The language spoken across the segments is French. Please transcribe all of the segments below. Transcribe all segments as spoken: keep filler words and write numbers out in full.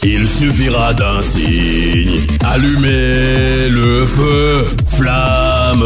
Il suffira d'un signe, allumez le feu, flamme,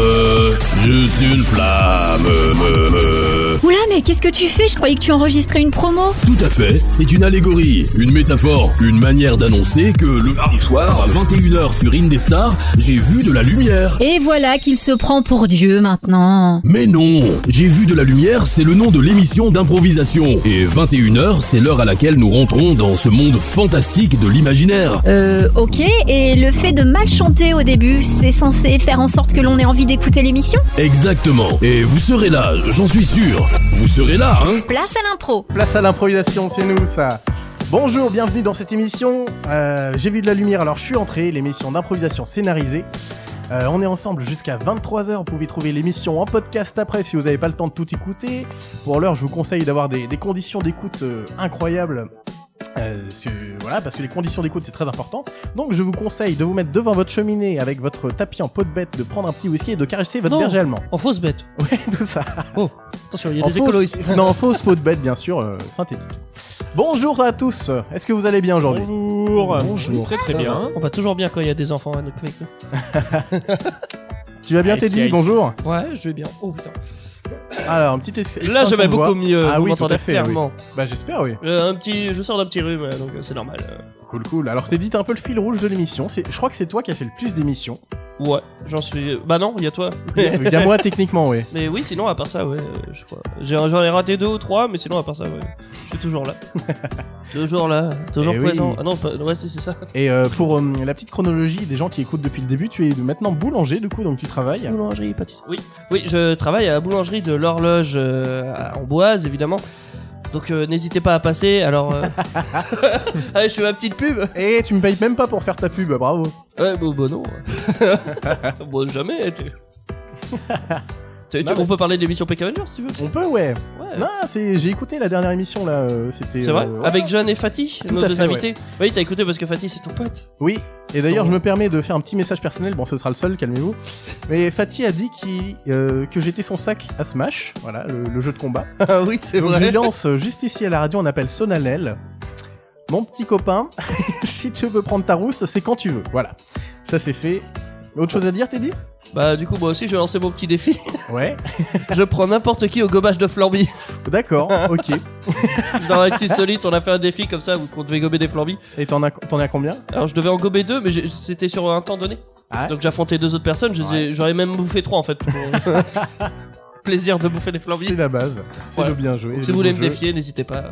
juste une flamme. Me, me. Oula, mais qu'est-ce que tu fais? Je croyais que tu enregistrais une promo. Tout à fait, c'est une allégorie, une métaphore, une manière d'annoncer que le mardi soir, à vingt et une heures sur Indestar, j'ai vu de la lumière. Et voilà qu'il se prend pour Dieu maintenant. Mais non, j'ai vu de la lumière, c'est le nom de l'émission d'improvisation. Et vingt et une heures, c'est l'heure à laquelle nous rentrons dans ce monde fantastique de l'imaginaire. Euh, ok, et le fait de mal chanter au début, c'est censé faire en sorte que l'on ait envie d'écouter l'émission? Exactement, et vous serez là, j'en suis sûr. Vous serez là, hein? Place à l'impro. Place à l'improvisation, c'est nous ça. Bonjour, bienvenue dans cette émission. Euh, j'ai vu de la lumière, alors je suis entré, l'émission d'improvisation scénarisée. Euh, on est ensemble jusqu'à vingt-trois heures. Vous pouvez trouver l'émission en podcast après si vous n'avez pas le temps de tout écouter. Pour l'heure, je vous conseille d'avoir des, des conditions d'écoute euh, incroyables. Euh, sur, voilà, parce que les conditions d'écoute c'est très important. Donc je vous conseille de vous mettre devant votre cheminée avec votre tapis en peau de bête, de prendre un petit whisky et de caresser votre Non, berger allemand. En fausse bête. Ouais, tout ça. Oh, attention, il y a En des fausse- écolos ici. Non, en fausse peau de bête bien sûr, euh, synthétique. Bonjour à tous. Est-ce que vous allez bien aujourd'hui? Bonjour. Bonjour. Très très Ça bien. va. On va toujours bien quand il y a des enfants à notre avec nous. Tu vas bien, Ici, Teddy? ici. Bonjour. Ouais, je vais bien. Oh putain. Alors, un petit ex- Là, extrait je vais qu'on voit. beaucoup mieux. Ah vous oui, tout m'entendez à fait, oui. clairement. Bah j'espère, oui. Euh, un petit, je sors d'un petit rhume, donc euh, c'est normal. euh. Cool, cool. Alors Teddy, t'es un peu le fil rouge de l'émission. C'est- Je crois que c'est toi qui as fait le plus d'émissions. Ouais, j'en suis. Bah non, il y a toi. Il y a moi techniquement, oui. Mais oui, sinon à part ça, ouais, euh, je crois. J'ai- J'en ai raté deux ou trois, mais sinon à part ça, ouais, je suis toujours là. toujours là, toujours Eh oui. présent. Ah non, pas- ouais, c'est c'est ça. Et euh, pour euh, la petite chronologie des gens qui écoutent depuis le début, tu es maintenant boulanger du coup, donc tu travailles. Boulangerie, pâtisserie. Oui, oui, je travaille à la boulangerie de l'horloge euh, à Amboise, évidemment. Donc euh, n'hésitez pas à passer. Alors, euh... allez, je fais ma petite pub. Et tu me payes même pas pour faire ta pub, bravo. Ouais, bah, bah non. Bon, jamais. Tu... Tu- tu- Non, mais- On peut parler de l'émission Peck Avengers si tu veux. On peut, ouais. Ouais. Non, c'est j'ai écouté la dernière émission là, euh, c'était. C'est vrai euh, Avec ouais. John et Fatih, Tout nos à deux fait, invités. Oui, t'as écouté parce que Fatih c'est ton pote. Oui. Et d'ailleurs, ton- je me permets de faire un petit message personnel. Bon, ce sera le seul, calmez-vous. Mais Fatih a dit qu'il, euh, que j'étais son sac à Smash, voilà, le, le jeu de combat. Ah oui, c'est Donc, je lui lance euh, juste ici à la radio, on appelle Sonanel. Mon petit copain, si tu veux prendre ta rousse, c'est quand tu veux. Voilà. Ça c'est fait. Autre chose à dire, Teddy? Bah, du coup, moi aussi je vais lancer mon petit défi. Ouais. Je prends n'importe qui au gobage de flambis. D'accord, ok. Dans Actu Solide, on a fait un défi comme ça où on devait gober des flambis. Et t'en as, t'en as combien? Alors je devais en gober deux, mais j'ai- c'était sur un temps donné. Ah, Donc j'affrontais deux autres personnes, je les ai- Ouais. j'aurais même bouffé trois en fait. Pour plaisir de bouffer des flambis. c'est la base. C'est Voilà. le bien joué. Donc si le vous voulez bon me jeu. défier, n'hésitez pas.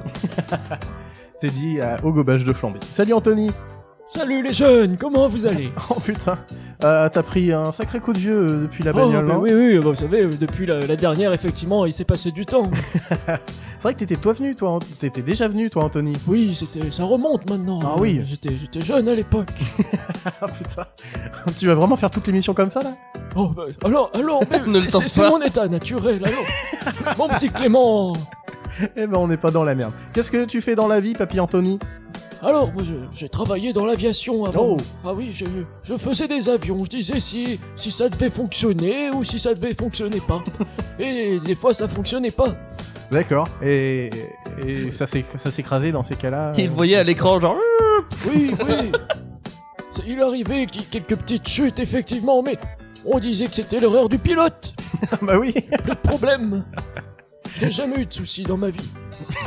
Teddy euh, au gobage de flambée. Salut Anthony. Salut les jeunes, comment vous allez? Oh putain. Euh, t'as pris un sacré coup de vieux euh, depuis la Oh, bagnole, bah non? oui, oui, bah, vous savez, euh, depuis la, la dernière, effectivement, il s'est passé du temps. C'est vrai que t'étais toi venu, toi. Ant- T'étais déjà venu, toi, Anthony. Oui, c'était, ça remonte maintenant. Ah oui. J'étais, j'étais jeune à l'époque. Ah putain. Tu vas vraiment faire toute l'émission comme ça, là? Oh, bah, alors, alors, mais Ne le tente c'est, c'est pas. mon état naturel, alors. Mon petit Clément. Eh ben, on n'est pas dans la merde. Qu'est-ce que tu fais dans la vie, papy Anthony? Alors, moi, je- j'ai travaillé dans l'aviation avant. Oh. Ah oui, je, je faisais des avions. Je disais si, si ça devait fonctionner ou si ça devait fonctionner pas. Et des fois, ça fonctionnait pas. D'accord. Et, et ça s'est ça s'est écrasé dans ces cas-là? Il euh, voyait à l'écran genre. Oui, oui. C'est- Il arrivait qu'il y ait quelques petites chutes, effectivement, mais on disait que c'était l'erreur du pilote. Bah oui. Plus de problème. J'ai jamais eu de soucis dans ma vie.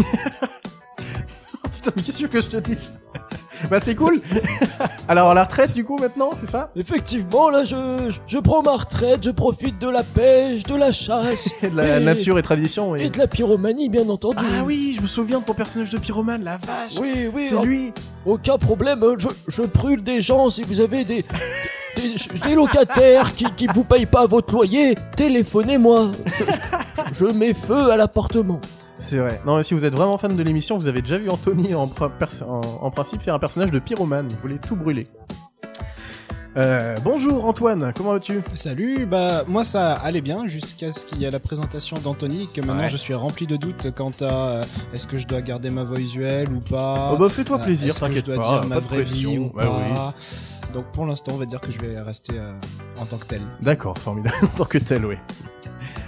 Putain, mais qu'est-ce que je te dise? Bah c'est cool. Alors, à la retraite, du coup, maintenant, c'est ça? Effectivement, là, je, je, je prends ma retraite, je profite de la pêche, de la chasse. Et de la Et- nature et tradition. Et Et... de la pyromanie, bien entendu. Ah oui, je me souviens de ton personnage de pyromane, la vache. Oui, oui, C'est oh, lui. aucun problème. Je, je brûle des gens si vous avez des, des, des locataires qui, qui vous payent pas votre loyer. Téléphonez-moi. Je, je mets feu à l'appartement. C'est vrai. Non, mais si vous êtes vraiment fan de l'émission, vous avez déjà vu Anthony en, pr- pers- en, en principe faire un personnage de pyromane. Vous voulez tout brûler. Euh, bonjour Antoine, comment vas-tu? Salut, bah moi ça allait bien jusqu'à ce qu'il y ait la présentation d'Anthony, que maintenant Ouais. je suis rempli de doutes quant à euh, est-ce que je dois garder ma voix usuelle ou pas. Oh bah fais-toi Euh, plaisir, est-ce que je t'inquiète dois pas, dire ma pas de vraie vie pression. ou Ouais, oui. pas. Donc pour l'instant on va dire que je vais rester euh, en tant que tel. D'accord, formidable, en tant que tel, oui.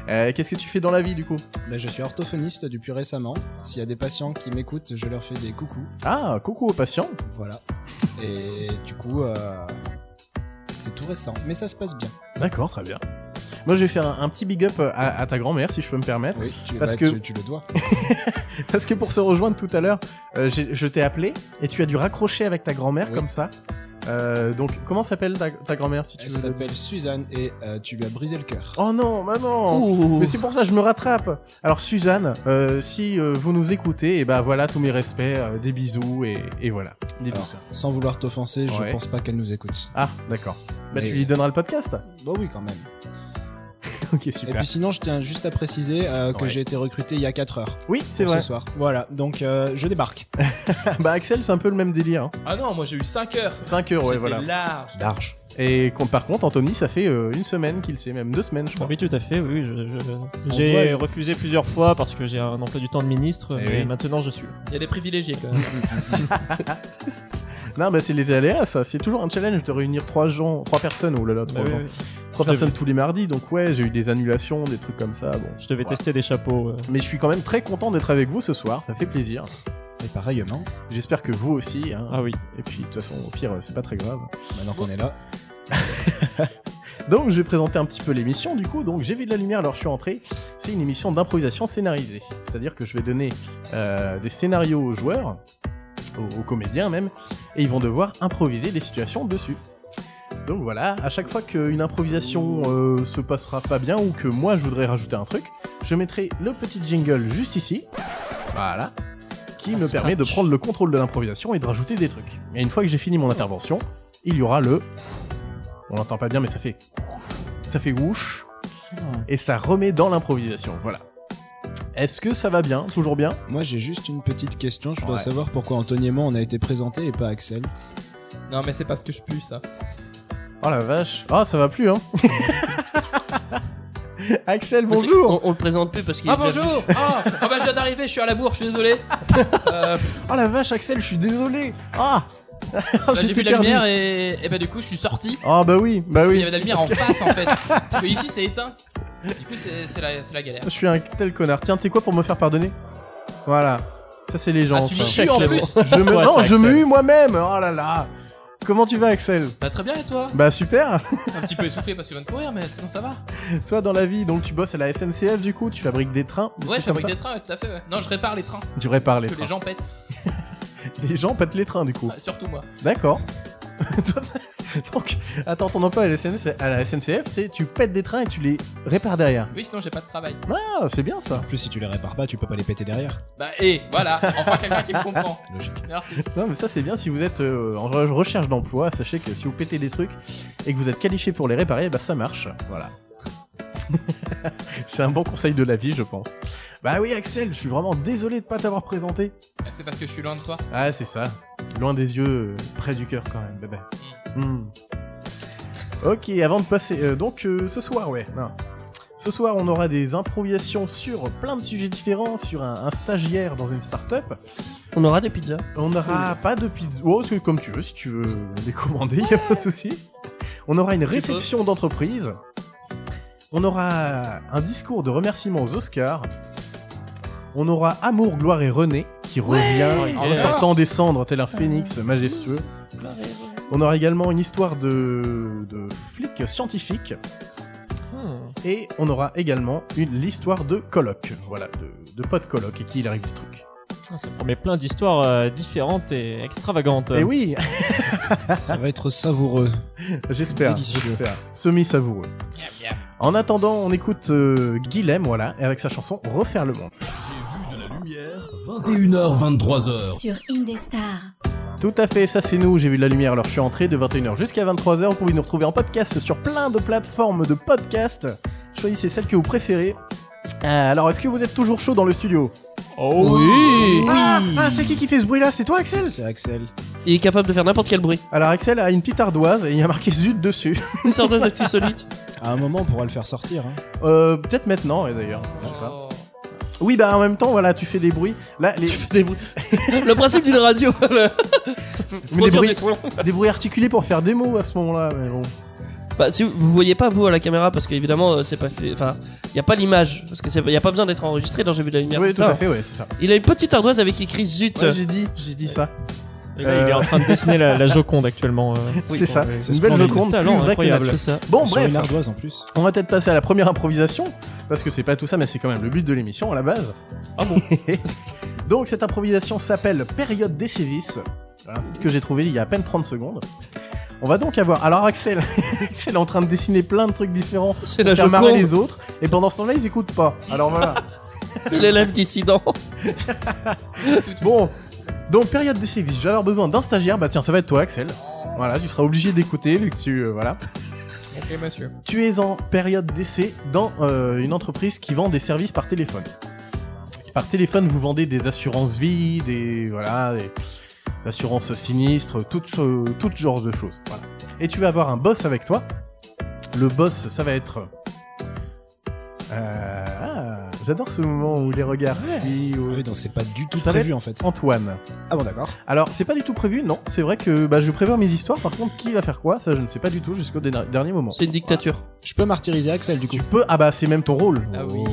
Euh, Qu'est-ce que tu fais dans la vie du coup? Là, je suis orthophoniste depuis récemment. S'il y a des patients qui m'écoutent, je leur fais des coucous. Ah, coucou aux patients. Voilà. Et du coup, euh, c'est tout récent, mais ça se passe bien. D'accord, très bien. Moi, je vais faire un, un petit big up à, à ta grand-mère, si je peux me permettre. Oui, tu, Parce bah, que- tu, tu le dois. Parce que pour se rejoindre tout à l'heure, euh, j'ai- je t'ai appelé et tu as dû raccrocher avec ta grand-mère Oui. comme ça. Euh, donc, comment s'appelle ta, ta grand-mère si tu Elle veux? s'appelle Suzanne et euh, tu lui as brisé le cœur. Oh non, maman. Mais c'est pour ça que je me rattrape. Alors Suzanne, euh, si euh, vous nous écoutez, et ben voilà, tous mes respects, euh, des bisous et, et voilà. Et tout Alors, ça. sans vouloir t'offenser, je Ouais. pense pas qu'elle nous écoute. Ah, d'accord. Bah Mais- tu lui donneras le podcast. Bah oui, quand même. Ok, Et super. puis sinon, je tiens juste à préciser euh, que Ouais. j'ai été recruté il y a quatre heures. Oui, c'est pour vrai. Ce soir. Voilà, donc euh, je débarque. Bah Axel, c'est un peu le même délire. Hein. Ah non, moi j'ai eu cinq heures. cinq heures, ouais, J'étais voilà. large. Large. Et con- par contre, Anthony, ça fait euh, une semaine qu'il sait, même deux semaines, je crois. Oui, tout à fait, oui. je- je- On J'ai voit- refusé plusieurs fois parce que j'ai un emploi du temps de ministre, Eh mais oui. maintenant je suis. Il y a des privilégiés quand même. Non, bah c'est les aléas, ça. C'est toujours un challenge de réunir trois gens, trois personnes. Oh là là, trois Bah oui, gens. oui. Trois Je personnes devais- tous les mardis. Donc ouais, j'ai eu des annulations, des trucs comme ça. Bon. Je devais Voilà. tester des chapeaux. euh. Mais je suis quand même très content d'être avec vous ce soir. Ça fait plaisir. Et pareillement, J'espère que vous aussi. Hein. Ah oui. Et puis de toute façon, au pire, c'est pas très grave. maintenant qu'on est là. Donc je vais présenter un petit peu l'émission du coup. Donc j'ai vu de la lumière, alors je suis entré. C'est une émission d'improvisation scénarisée. C'est-à-dire que je vais donner euh, des scénarios aux joueurs, aux, aux comédiens même, et ils vont devoir improviser des situations dessus. Donc voilà, à chaque fois qu'une improvisation euh, se passera pas bien ou que moi je voudrais rajouter un truc, je mettrai le petit jingle juste ici. Voilà. Qui Un me permet de scratch. prendre le contrôle de l'improvisation et de rajouter des trucs. Et une fois que j'ai fini mon intervention, il y aura le... On l'entend pas bien mais ça fait... Ça fait whoosh. Et ça remet dans l'improvisation. Voilà. Est-ce que ça va bien? Toujours bien? Moi, j'ai juste une petite question. Je dois Ouais. savoir pourquoi Anthony et moi on a été présentés et pas Axel. Non, mais c'est parce que je pue ça. Oh la vache. Ah, ça va plus, hein. Axel, Mais c'est- bonjour. On, on le présente plus parce qu'il Ah est déjà bonjour. Ah, ah bah je viens d'arriver, je suis à la bourre, je suis désolé. Euh, Oh la vache, Axel, je suis désolé. Ah. bah, j'ai J'étais vu la perdu. lumière et, et bah du coup je suis sorti. Ah bah oui, bah Parce qu'il oui. y avait de la lumière en face en fait. Parce que ici c'est éteint. Du coup c'est c'est la, c'est la galère. Je suis un tel connard. Tiens, tu sais quoi pour me faire pardonner? Voilà. Ça c'est les gens. Ah tu me ça. tues en Chaque plus. Je me Ouais, non, ça, je Axel. me hue moi-même. Oh là là. Comment tu vas, Axel? Bah très bien et toi? Bah super. Un petit peu essoufflé parce que je viens de courir mais sinon ça va. Toi dans la vie, donc tu bosses à la S N C F du coup, tu fabriques des trains. des Ouais trucs je fabrique comme des trains, ouais, tout à fait ouais. Non je répare les trains ça Tu répares les que trains. les gens pètent. Les gens pètent les trains du coup. Ah, surtout moi. D'accord. Toi, donc, attends, ton emploi à la S N C F, à la S N C F, c'est tu pètes des trains et tu les répares derrière. Oui sinon j'ai pas de travail. Ah, c'est bien ça. En plus, si tu les répares pas, tu peux pas les péter derrière. Bah et voilà, enfin quelqu'un qui me comprend. Logique. Merci. Non, mais ça c'est bien si vous êtes euh, en re- recherche d'emploi. Sachez que si vous pétez des trucs et que vous êtes qualifié pour les réparer, bah ça marche. Voilà. C'est un bon conseil de la vie, je pense. Bah oui, Axel, je suis vraiment désolé de pas t'avoir présenté. C'est parce que je suis loin de toi. Ah, c'est ça. Loin des yeux, euh, près du cœur quand même, bébé. Hmm. Ok, avant de passer. euh, donc, euh, ce soir, ouais. Non. Ce soir, on aura des improvisations sur plein de sujets différents, sur un, un stagiaire dans une start-up. On aura des pizzas. On n'aura pas de pizza. Oh, c'est comme tu veux, si tu veux les commander, y a pas de souci. On aura une réception d'entreprise. On aura un discours de remerciement aux Oscars. On aura Amour, Gloire et René qui revient en yes. sortant des cendres tel un phénix majestueux. On aura également une histoire de, de flic scientifique. Hmm. Et on aura également une l'histoire de coloc. Voilà, de, de potes coloc et qui il arrive des trucs. Ah, ça promet plein d'histoires euh, différentes et extravagantes. Et oui, Ça va être savoureux. j'espère. Délicieux. J'espère. Semi-savoureux. En attendant, on écoute euh, Guilhem, voilà, avec sa chanson Refaire le monde. J'ai vu de la lumière. vingt et une heures vingt-trois heures. Sur Indestar. Tout à fait, ça c'est nous, j'ai vu de la lumière, alors je suis entré de vingt et une heures jusqu'à vingt-trois heures. Vous pouvez nous retrouver en podcast sur plein de plateformes de podcast. Choisissez celle que vous préférez. Euh, alors, est-ce que vous êtes toujours chaud dans le studio? Oh Oui Ah, ah, c'est qui qui fait ce bruit là? C'est toi, Axel? C'est Axel. Il est capable de faire n'importe quel bruit. Alors, Axel a une petite ardoise et il y a marqué Zut dessus. Une sorte d'actu solide. À un moment, on pourra le faire sortir. Hein. Euh, peut-être maintenant, ouais, d'ailleurs. Je sais pas. Oh. Oui, bah en même temps, voilà, tu fais des bruits. Là, les... Tu fais des bruits. Le principe d'une radio. Ça fait Mais des produire bruits- des sons. des bruits articulés pour faire des mots à ce moment-là, mais bon. Bah, si vous, vous voyez pas vous à la caméra parce qu'évidemment euh, c'est pas fait. Enfin, il y a pas l'image parce que c'est y a pas besoin d'être enregistré dans J'ai vu de la lumière. Oui, c'est tout ça, à hein. fait, ouais, c'est ça. Il a une petite ardoise avec écrit zut. Ouais, j'ai dit, j'ai dit ça. Et là, il est en train de dessiner la, la Joconde actuellement. euh. Oui, c'est ça. ouais, c'est Une belle splendide. Joconde, plus Talent vrai que incroyable. nature. c'est ça. Bon, Sur bref, une ardoise en plus. on va peut-être passer à la première improvisation, parce que c'est pas tout ça, mais c'est quand même le but de l'émission à la base. Ah bon. Donc cette improvisation s'appelle Période des sévices, un titre que j'ai trouvé il y a à peine trente secondes. On va donc avoir... Alors Axel, Axel est en train de dessiner plein de trucs différents C'est pour la faire marrer Joconde. les autres, et pendant ce temps-là, ils écoutent pas. Alors voilà. C'est l'élève dissident. Bon, donc période de sévices, je vais avoir besoin d'un stagiaire, bah tiens, ça va être toi Axel. Voilà, tu seras obligé d'écouter vu que tu... euh, voilà. Ok, monsieur. Tu es en période d'essai dans euh, une entreprise qui vend des services par téléphone. Par téléphone, vous vendez des assurances vie, des voilà, des assurances sinistres, tout, cho- tout genre de choses. Voilà. Et tu vas avoir un boss avec toi. Le boss, ça va être. Euh, ah, j'adore ce moment où les regards fuient, où- Ah oui, donc c'est pas du tout Ça va prévu en fait. Antoine. Ah bon, d'accord. Alors, c'est pas du tout prévu, non. C'est vrai que bah, je prévois mes histoires. Par contre, qui va faire quoi, ça, je ne sais pas du tout jusqu'au déna- dernier moment. C'est une dictature. Je peux martyriser Axel du coup. Tu peux. Ah bah, c'est même ton rôle. Ah oui.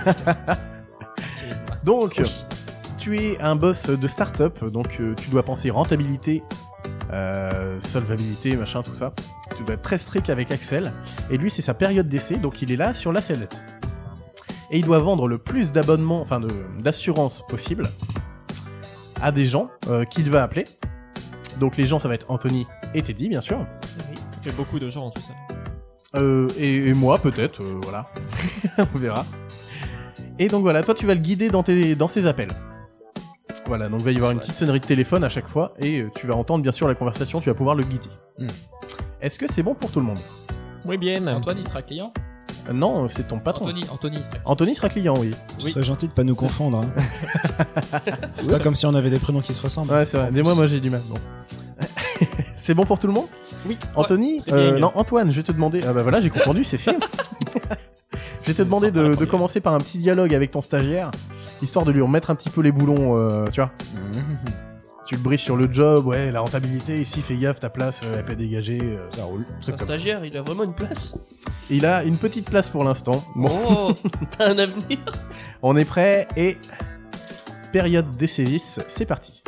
Donc, tu es un boss de start-up, donc euh, tu dois penser rentabilité, euh, solvabilité, machin, tout ça. Tu dois être très strict avec Axel. Et lui, c'est sa période d'essai, donc il est là sur la sellette. Et il doit vendre le plus d'abonnements, enfin de, d'assurance possible à des gens euh, qu'il va appeler. Donc les gens, ça va être Anthony et Teddy, bien sûr. Ça fait beaucoup de gens, tout ça. Euh, et, et moi, peut-être, euh, voilà. On verra. Et donc voilà, toi tu vas le guider dans, tes, dans ses appels. Voilà, donc il va y avoir une petite sonnerie de téléphone à chaque fois, et euh, tu vas entendre bien sûr la conversation, tu vas pouvoir le guider. Hmm. Est-ce que c'est bon pour tout le monde? Oui, bien. Antoine, il sera client. Euh, Non, c'est ton patron. Anthony, Anthony, il sera Anthony sera client, oui. Ce serait gentil de pas nous confondre. Hein. C'est pas comme si on avait des prénoms qui se ressemblent. Ouais, c'est vrai. Dis-moi, moi j'ai du mal. Bon. C'est bon pour tout le monde? Oui. Anthony très bien. euh, Non, Antoine, je vais te demander... Ah bah voilà, j'ai confondu, c'est fait. Je vais te demander de, de commencer par un petit dialogue avec ton stagiaire, histoire de lui remettre un petit peu les boulons, euh, tu vois. Tu le briefes sur le job, ouais, la rentabilité, ici, fais gaffe, ta place, euh, elle peut dégager, euh, Ça roule. truc Un comme ça. stagiaire, il a vraiment une place. Il a une petite place pour l'instant. Bon, Oh, t'as un avenir. on est prêt et... Période des sévices, c'est parti.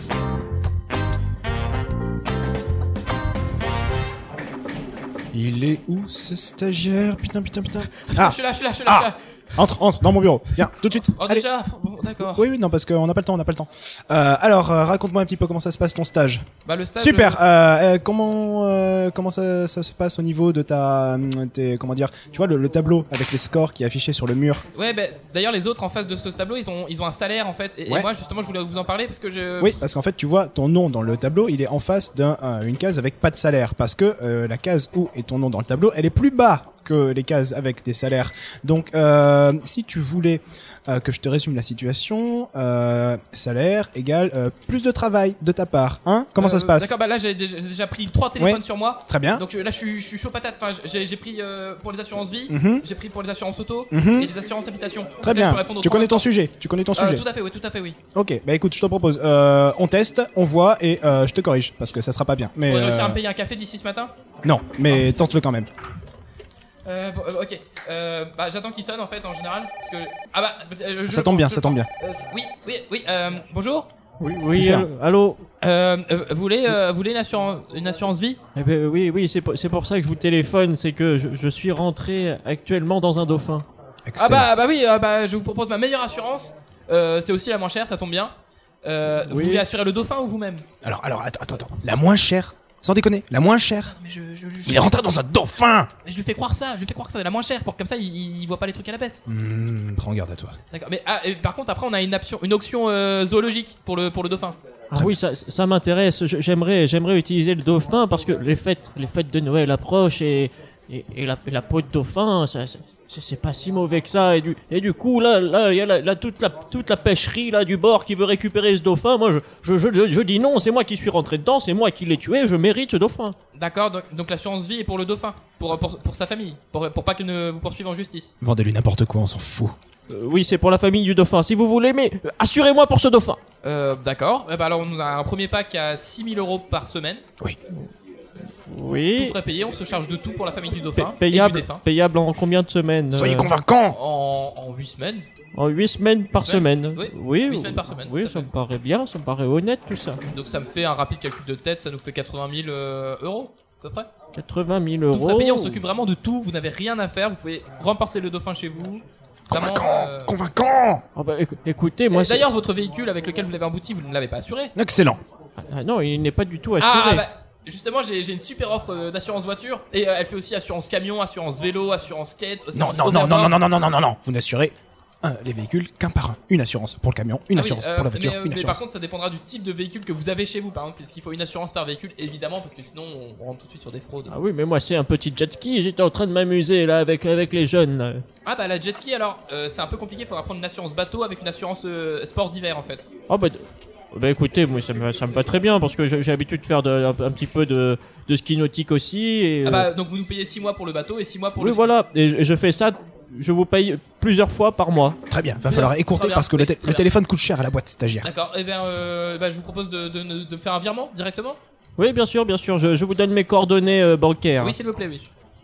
Il est où ce stagiaire? Putain, putain, putain. Ah, Ah, je suis là, je suis là, je suis là. je suis là. entre, entre dans mon bureau. Viens, tout de suite. Oh, Allez. déjà Bon, d'accord. Oui, oui, non, parce qu'on n'a pas le temps, on n'a pas le temps. Euh, alors, euh, raconte-moi un petit peu comment ça se passe ton stage. Bah, le stage. Super. Euh, euh, comment euh, comment ça, ça se passe au niveau de ta, hum, tes, comment dire, tu vois le, le tableau avec les scores qui est affiché sur le mur. Ouais, bah, d'ailleurs, les autres en face de ce tableau, ils ont, ils ont un salaire en fait. Et, et Ouais. moi, justement, je voulais vous en parler parce que je. Oui, parce qu'en fait, tu vois, ton nom dans le tableau, il est en face d'une case avec pas de salaire. Parce que euh, la case où est ton nom dans le tableau, elle est plus bas que les cases avec des salaires. Donc, euh, si tu voulais euh, que je te résume la situation, euh, salaire égale euh, plus de travail de ta part. Hein? Comment ça Euh, se passe? D'accord, bah là, j'ai déjà, j'ai déjà pris trois téléphones Ouais. sur moi. Très bien. Donc euh, là, je suis, je suis chaud patate. Enfin, j'ai, j'ai pris euh, pour les assurances vie, Mhm. j'ai pris pour les assurances auto Mhm. et les assurances habitation. Très Donc là, je bien. peux répondre aux Tu trois connais en ton même temps. sujet. Tu connais ton Euh, sujet. Tout à fait, oui, tout à fait, oui. Ok, bah écoute, je te propose, euh, on teste, on voit et euh, je te corrige parce que ça sera pas bien. Vous Mais pourrez réussir à euh, me payer un café d'ici ce matin? non, mais tente-le quand même. Euh, bon, euh, ok. Euh, bah, j'attends qu'il sonne en fait en général. Parce que. Ah bah. euh, je Ça le tombe prends, bien, je ça le tombe prends. bien. Euh, oui, oui, oui. Euh, bonjour. Oui, Tout oui, faire. allô, allô. Euh, euh, vous voulez, euh, vous voulez une, assurance, une assurance vie? Eh ben, oui, oui, c'est pour, c'est pour ça que je vous téléphone, c'est que je, je suis rentré actuellement dans un dauphin. Ah Excellent. bah, bah oui, euh, bah, je vous propose ma meilleure assurance. Euh, c'est aussi la moins chère, ça tombe bien. Euh, Vous Oui. voulez assurer le dauphin ou vous-même? Alors, alors, attends, attends, attends. La moins chère, sans déconner, la moins chère. Mais je, je, je, Il est rentré dans un dauphin. mais je lui fais croire ça, je lui fais croire que c'est la moins chère pour que comme ça il, il voit pas les trucs à la baisse. Mmh, prends garde à toi. D'accord. Mais ah, et par contre après on a une option, une option euh, zoologique pour le pour le dauphin. Ah oui, ça, ça m'intéresse. Je- J'aimerais, j'aimerais utiliser le dauphin parce que les fêtes, les fêtes de Noël approchent et, et, et la, et la peau de dauphin, ça, ça- c'est c'est pas si mauvais que ça. Et du, et du coup, là, là, il y a la, la- toute la, toute la pêcherie là du bord qui veut récupérer ce dauphin. Moi, je, je, je, je dis non. C'est moi qui suis rentré dedans. C'est moi qui l'ai tué. Je mérite ce dauphin. D'accord. Donc, donc l'assurance vie est pour le dauphin, pour pour, pour sa famille, pour pour pas qu'il ne vous poursuive en justice. Vendez-lui n'importe quoi, on s'en fout. Euh, oui, c'est pour la famille du dauphin. Si vous voulez, mais euh, assurez-moi pour ce dauphin. Euh, d'accord. Eh ben alors on a un premier pack à six mille euros par semaine. Oui. Oui. Tout frais payé, on se charge de tout pour la famille du dauphin. Pa- et du payable, défunt. payable en combien de semaines Soyez euh, convaincants. En, en huit semaines. En huit semaines par Huit semaines semaine. Oui, oui, huit semaines par semaine, Oui, tout à ça fait. me paraît bien, ça me paraît honnête tout ça. Donc ça me fait un rapide calcul de tête, ça nous fait quatre-vingt mille euh, euros, à peu près. quatre-vingt mille Tout euros. frais payé, on s'occupe vraiment de tout, vous n'avez rien à faire, vous pouvez remporter le dauphin chez vous. Vraiment, Convaincants. euh, Convaincants. Ah bah, éc- écoutez, moi, et c'est- D'ailleurs, votre véhicule avec lequel vous l'avez embouti, vous ne l'avez pas assuré. Excellent. Ah non, il n'est pas du tout assuré. Ah, bah, justement, j'ai j'ai une super offre euh, d'assurance voiture, et euh, elle fait aussi assurance camion, assurance vélo, assurance skate. Non, assurance non, non, non, overboard. non, non, non, non, non, non. Vous n'assurez un, les véhicules qu'un par un. Une assurance pour le camion, une Ah oui, assurance euh, pour la voiture, mais, euh, une mais assurance. par contre, ça dépendra du type de véhicule que vous avez chez vous, par exemple, puisqu'il faut une assurance par véhicule, évidemment, parce que sinon on rentre tout de suite sur des fraudes. Ah oui, mais moi, c'est un petit jet ski. J'étais en train de m'amuser là avec, avec les jeunes. là. Ah bah la jet ski, alors, euh, c'est un peu compliqué, il faudra prendre une assurance bateau avec une assurance euh, sport d'hiver en fait. Ah bah, d- bah écoutez, moi, ça me, va- ça me va très bien parce que j'ai j'ai l'habitude de faire de- un, un petit peu de, de ski nautique aussi. Et, Ah euh, bah donc vous nous payez six mois pour le bateau et six mois pour oui, le ski. voilà. Et je, je fais ça, je vous paye plusieurs fois par mois. Très bien, va falloir écourter Très bien. parce que le, Oui, té- très le bien. téléphone coûte cher à la boîte stagiaire. D'accord, et bien euh, bah, je vous propose de, de, de, de faire un virement directement. Oui, bien sûr, bien sûr. Je, je vous donne mes coordonnées euh, bancaires. Oui s'il vous plaît, oui.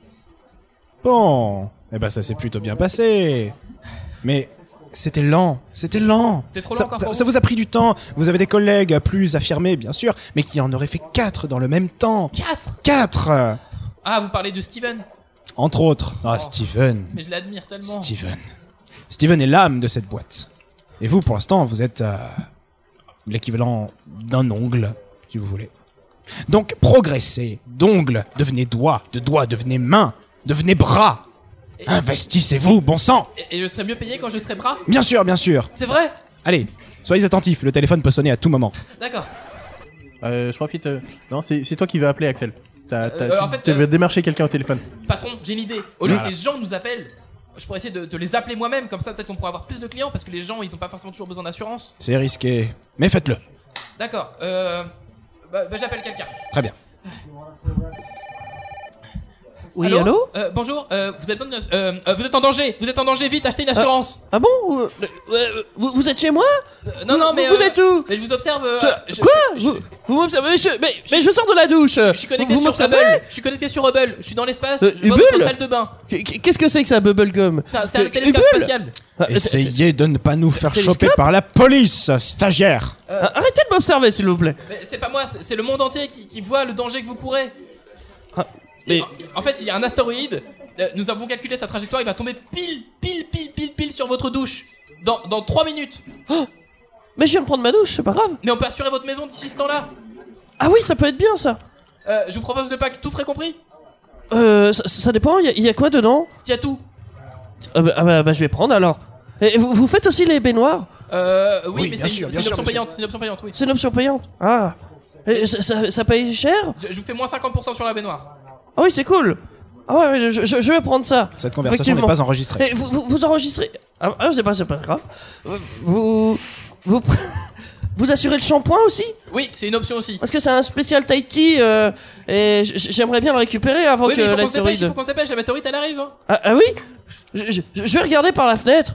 Bon, eh ben ça s'est plutôt bien passé. Mais c'était lent, c'était lent. C'était trop lent Ça, encore ça- pour ça vous vous a pris du temps. Vous avez des collègues plus affirmés, bien sûr, mais qui en auraient fait quatre dans le même temps. quatre. Quatre, Ah vous parlez de Steven. entre autres. Ah, Oh. Steven. Mais je l'admire tellement. Steven. Steven est l'âme de cette boîte. Et vous, pour l'instant, vous êtes euh, l'équivalent d'un ongle, si vous voulez. Donc, progressez. D'ongle, devenez doigt. De doigt, devenez main. Devenez bras. Et- Investissez-vous, bon sang. Et, et je serai mieux payé quand je serai bras. Bien sûr, bien sûr. C'est vrai. Allez, soyez attentifs. Le téléphone peut sonner à tout moment. D'accord. Euh, je profite. euh, Non, c'est c'est toi qui vas appeler Axel. T'as- t'as- Euh, tu en fait, tu euh, vas démarcher quelqu'un au téléphone. Patron, j'ai une idée. Au lieu Voilà. que les gens nous appellent, je pourrais essayer de, de les appeler moi-même, comme ça peut-être on pourrait avoir plus de clients parce que les gens ils ont pas forcément toujours besoin d'assurance. C'est risqué. Mais faites-le. D'accord, euh. Bah, bah, j'appelle quelqu'un. Très bien. Oui, allô, Euh, Bonjour, euh, vous, êtes, dans une- euh, euh, vous êtes en danger, vous êtes en danger, vite, achetez une assurance. Ah bon euh, euh, vous, vous êtes chez moi Euh, non, non, mais. Vous euh, êtes où Mais je vous observe. euh, Je- je- Quoi je- Vous, vous m'observez mais, je- mais, mais je sors de la douche. je, je suis connecté vous sur m'observez Hubble. Je suis connecté sur Hubble. Je suis dans l'espace. Euh, je vois votre Hubble salle de bain. Qu'est-ce que c'est que ça, Bubblegum Ça, C'est un Euh, télescope Hubble spatial. Ah, Essayez de ne pas nous faire Télescope choper par la police, stagiaire. Euh, ah, Arrêtez de m'observer, s'il vous plaît. Mais c'est pas moi, c'est c'est le monde entier qui, qui voit le danger que vous courez. Ah, mais- En, en fait, il y a un astéroïde. euh, Nous avons calculé sa trajectoire. Il va tomber pile, pile, pile, pile, pile sur votre douche. Dans, dans trois minutes. Mais je viens de prendre ma douche, c'est pas grave. Mais on peut assurer votre maison d'ici ce temps-là. Ah oui, ça peut être bien, ça. Euh, je vous propose le pack tout frais compris. Euh, ça, ça dépend, il y, a- y a quoi dedans Tiens tout. ah bah, ah bah, bah, je vais prendre alors. Et vous, vous faites aussi les baignoires? Euh, oui, Oui, mais bien c'est sûr, une, bien c'est une sûr, option bien sûr. payante. C'est une option payante, oui. C'est une option payante. Ah. Et ça, ça, ça paye cher? Je, je vous fais moins cinquante pour cent sur la baignoire. Ah oui, c'est cool. Ah ouais, je, je- je vais prendre ça. Cette conversation n'est Effectivement. pas enregistrée. Et vous, vous, vous enregistrez. Ah, ah, c'est pas, c'est pas grave. Vous. Vous. Vous assurez le shampoing aussi? Oui, c'est une option aussi. Parce que c'est un spécial Tahiti euh, et j- j'aimerais bien le récupérer avant Oui, mais il que faut qu'on se dépêche. Il l'astéroïde. faut qu'on se dépêche. La météorite, elle arrive. Hein. Ah, ah oui je, je- je vais regarder par la fenêtre.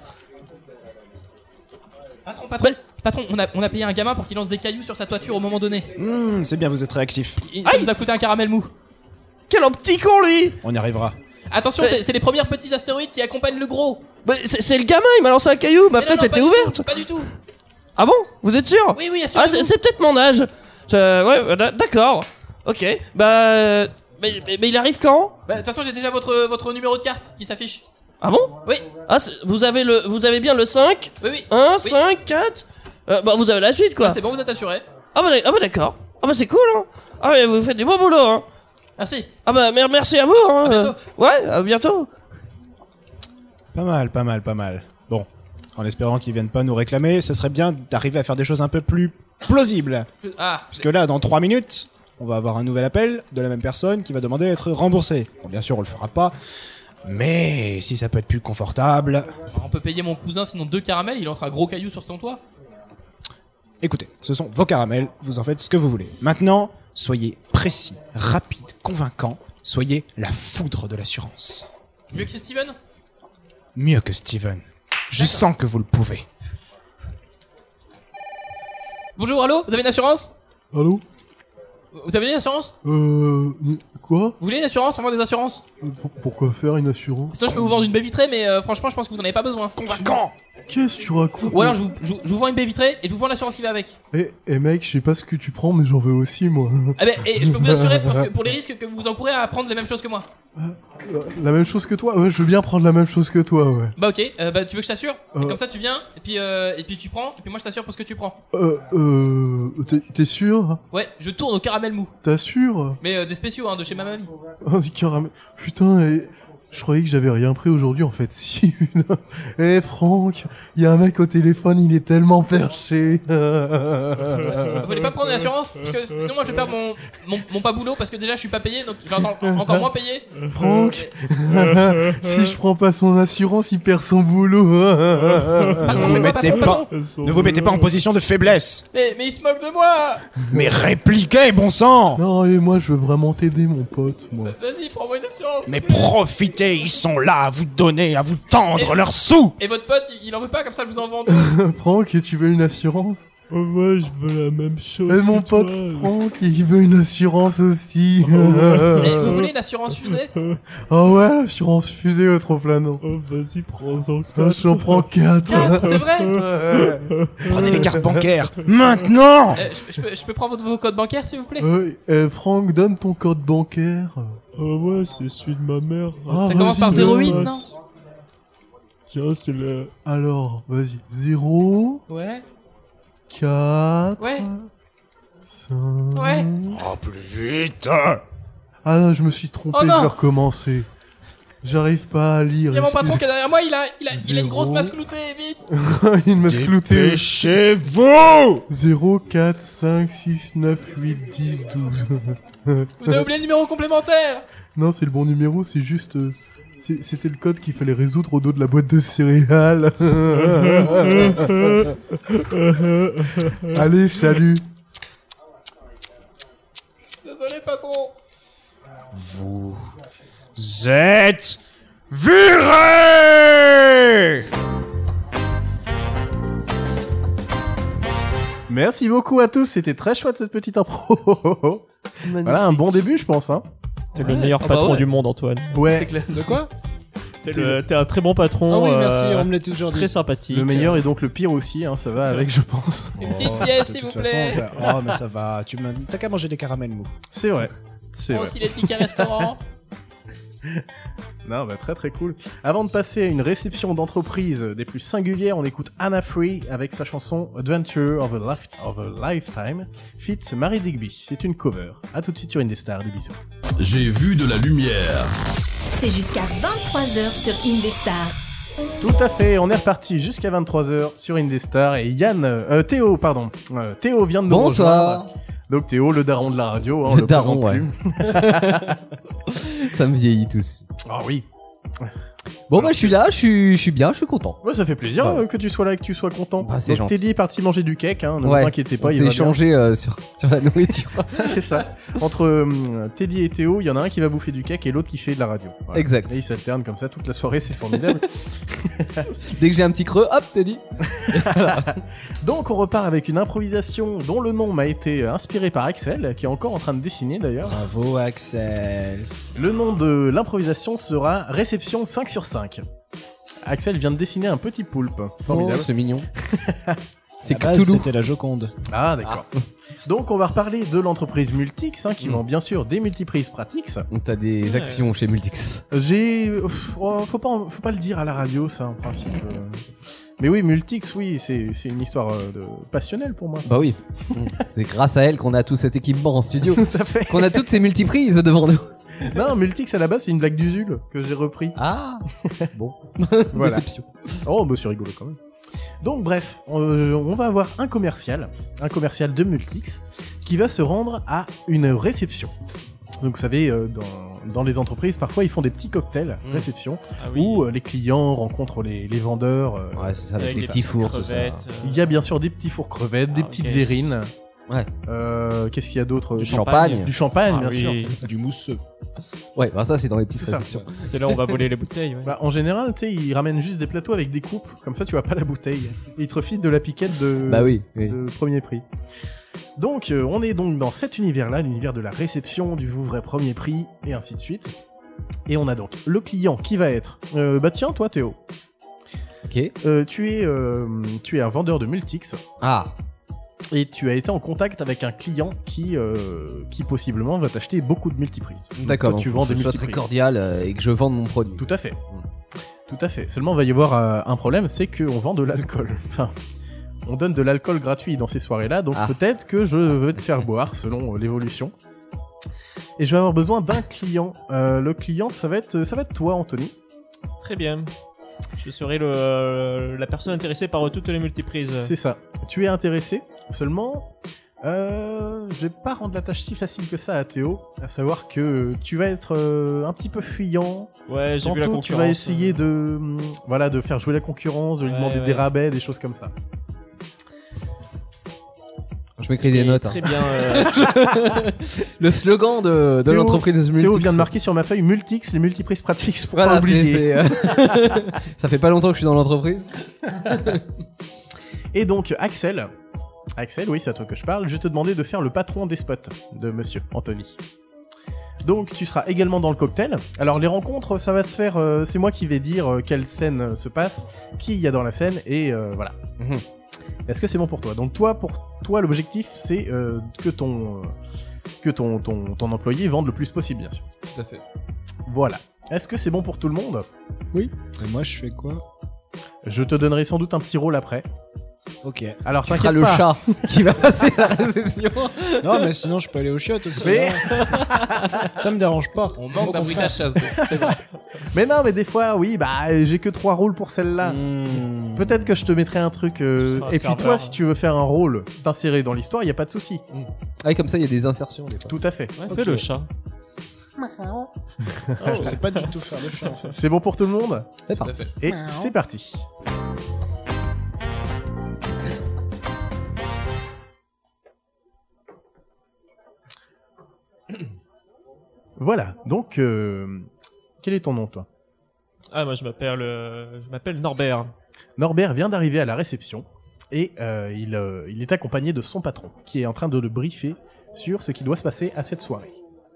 Patron, patron, patron, on a, on a payé un gamin pour qu'il lance des cailloux sur sa toiture au moment donné. Hmm, c'est bien, vous êtes réactif. Il, ça nous a coûté un caramel mou. Quel un petit con lui. On y arrivera. Attention, Mais- c'est c'est les premiers petits astéroïdes qui accompagnent le gros. Bah, c'est c'est le gamin, il m'a lancé un caillou, ma Mais non, fenêtre non, était pas du ouverte. tout, Pas du tout. Ah bon? Vous êtes sûr? Oui, oui, Ah, assurez-vous. c'est c'est peut-être mon âge. Euh, ouais, d'a- d'accord. Ok. Bah. euh, Mais, mais- mais il arrive quand? Bah, de toute façon, j'ai déjà votre, votre numéro de carte qui s'affiche. Ah bon? Oui, Ah, c'est- vous avez le, vous avez bien le cinq, oui, oui. un, Oui. cinq, quatre. Euh, bah, vous avez la suite quoi. Ah, c'est bon, vous êtes assuré. Ah bah, d'ac- ah bah d'accord. Ah bah c'est cool hein. Ah ouais, vous faites du bon boulot hein. Merci. Ah bah mer- merci à vous hein. À bientôt. Euh, Ouais, à bientôt. Pas mal, pas mal, pas mal. Bon, en espérant qu'ils viennent pas nous réclamer, ce serait bien d'arriver à faire des choses un peu plus plausibles. Ah, Parce que là, dans trois minutes, on va avoir un nouvel appel de la même personne qui va demander à être remboursé. Bon, bien sûr, on le fera pas. Mais si ça peut être plus confortable... on peut payer mon cousin, sinon deux caramels, il lance un gros caillou sur son toit. Écoutez, ce sont vos caramels, vous en faites ce que vous voulez. Maintenant, soyez précis, rapide, convaincant. Soyez la foudre de l'assurance. Mieux que c'est Steven. Mieux que Steven. Je sens que vous le pouvez. Bonjour, allô, vous avez une assurance? Allô? Vous avez une assurance? Euh. Quoi? Vous voulez une assurance? On vend des assurances? Pour- Pourquoi faire une assurance? Sinon, je peux vous vendre une baie vitrée, mais euh, franchement, je pense que vous en avez pas besoin. Convaincant. Qu'est-ce que tu racontes? Ou alors, je vous, je, vous- je vous vends une baie vitrée et je vous vends l'assurance qui va avec. Eh, eh mec, je sais pas ce que tu prends, mais j'en veux aussi, moi. Ah ben, et je peux vous assurer parce que pour les risques que vous encourez à prendre les mêmes choses que moi. La même chose que toi? Ouais, je veux bien prendre la même chose que toi, ouais. Bah ok, euh, bah tu veux que je t'assure? Et Euh. comme ça tu viens, et puis, euh, et puis tu prends, et puis moi je t'assure pour ce que tu prends. Euh, euh. T'es- T'es sûr? Ouais, je tourne au caramel mou. T'assures? Mais euh, des spéciaux hein, de chez ma mamie. Oh, du caramel. Putain, et... je croyais que j'avais rien pris aujourd'hui, en fait, si. Eh, Franck, il y a un mec au téléphone, il est tellement perché. Vous voulez pas prendre une assurance? Parce que sinon moi je vais perdre mon, mon, mon pas boulot parce que déjà je suis pas payé, donc je vais encore, encore moins payé. Franck, si je prends pas son assurance, il perd son boulot. Ah, Ne c'est vous pas mettez patron, pas, patron. ne vous mettez pas en position de faiblesse. Mais, mais il se moque de moi. Mais répliquez, bon sang. Non, et moi, je veux vraiment t'aider, mon pote, moi. Vas-y, prends-moi une assurance. Mais profitez, ils sont là à vous donner, à vous tendre leurs sous. Et votre pote, il, il en veut pas, comme ça je vous en vends deux. Franck, tu veux une assurance? Oh ouais, je veux la même chose. Et mon que pote toi. Franck, il veut une assurance aussi. Mais vous voulez une assurance fusée? Oh ouais, l'assurance fusée au trop planant. Oh vas-y, prends-en Ah, quatre. j'en prends quatre. Quatre, c'est vrai? Ouais. Prenez les cartes bancaires maintenant. Euh, je, je peux, je peux prendre votre, vos codes bancaires s'il vous plaît? Ouais, eh, Franck, donne ton code bancaire. Oh ouais, c'est celui de ma mère. Ah, Ça commence vas-y, par zéro huit, donne. non? Tiens, c'est le... Alors, vas-y. zéro, Ouais, quatre, ouais, cinq... ouais. Oh, plus vite. Ah non, je me suis trompé, Oh non. je vais recommencer. J'arrive pas à lire. Il y a mon patron excusez- qui est derrière moi, il a, il a, il a une grosse Zéro. masse cloutée, vite. Il me clouté. Dépêchez-vous. zéro, quatre, cinq, six, neuf, huit, dix, douze. Vous avez oublié le numéro complémentaire. Non, c'est le bon numéro, c'est juste... euh, c'est- C'était le code qu'il fallait résoudre au dos de la boîte de céréales. Allez, salut. Désolé, patron. Vous êtes virés. Merci beaucoup à tous, c'était très chouette cette petite impro. Voilà, un bon début, je pense. Hein. T'es Ouais. le meilleur Ah bah patron ouais. du monde, Antoine. Ouais, C'est clair. De quoi? T'es le- t'es un très bon patron. Ah oui, merci, euh, on me l'a toujours dit. Très sympathique. le meilleur et donc le pire aussi, hein, ça va avec, je pense. Une petite Oh, pièce, de s'il vous toute plaît. façon, t'as- oh, mais ça va. Tu m'as- T'as qu'à manger des caramels mous. C'est vrai. C'est Prends vrai. aussi les tickets restaurant. Non, bah, très très cool. Avant de passer à une réception d'entreprise des plus singulières, on écoute Anna Free avec sa chanson Adventure of a, Life- of a Lifetime, fit Marie Digby. C'est une cover. A tout de suite sur Indestar, des bisous. J'ai vu de la lumière. C'est jusqu'à vingt-trois heures sur Indestar. Tout à fait, on est reparti jusqu'à vingt-trois heures sur Indestar et Yann, euh, Théo, pardon, Euh, Théo vient de nous Bonsoir. rejoindre. Donc Théo, le daron de la radio, hein, on Le le daron, présente plus. Ça me vieillit tous. Ah oui. Bon bah je suis là, je suis, je suis bien, je suis content. Ouais, ça fait plaisir Ouais. euh, que tu sois là et que tu sois content. Bah, c'est Donc gentil. Teddy est parti manger du cake, hein, ne Ouais. vous inquiétez pas, On il s'est va bien. échangé euh, sur, sur la nourriture. C'est ça. Entre euh, Teddy et Théo, il y en a un qui va bouffer du cake et l'autre qui fait de la radio. Voilà. Exact. Et ils s'alternent comme ça toute la soirée, c'est formidable. Dès que j'ai un petit creux, hop, t'es dit. Donc on repart avec une improvisation dont le nom m'a été euh, inspiré par Axel, qui est encore en train de dessiner d'ailleurs. Bravo, Axel. Le nom de l'improvisation sera Réception cinq sur cinq. Axel vient de dessiner un petit poulpe. Oh, Formidable. c'est mignon. C'est À la base, Cthulhu. c'était la Joconde. Ah d'accord. Donc on va reparler de l'entreprise Multix, hein, qui Mm. vend bien sûr des multiprises Pratix. Donc t'as des actions chez Multix. J'ai... pff, oh, faut, pas, faut pas le dire à la radio ça en principe. euh. Mais oui, Multix, oui, c'est c'est une histoire euh, de... passionnelle pour moi. Bah oui. C'est grâce à elle qu'on a tout cet équipement en studio. Tout à fait. Qu'on a toutes ces multiprises devant nous. Non, Multix à la base c'est une blague d'Usul que j'ai repris. Ah. Bon. Voilà. Déception. Oh, bah c'est rigolo quand même. Donc bref, euh, on va avoir un commercial, un commercial de Multix, qui va se rendre à une réception. Donc vous savez, euh, dans, dans les entreprises, parfois ils font des petits cocktails Mm. réception, Ah oui. où euh, les clients rencontrent les, les vendeurs. euh, Ouais, c'est ça, avec Avec les des petits petites fours, tout ça. crevettes, euh, Il y a bien sûr des petits fours crevettes, des Ah, petites ok. verrines. Ouais. Euh, Qu'est-ce qu'il y a d'autre Du Champagne. Du champagne, Ah bien sûr. oui. Du mousseux. Ouais, bah ça c'est dans les petites C'est ça. réceptions. C'est là où on va voler les bouteilles. ouais. Bah, en général, tu sais, ils ramènent juste des plateaux avec des coupes, comme ça tu vois pas la bouteille. Et ils te refilent de la piquette de, Bah oui. oui. de premier prix. Donc, euh, on est donc dans cet univers-là, l'univers de la réception, du vrai premier prix, et ainsi de suite. Et on a donc le client qui va être... Euh, bah tiens, toi Théo, Ok. euh, tu, es, euh, tu es un vendeur de Multix, Ah, et tu as été en contact avec un client qui, euh, qui possiblement va t'acheter beaucoup de multiprises. Donc, d'accord. toi, Donc, tu faut vends que des je sois très multiprises. cordial euh, et que je vende mon produit. Tout à fait. Tout à fait. Seulement, il va y avoir euh, un problème, c'est qu'on vend de l'alcool. Enfin, on donne de l'alcool gratuit dans ces soirées-là, donc Ah. peut-être que je vais te faire boire selon euh, l'évolution. Et je vais avoir besoin d'un client. Euh, le client, ça va être, ça va être toi, Anthony. Très bien. Je serai le, la personne intéressée par toutes les multiprises. C'est ça. Tu es intéressé. Seulement, euh, je vais pas rendre la tâche si facile que ça à Théo. À savoir que tu vas être euh, un petit peu fuyant. Ouais, j'ai vu la Tantôt, concurrence. tu vas essayer de, hum, voilà, de faire jouer la concurrence, de lui Ouais, demander ouais. des rabais, des choses comme ça. Je m'écris des Et notes. hein. Très bien. euh, Le slogan de, de Théo- l'entreprise Multix. Théo vient de marquer sur ma feuille Multix, les multiprises pratiques pour Voilà, pas oublier. c'est, c'est, euh, ça fait pas longtemps que je suis dans l'entreprise. Et donc, Axel, Axel, oui, c'est à toi que je parle, je vais te demander de faire le patron des spots de monsieur Anthony. Donc, tu seras également dans le cocktail. Alors, les rencontres, ça va se faire, euh, c'est moi qui vais dire euh, quelle scène euh, se passe, qui il y a dans la scène, et euh, voilà. Mhm. Est-ce que c'est bon pour toi? Donc, toi, pour toi, l'objectif, c'est euh, que ton, euh, que ton, ton, ton employé vende le plus possible, bien sûr. Tout à fait. Voilà. Est-ce que c'est bon pour tout le monde? Et moi, je fais quoi? Je te donnerai sans doute un petit rôle après. Ok. Alors, Tu feras t'inquiète le pas. chat qui va passer à la réception. Non, mais sinon, je peux aller au chiottes aussi. Mais- hein. Ça me dérange pas. On Au manque d'un contraire. bruitage chasse d'eau, c'est vrai. Mais non, mais des fois, oui, bah, j'ai que trois rôles pour celle-là. Mmh. Peut-être que je te mettrai un truc. euh, Tu seras un Et puis serveur. toi, si tu veux faire un rôle, t'insérer dans l'histoire, y a pas de souci. Ah, et comme ça, il y a des insertions des fois. Tout à fait. ouais, Ok. fais le chat. Je sais pas du tout faire le chat en fait. C'est bon pour tout le monde? C'est Tout à parti. fait. Et c'est parti. Voilà, donc, euh, quel est ton nom, toi? Ah, moi je m'appelle euh, je m'appelle Norbert. Norbert vient d'arriver à la réception et euh, il, euh, il est accompagné de son patron qui est en train de le briefer sur ce qui doit se passer à cette soirée.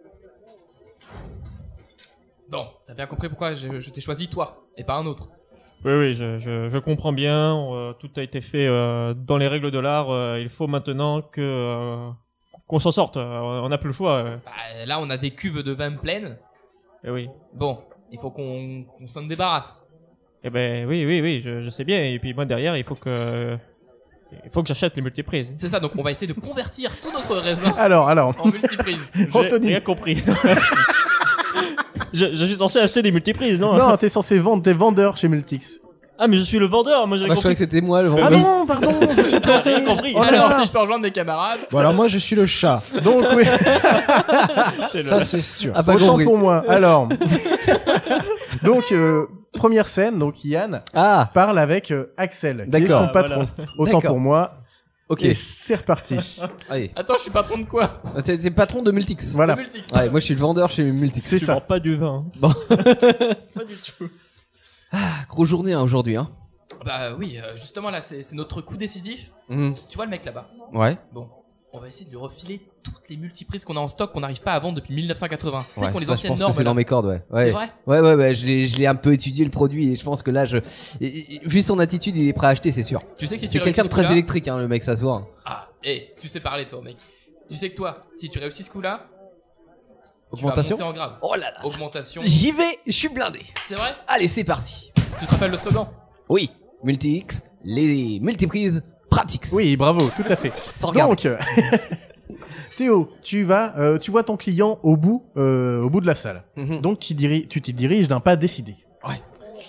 Bon, t'as bien compris pourquoi je, je t'ai choisi toi et pas un autre. Oui, oui, je, je, je comprends bien. euh, tout a été fait euh, dans les règles de l'art. euh, il faut maintenant que euh, qu'on s'en sorte. euh, on n'a plus le choix. euh. Bah, là, on a des cuves de vin pleines. Eh oui. Bon, il faut qu'on qu'on s'en débarrasse. Eh ben oui, oui, oui, je, je sais bien. Et puis moi derrière, il faut que il faut que j'achète les multiprises. C'est ça, donc on va essayer de convertir tout notre raisin Alors, alors, en multiprise. J'ai Anthony. rien compris. je, je suis censé acheter des multiprises, non? non, t'es censé vendre, t'es vendeur chez Multix. Ah, mais je suis le vendeur. Moi j'ai Bah, je croyais compris. que c'était moi le Ah vendeur. non, pardon, je suis planté. J'ai compris. Oh là Alors, là. si je peux rejoindre mes camarades. Bon, alors moi, je suis le chat. Donc, oui. C'est le- Ça, c'est sûr. Ah, pas Autant compris. pour moi. Alors, donc euh, première scène, donc Yann Ah, parle avec euh, Axel, qui est D'accord. son patron. Autant D'accord. pour moi. ok. Et c'est reparti. Allez. Attends, je suis patron de quoi? T'es t'es patron de Multix. Voilà, De Multix. Ouais, moi je suis le vendeur chez Multix. c'est Tu ça. vends pas du vin. Bon. Pas du tout. Ah, grosse journée hein, aujourd'hui. Hein. Bah oui, euh, justement là, c'est c'est notre coup décisif. Mhm. Tu vois le mec là-bas? Ouais. Bon, on va essayer de lui refiler toutes les multiprises qu'on a en stock qu'on n'arrive pas à vendre depuis mille neuf cent quatre-vingts. Tu sais Ouais, qu'on les ça, je anciennes pense que normes. c'est là. dans mes cordes, ouais. ouais. C'est vrai? Ouais, ouais, ouais, je l'ai, je l'ai un peu étudié le produit et je pense que là, je, et- et- vu son attitude, il est prêt à acheter, c'est sûr. Tu sais que si tu C'est réussis quelqu'un de ce très coup-là- électrique, hein, le mec, ça se voit. Ah, hé, tu sais parler toi, mec. Tu sais que toi, si tu réussis ce coup-là, Augmentation. tu vas monter en grade. Oh là là. Augmentation. J'y vais, je suis blindé. C'est vrai? Allez, c'est parti. Tu te rappelles le slogan? Oui, Multix, les multiprises pratiques. Oui, bravo, tout à fait. Sans regarder. Donc, euh, Théo, tu vas, euh, tu vois ton client au bout, euh, au bout de la salle. Mhm. Donc tu diri- tu t'y diriges d'un pas décidé. Ouais.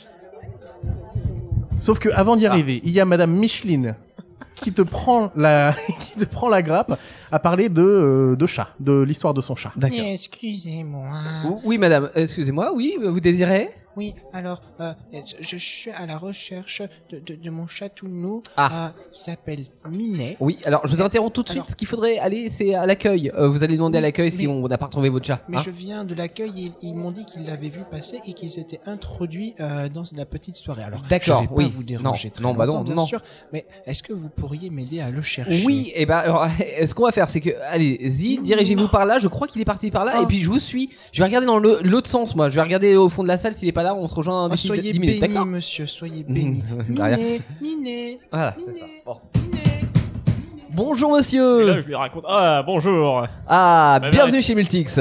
Sauf que avant d'y arriver, il y a Madame Micheline qui te prend la, qui te prend la grappe à parler de, euh, de chat, de l'histoire de son chat. D'accord. Excusez-moi. Oui, madame, excusez-moi, oui, vous désirez? Oui, alors, euh, je, je suis à la recherche de, de, de mon chatounou Ah. euh, qui s'appelle Minet. Oui, alors je vous interromps tout de suite. Alors- Ce qu'il faudrait aller, c'est à l'accueil. Euh, vous allez demander à Oui, l'accueil si mais- on n'a pas retrouvé votre chat. Mais hein. je viens de l'accueil et ils m'ont dit qu'ils l'avaient vu passer et qu'ils s'étaient introduits euh, dans la petite soirée. Alors, D'accord, je vais pas oui. vous déranger Non, très non, bah longtemps, non, bien non. sûr, mais est-ce que vous pourriez m'aider à le chercher? Oui, et ben, alors, ce qu'on va faire, c'est que, allez-y, dirigez-vous par là. Je crois qu'il est parti par là, Oh. et puis je vous suis. Je vais regarder dans le- l'autre sens, moi. Je vais regarder au fond de la salle s'il est pas là. On se rejoint Oh, d'ici soyez dix minutes, béni, d'accord? monsieur, soyez béni. De rien. Minet, Minet, Voilà, c'est ça. Minet, Bon. Minet. Bonjour, Et là, monsieur. je lui raconte. Ah, bonjour. Ah, Bah, bienvenue bah, chez Multix.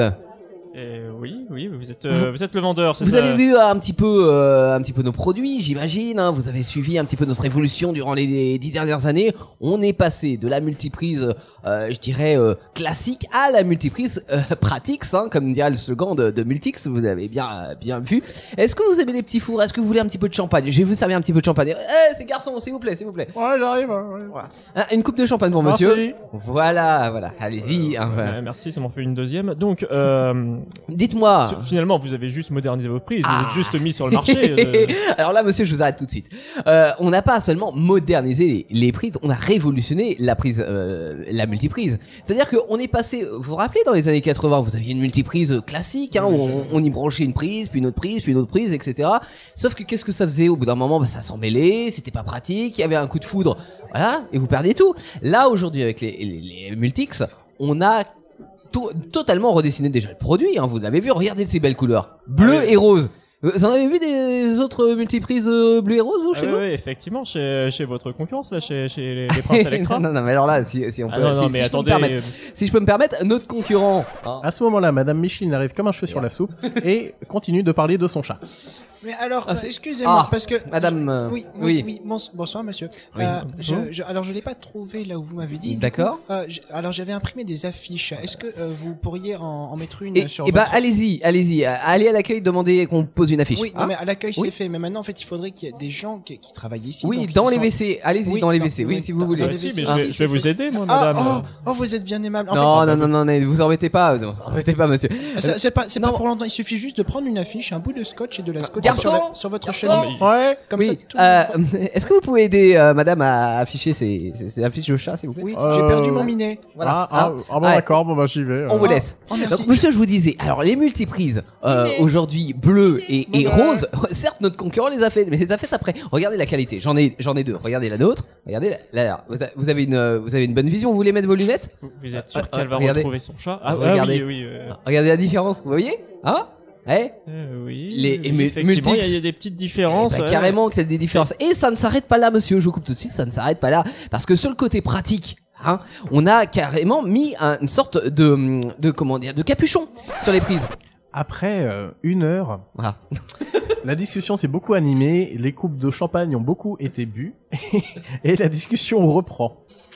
Et oui, oui, vous êtes, euh, vous êtes le vendeur, c'est Vous ça avez vu euh, un petit peu, euh, un petit peu nos produits, j'imagine. Hein, vous avez suivi un petit peu notre évolution durant les dix dernières années. On est passé de la multiprise, euh, je dirais euh, classique, à la multiprise euh, Pratix, hein, comme dirait le slogan de, de Multix. Vous avez bien, euh, bien vu. Est-ce que vous aimez les petits fours? Est-ce que vous voulez un petit peu de champagne? Je vais vous servir un petit peu de champagne. Eh, ces garçons, s'il vous plaît, s'il vous plaît. Ouais, j'arrive. Ouais. Ah, une coupe de champagne pour Merci. monsieur. Voilà, voilà. Allez-y. Hein, voilà. Ouais, merci, ça m'en fait une deuxième. Donc, euh, Dites-moi. su- finalement, vous avez juste modernisé vos prises, Ah. vous êtes juste mis sur le marché. euh, Alors là, monsieur, je vous arrête tout de suite. Euh, on n'a pas seulement modernisé les, les prises, on a révolutionné la prise, euh, la multiprise. C'est-à-dire qu'on est passé, vous vous rappelez, dans les années quatre-vingts, vous aviez une multiprise classique, hein, où on, on y branchait une prise, puis une autre prise, puis une autre prise, et cetera. Sauf que qu'est-ce que ça faisait? Au bout d'un moment, bah, ça s'en mêlait, c'était pas pratique, il y avait un coup de foudre, voilà, et vous perdiez tout. Là, aujourd'hui, avec les, les, les Multix, on a to- totalement redessiné déjà le produit, hein, vous l'avez vu, regardez ces belles couleurs, bleu Ah oui. et rose. Vous en avez vu des autres multiprises euh, bleu et rose, vous, ah chez oui, vous? oui, effectivement, chez, chez votre concurrence, là, chez, chez les, les Princes Electra. non, non, mais alors là, si, si on Ah peut, non, non, si, mais si je peux me attendez. permettre, si je peux me permettre, notre concurrent. hein. À ce moment-là, Madame Micheline arrive comme un cheveu sur la soupe et continue de parler de son chat. Mais alors, Ah, euh, c'est- excusez-moi, Ah, parce que... Madame, euh, Oui, oui. oui, oui, bons- bonsoir monsieur. Oui. Euh, je, Bonjour. je- alors je l'ai pas trouvé là où vous m'avez dit. du D'accord. coup, euh, j'- alors j'avais imprimé des affiches. Est-ce que euh, vous pourriez en, en mettre une Et, sur et bah, votre... allez-y, allez-y, euh, allez à l'accueil, demandez qu'on pose une affiche. Oui, non, hein. mais à l'accueil Oui. c'est fait. Mais maintenant en fait il faudrait qu'il y ait des gens qui, qui travaillent ici. Oui, donc dans ils les sont- W C, allez-y Oui, dans les dans- W C, oui, oui, si vous dans- voulez. dans Ah, les si, W C, mais ah, je, vais, si, je vais c'est vous fait. aider, moi, Ah, madame. oh, oh, vous êtes bien aimable. En Non, fait, non, non, non, mais vous embêtez pas, vous embêtez pas, monsieur. C'est c'est pas, c'est Non. pas pour longtemps. Il suffit juste de prendre une affiche, un bout de scotch et de la scotcher Garçon sur, la- sur votre Garçon chemise. Ouais. Comme ça. Oui, tout euh, le monde- est-ce que vous pouvez aider euh, madame à afficher ses, ses, ses affiches de chat, s'il vous plaît? Oui, Euh, j'ai perdu mon minet. Voilà. Ah, ah, hein. ah bon, Ouais. d'accord, bon bah j'y vais. On euh. vous laisse. Oh, merci. Donc, monsieur, je vous disais, alors les multiprises, euh, Minet. aujourd'hui bleu et, et Bon, bah. rose, certes notre concurrent les a fait, mais les a faites après. Regardez la qualité, j'en ai, j'en ai deux. Regardez la nôtre, regardez la, la- vous, a- vous avez une, euh, vous avez une bonne vision. Vous voulez mettre vos lunettes? Vous, vous êtes sûr Ah, qu'elle va regardez. retrouver son chat? Ah, Ah, ah regardez. oui, oui. euh, Regardez la différence, vous voyez? Hein? Eh? euh, oui. Les- oui, et mu- effectivement, il y, a- Multix. il y a des petites différences. Eh ben, ouais. carrément que c'est des différences. Et ça ne s'arrête pas là, monsieur. Je vous coupe tout de suite, ça ne s'arrête pas là. Parce que sur le côté pratique, hein, on a carrément mis un- une sorte de, de, comment dire, de capuchon sur les prises. Après euh, une heure, Voilà. la discussion s'est beaucoup animée, les coupes de champagne ont beaucoup été bues et la discussion reprend.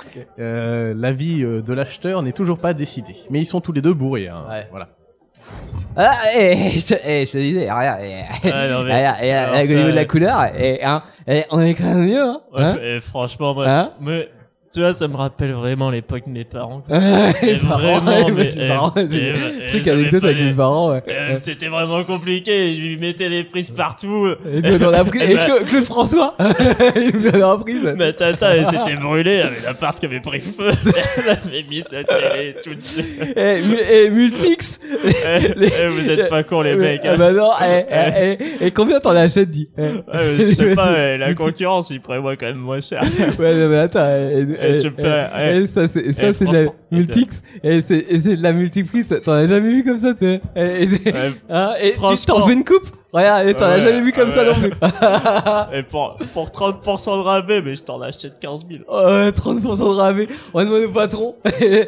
Euh, L'avis euh, de l'acheteur n'est toujours pas décidé, mais ils sont tous les deux bourrés. Hein. Ouais. Voilà. Ah, eh, eh, je, te- eh, je te disais, regarde, eh, Ah, non, mais- regarde, eh, alors avec ça, au niveau de la ouais. couleur, eh, hein, eh, on est quand même mieux, hein. Ouais, Hein et franchement, moi, Hein je- mais, tu vois, ça me rappelle vraiment l'époque de mes parents. Les Et parents, vraiment, ouais, mais, mes eh, parents, c'est eh, un eh, truc j'avais anecdote pas avec les- mes parents, ouais. Euh, C'était vraiment compliqué, je lui mettais les prises partout. Et toi, dans la prise, Eh et ben- Claude, Claude François, il me dans la prise. Ma tata, elle s'était brûlée, elle avait l'appart qui avait pris feu. Elle avait mis sa télé tout dessus. Eh, mu- eh, Multix. Eh, Les- eh, vous êtes pas cons, les Eh, mecs. Ah hein. bah non, eh, eh, eh, et combien t'en achètes, dis? Eh. Ouais, je sais pas, eh, la concurrence, il prévoit quand même moins cher. Ouais, non, mais attends, eh, Eh, eh, tu me eh, fais- eh, eh, ça c'est, ça eh, c'est de la franchement, multix, et c'est, et c'est de la multiprise, t'en as jamais vu comme ça, t'es, eh, et, c'est- Ouais, hein, et tu franchement. t'en fais une coupe? Regarde, et t'en as Ouais, jamais vu comme ça ouais. non plus. Et pour, pour trente pour cent de rabais, mais je t'en achète quinze mille. Oh, trente pour cent de rabais, on va demander au patron. Hey,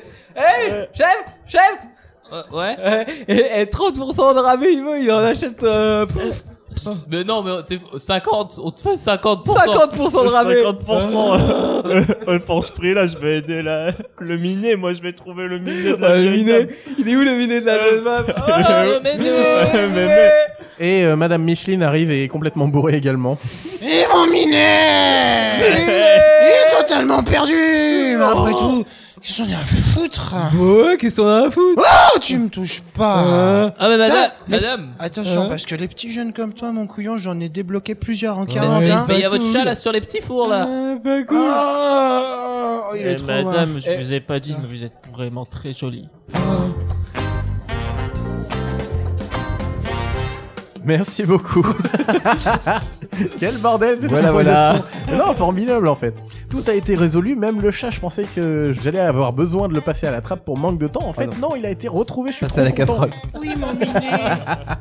chef, chef! Euh, ouais. Eh, et, et trente pour cent de rabais, il veut, il en achète, euh, pff, Psst, mais non, mais t'es cinquante, on te fait cinquante pour cent. cinquante pour cent de rabais. cinquante pour cent. euh, pour ce prix-là, je vais aider la, le minet. Moi, je vais trouver le minet de la Ouais, le vieille minet, dame. il est où le minet de la jeune femme? Oh, Ah, mais non. mais- mais- Et euh, Madame Micheline arrive et est complètement bourrée également. Et mon minet. Il est totalement perdu. Mais après tout, qu'est-ce qu'on a à foutre? Ouais, qu'est-ce qu'on a à foutre? Oh, tu me touches pas. Ah mais madame, Mais- madame. Attention, Hein parce que les petits jeunes comme toi, mon couillon, j'en ai débloqué plusieurs en Mais quarante. hein. mais il y a votre chat là sur les petits fours là. Oh, il est Eh, trop madame, loin. je vous ai pas dit, mais vous êtes vraiment très jolie. Merci beaucoup. Quel bordel cette Voilà, improvisation. Non, formidable en fait. Tout a été résolu, même le chat, je pensais que j'allais avoir besoin de le passer à la trappe pour manque de temps. En fait, Ah non. il a été retrouvé, je suis Passe à trop la content. casserole. Oui, mon minet.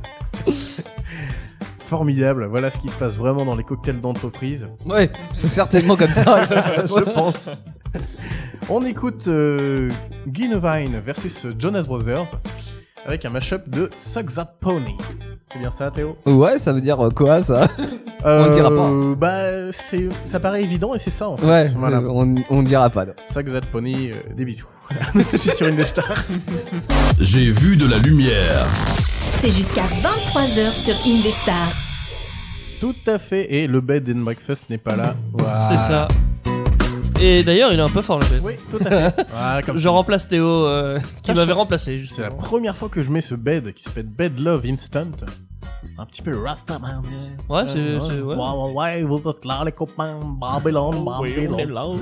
Formidable, voilà ce qui se passe vraiment dans les cocktails d'entreprise. Ouais, c'est certainement comme ça. Je pense. On écoute euh, Guy Nevine versus Jonas Brothers avec un mashup de Suck That Pony. C'est bien ça, Théo? Ouais, ça veut dire euh, quoi ça? Euh, On ne dira pas. Bah, c'est, ça paraît évident et c'est ça en fait. Ouais, Voilà. c'est- on, on ne dira pas. non. Suck That Pony, euh, des bisous. Je suis sur une des stars. J'ai vu de la lumière. C'est jusqu'à vingt-trois heures sur Indestar. Tout à fait, et le bed and breakfast n'est pas là. Voilà. C'est ça. Et d'ailleurs, il est un peu fort le bed. Oui, tout à fait. Voilà, comme Je ça. remplace Théo euh, qui Ça, m'avait je- remplacé C'est la justement. première fois que je mets ce bed qui s'appelle Bed Love Instant. Un petit peu Rastaman. Ouais, c'est- c'est- ouais. Ouais, ouais, vous êtes là les copains. Babylon, Babylon.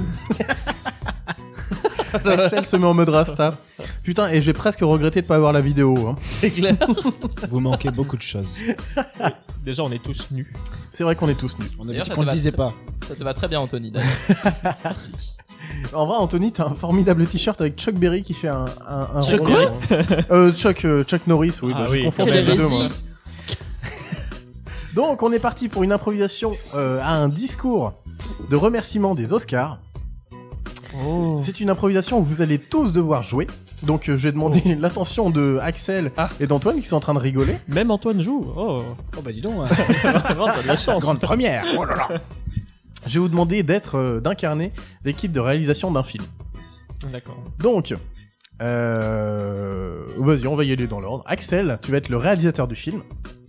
Axel se met en mode Rasta. Putain, et j'ai presque regretté de pas avoir la vidéo. Hein. C'est clair. Vous manquez beaucoup de choses. Déjà, on est tous nus. C'est vrai qu'on est tous nus. On avait D'ailleurs, dit ça qu'on te le va disait très- pas. Ça te va très bien, Anthony. d'ailleurs. Merci. En vrai, Anthony, t'as un formidable t-shirt avec Chuck Berry qui fait un. un, un Chuck rond. euh, Chuck, euh, Chuck Norris, oui, Ah bah, oui. j'ai confondu Quelle avec les deux, moi. hérésie. Donc, on est parti pour une improvisation euh, à un discours de remerciement des Oscars. Oh. C'est une improvisation où vous allez tous devoir jouer. Donc, euh, je vais demander l'attention de Axel Ah. et d'Antoine qui sont en train de rigoler. Même Antoine joue. Oh, Oh bah dis donc. hein. vraiment, t'as de la chance. Grande première. Oh là là. Je vais vous demander d'être, euh, d'incarner l'équipe de réalisation d'un film. D'accord. Donc, euh... vas-y, on va y aller dans l'ordre. Axel, tu vas être le réalisateur du film.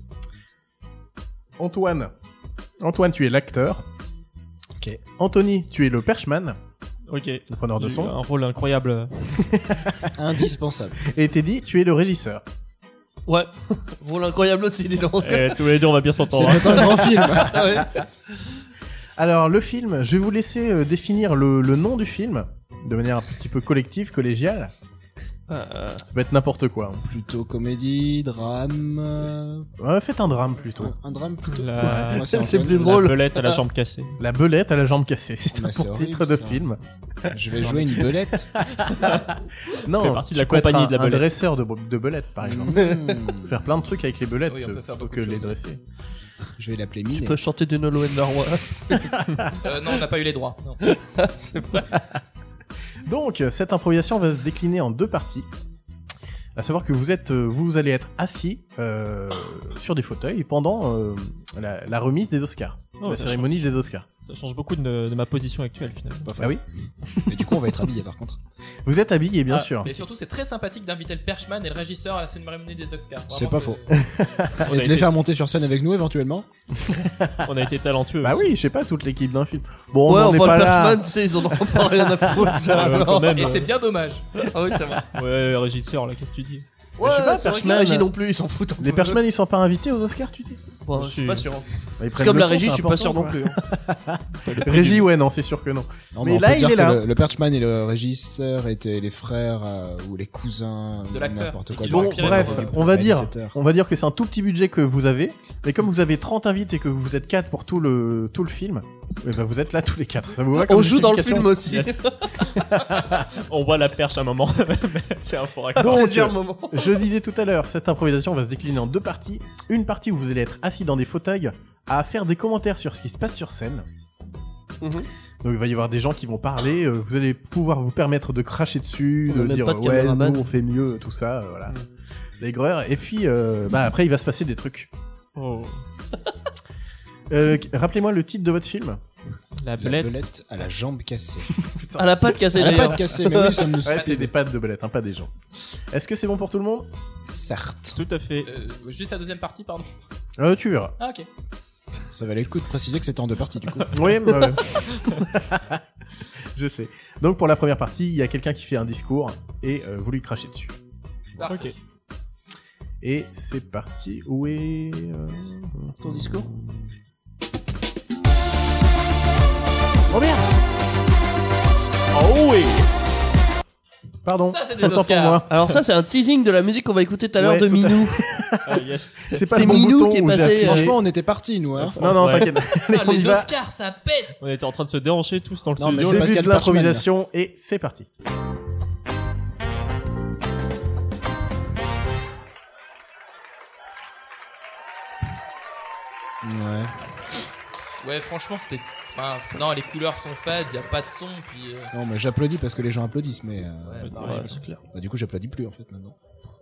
Antoine, Antoine, tu es l'acteur. Ok. Anthony, tu es le perchman, Ok. le preneur de J'ai son. un rôle incroyable. Indispensable. Et Teddy, tu es le régisseur. Ouais. Rôle incroyable aussi, dis donc. Et tous les deux, on va bien s'entendre. C'était un grand film. Ah ouais. Alors, le film, je vais vous laisser euh, définir le, le nom du film de manière un petit peu collective, collégiale. Euh, Ça peut être n'importe quoi. hein. Plutôt comédie, drame. euh, Ouais, faites un drame plutôt. Un, un drame plutôt. La... Moi, c'est Antoine. plus drôle. La belette à la jambe cassée. La belette à la jambe cassée, c'est Mais un c'est bon horrible, titre de ça. film. Je vais jouer une belette. Non, fait partie de tu la peux être compagnie un, de la un belette. dresseur de, de belettes, par exemple. Mmh. Faire plein de trucs avec les belettes Oui, on euh, peut faire plutôt beaucoup que de les choses. dresser. Je vais l'appeler tu Mine. peux chanter des Nolo Enderwa. Euh, non, on n'a pas eu les droits. Non. Donc, euh, cette improvisation va se décliner en deux parties. À savoir que vous êtes, euh, vous allez être assis euh, sur des fauteuils pendant euh, la, la remise des Oscars, Oh, la ça cérémonie des Oscars. Ça change beaucoup de, de ma position actuelle finalement. Ah oui. Mais du coup, on va être habillés par contre. Vous êtes habillés, bien Ah, sûr. Mais surtout, c'est très sympathique d'inviter le perchman et le régisseur à la cérémonie des Oscars. C'est Vraiment, pas faux. On Et a, de les été, faire monter sur scène avec nous éventuellement. on a été talentueux. Bah aussi. oui, je sais pas, toute l'équipe d'un film. Bon, Ouais, on n'en est enfin pas le là. Perchman, tu sais, ils en ont pas rien à foutre. Ah, ouais, quand même. Et euh, c'est bien dommage. Ah oui, c'est vrai. Ouais, régisseur, là, qu'est-ce que tu dis? Ouais, je sais pas, c'est vrai que Perchman, la régie non plus, ils s'en foutent. un Les peu. Perchman, ils sont pas invités aux Oscars, tu dis Bon, je suis pas sûr. hein. Bah, ils C'est prennent comme le la son, régie, c'est je suis pas important, sûr non quoi. plus. hein. Régie, ouais, non, c'est sûr que non. Non, Mais on là, peut il dire est que là. Le, le Perchman et le régisseur étaient les frères euh, ou les cousins De ou l'acteur. n'importe quoi. Qui de l'ont Bon, inspiré bref, pour, euh, on va dire, réalisateur. on va dire que c'est un tout petit budget que vous avez, mais comme vous avez trente invités et que vous êtes quatre pour tout le tout le film, eh ben vous êtes là tous les quatre. Ça vous va comme On joue dans le justification film aussi. Yes. On voit la perche à un moment. C'est un fort acteur. Donc, Plusieurs moments. je disais tout à l'heure, cette improvisation va se décliner en deux parties. Une partie où vous allez être assis dans des fauteuils à faire des commentaires sur ce qui se passe sur scène. Mhm. Donc il va y avoir des gens qui vont parler, euh, vous allez pouvoir vous permettre de cracher dessus, On a de même dire pas de ouais, caméraman. nous on fait mieux, tout ça, euh, voilà. Mm. L'aigreur. Et puis euh, bah, après il va se passer des trucs. Oh. Euh, Rappelez-moi le titre de votre film. La La belette. belette à la jambe cassée. À la patte cassée Elle a pas d'ailleurs. de cassée, mais oui, ça me Ouais, suit. c'est des pattes de belette, hein, pas des gens. Est-ce que c'est bon pour tout le monde? Certes. Tout à fait. Euh, juste la deuxième partie, pardon. euh, Tu verras. Ah, ok. Ça valait le coup de préciser que c'était en deux parties du coup. Oui, bah ouais. Je sais. Donc pour la première partie, il y a quelqu'un qui fait un discours et euh, vous lui crachez dessus. Parfait. Ok. Et c'est parti. Où est euh, Ton discours? Oh merde. Oh oui. Pardon. Ça, c'est des autant pour Oscars. moi. Alors ça c'est un teasing de la musique qu'on va écouter tout à l'heure Ouais, de tout à- Minou. Ah, yes. C'est pas C'est le bon Minou bouton qui est où j'ai passé, appuyé. euh, Franchement, on était partis nous. Hein. Non, non, Ouais. t'inquiète. Allez, Ah, on y les va. Oscars, ça pète. On était en train de se déhancher tous dans le Non, mais studio. c'est Début Pascal de l'improvisation et c'est parti. Ouais. Ouais, franchement, c'était. Enfin, non, les couleurs sont fades, y a pas de son, puis. euh, Non, mais j'applaudis parce que les gens applaudissent, mais. euh, Ouais, c'est pareil. vrai, c'est clair. bah, du coup, j'applaudis plus en fait maintenant.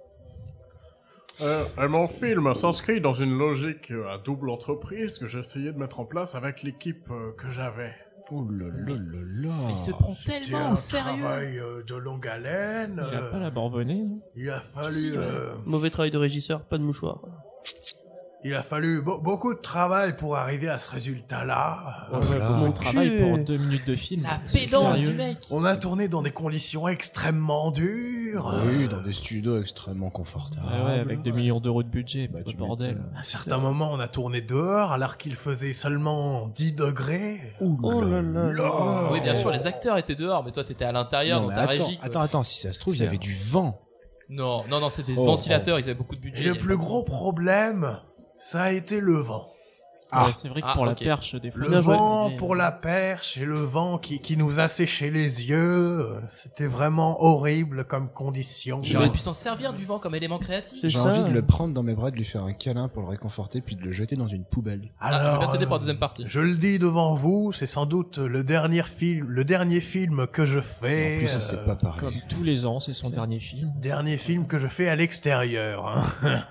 Euh, euh, mon film s'inscrit dans une logique euh, à double entreprise que j'ai essayé de mettre en place avec l'équipe euh, que j'avais. Oh là là là là. Il se prend C'était tellement un au sérieux. travail euh, de longue haleine. Il a euh, pas la Borbonnais. il a fallu, Si, ouais. euh, Mauvais travail de régisseur, pas de mouchoir. il a fallu be- beaucoup de travail pour arriver à ce résultat-là. Ouais, Euh, ouais, mon travail cul. pour deux minutes de film. La C'est pédance sérieux. du mec. On a tourné dans des conditions extrêmement dures. Oui, Euh, dans des studios extrêmement confortables. Ouais, ouais, avec deux millions d'euros de budget, Bah, bah, tu bordel. m'étonnes. À certains moments, on a tourné dehors alors qu'il faisait seulement dix degrés. Oh là là là. Oui, bien sûr, les acteurs étaient dehors, mais toi, t'étais à l'intérieur Non, dans mais ta attends, régie. quoi. attends, attends, si ça se trouve, il y avait du vent. Non, non, non, c'était des Oh, ventilateurs, ils avaient beaucoup de Et budget. le il y avait plus pas- gros problème, ça a été le vent. Ah. Ouais, c'est vrai que Ah, pour la ok. perche, des fois. Le ça vent peut- pour la perche et le vent qui, qui nous a séché les yeux, euh, c'était vraiment horrible comme condition. Il aurait pu s'en servir du vent comme élément créatif. C'est J'ai ça. envie de le prendre dans mes bras, de lui faire un câlin pour le réconforter, puis de le jeter dans une poubelle. Ah, je vais bien t'aider euh, pour la deuxième partie. je le dis devant vous, c'est sans doute le dernier film, le dernier film que je fais. En plus, ça euh, c'est pas pareil. Comme tous les ans, c'est son dernier film. Dernier film que je fais à l'extérieur. hein.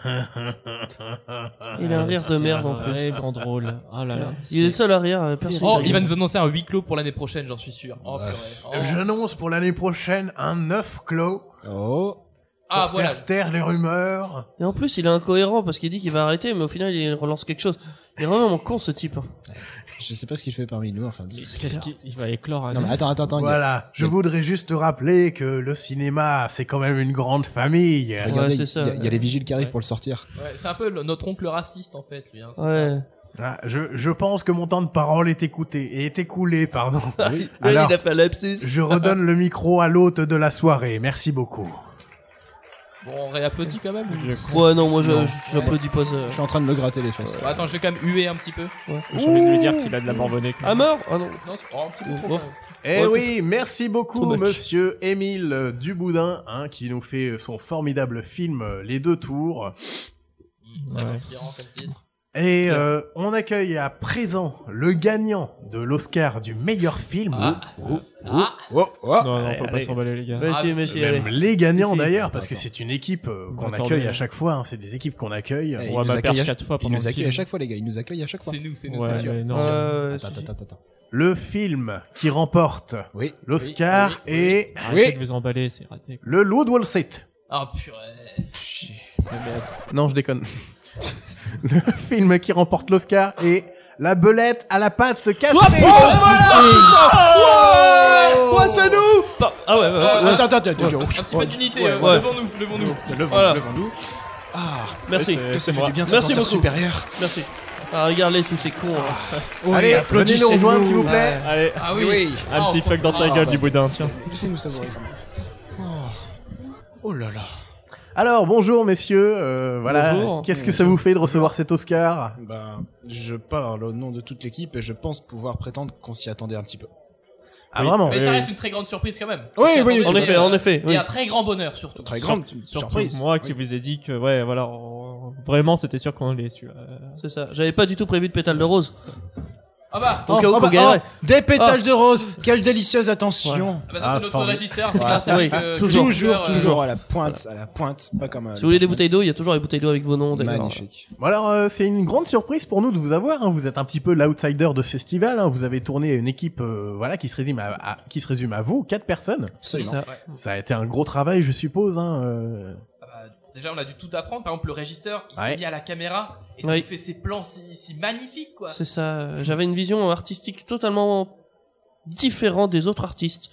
Il a un rire de merde en plus. Vraiment drôle. Oh là là. Il est seul à rire, euh, personne. Oh, ne il va rigole. nous annoncer un huis clos pour l'année prochaine, j'en suis sûr. Oh, purée. Oh. J'annonce pour l'année prochaine un neuf clos Oh, Ah, pour voilà. faire taire les rumeurs. Et en plus, il est incohérent parce qu'il dit qu'il va arrêter, mais au final, il relance quelque chose. Il est vraiment con ce type. je sais pas ce qu'il fait parmi nous, enfin. Qu'est-ce qu'il il va éclore un Non, mais attends, attends, attends. il y a- Voilà, je voudrais juste rappeler que le cinéma, c'est quand même une grande famille. Regardez, c'est ça. il y a- il y, a les vigiles qui arrivent pour le sortir. Ouais, c'est un peu le- notre oncle raciste en fait, lui. Hein, c'est Ouais. Ah, je, je pense que mon temps de parole est écouté, est écoulé, pardon. Oui. Alors, il a fait un lapsus. je redonne le micro à l'hôte de la soirée. Merci beaucoup. ça. Bon, on réapplaudit quand même. ou- Ouais, non, moi, je- Non. je- j'applaudis pas ça. Je suis en train de me gratter les fesses. Bon, attends, je vais quand même huer un petit peu. J'ai envie de lui dire qu'il a de la Borbonnais. quand Ah, même. mort Ah non. Non, c'est- oh, un petit peu trop. Oh. quand même. Eh Ouais, oui, merci beaucoup, too much. monsieur Émile euh, Duboudin, hein, qui nous fait son formidable film euh, Les Deux Tours. Mmh, très Ouais. inspirant comme titre. Et euh, on accueille à présent le gagnant de l'Oscar du meilleur film. Ah. Ah, Oh, oh. Non, non, Allez, faut pas allez. s'emballer, les gars. Ouais, Ah, si, mais si, si, Même allez. les gagnants Si, si. d'ailleurs, Attends, parce que attends. c'est une équipe euh, qu'on Attendez. accueille à chaque fois. hein, c'est des équipes qu'on accueille. Eh, On il va nous ma accueille perche à- quatre fois Il pendant nous le accueille à film. chaque fois, les gars. Il nous accueille à chaque fois. c'est nous, c'est nous, Ouais, c'est sûr. mais non. Ouais, ouais, Attends, si, si. attends, attends, attends. Le film qui remporte Oui. l'Oscar Oui, oui, est Arrêtez Oui. de vous emballer, c'est raté. quoi. le Loup de Wall Street. Ah, purée. Non, je déconne. Le film qui remporte l'Oscar est La Belette à la patte cassée. Ouais, c'est nous Pas- Ah ouais, ouais, ouais. Attends, attends, attends. Un petit peu d'unité, Ouais, euh, ouais. levons-nous, levons-nous. Levons, Voilà. levons-nous. Ah, Merci, que ça fait moi. du bien de Merci se sentir beaucoup. supérieur. merci. Ah, regardez tous ces cons. hein. Oui, Allez, venez applaudissez-nous. nous rejoindre s'il vous plaît. Allez, Ah oui. Oui. Ah, un on petit fuck dans ta profite- gueule ah, du boudin, tiens. Laissez-nous savourer. Oh. Oh là là. Alors bonjour messieurs, euh, voilà. Bonjour. Qu'est-ce que ça vous fait de recevoir cet Oscar? Ben, je parle au nom de toute l'équipe et je pense pouvoir prétendre qu'on s'y attendait un petit peu. Ah Oui. vraiment? Mais Oui, ça oui. reste une très grande surprise quand même. Oui, On s'y oui, attendait, En mais, effet, euh, en effet. oui. Et un très grand bonheur surtout. Très grande Surtout surprise. moi qui vous ai dit que, ouais, voilà, on- vraiment, c'était sûr qu'on allait celui-là. C'est ça. J'avais pas du tout prévu de pétale de rose. Ah bah, Au cas où qu'on gagnerait. des pétales de rose. Quelle délicieuse attention. ah bah ça Ah, c'est notre formidable. régisseur, c'est grâce à Oui, lui que toujours, que Toujours, le joueur, euh, toujours à la pointe, à la pointe, pas comme. euh, Si vous voulez des le bouteilles d'eau, il y a toujours les bouteilles d'eau avec vos noms. d'ailleurs. Magnifique. Bon alors euh, c'est une grande surprise pour nous de vous avoir. Hein. Vous êtes un petit peu l'outsider de ce festival. Hein. Vous avez tourné une équipe, euh, voilà, qui se résume à, à- qui se résume à vous, quatre personnes. Absolument. Ça. Ça a été un gros travail, je suppose. Hein. euh. ah bah, déjà on a dû tout apprendre. Par exemple, le régisseur, il Ouais. s'est mis à la caméra et ça Oui. lui fait ses plans si, si magnifiques, quoi. C'est ça. J'avais une vision artistique totalement différente des autres artistes.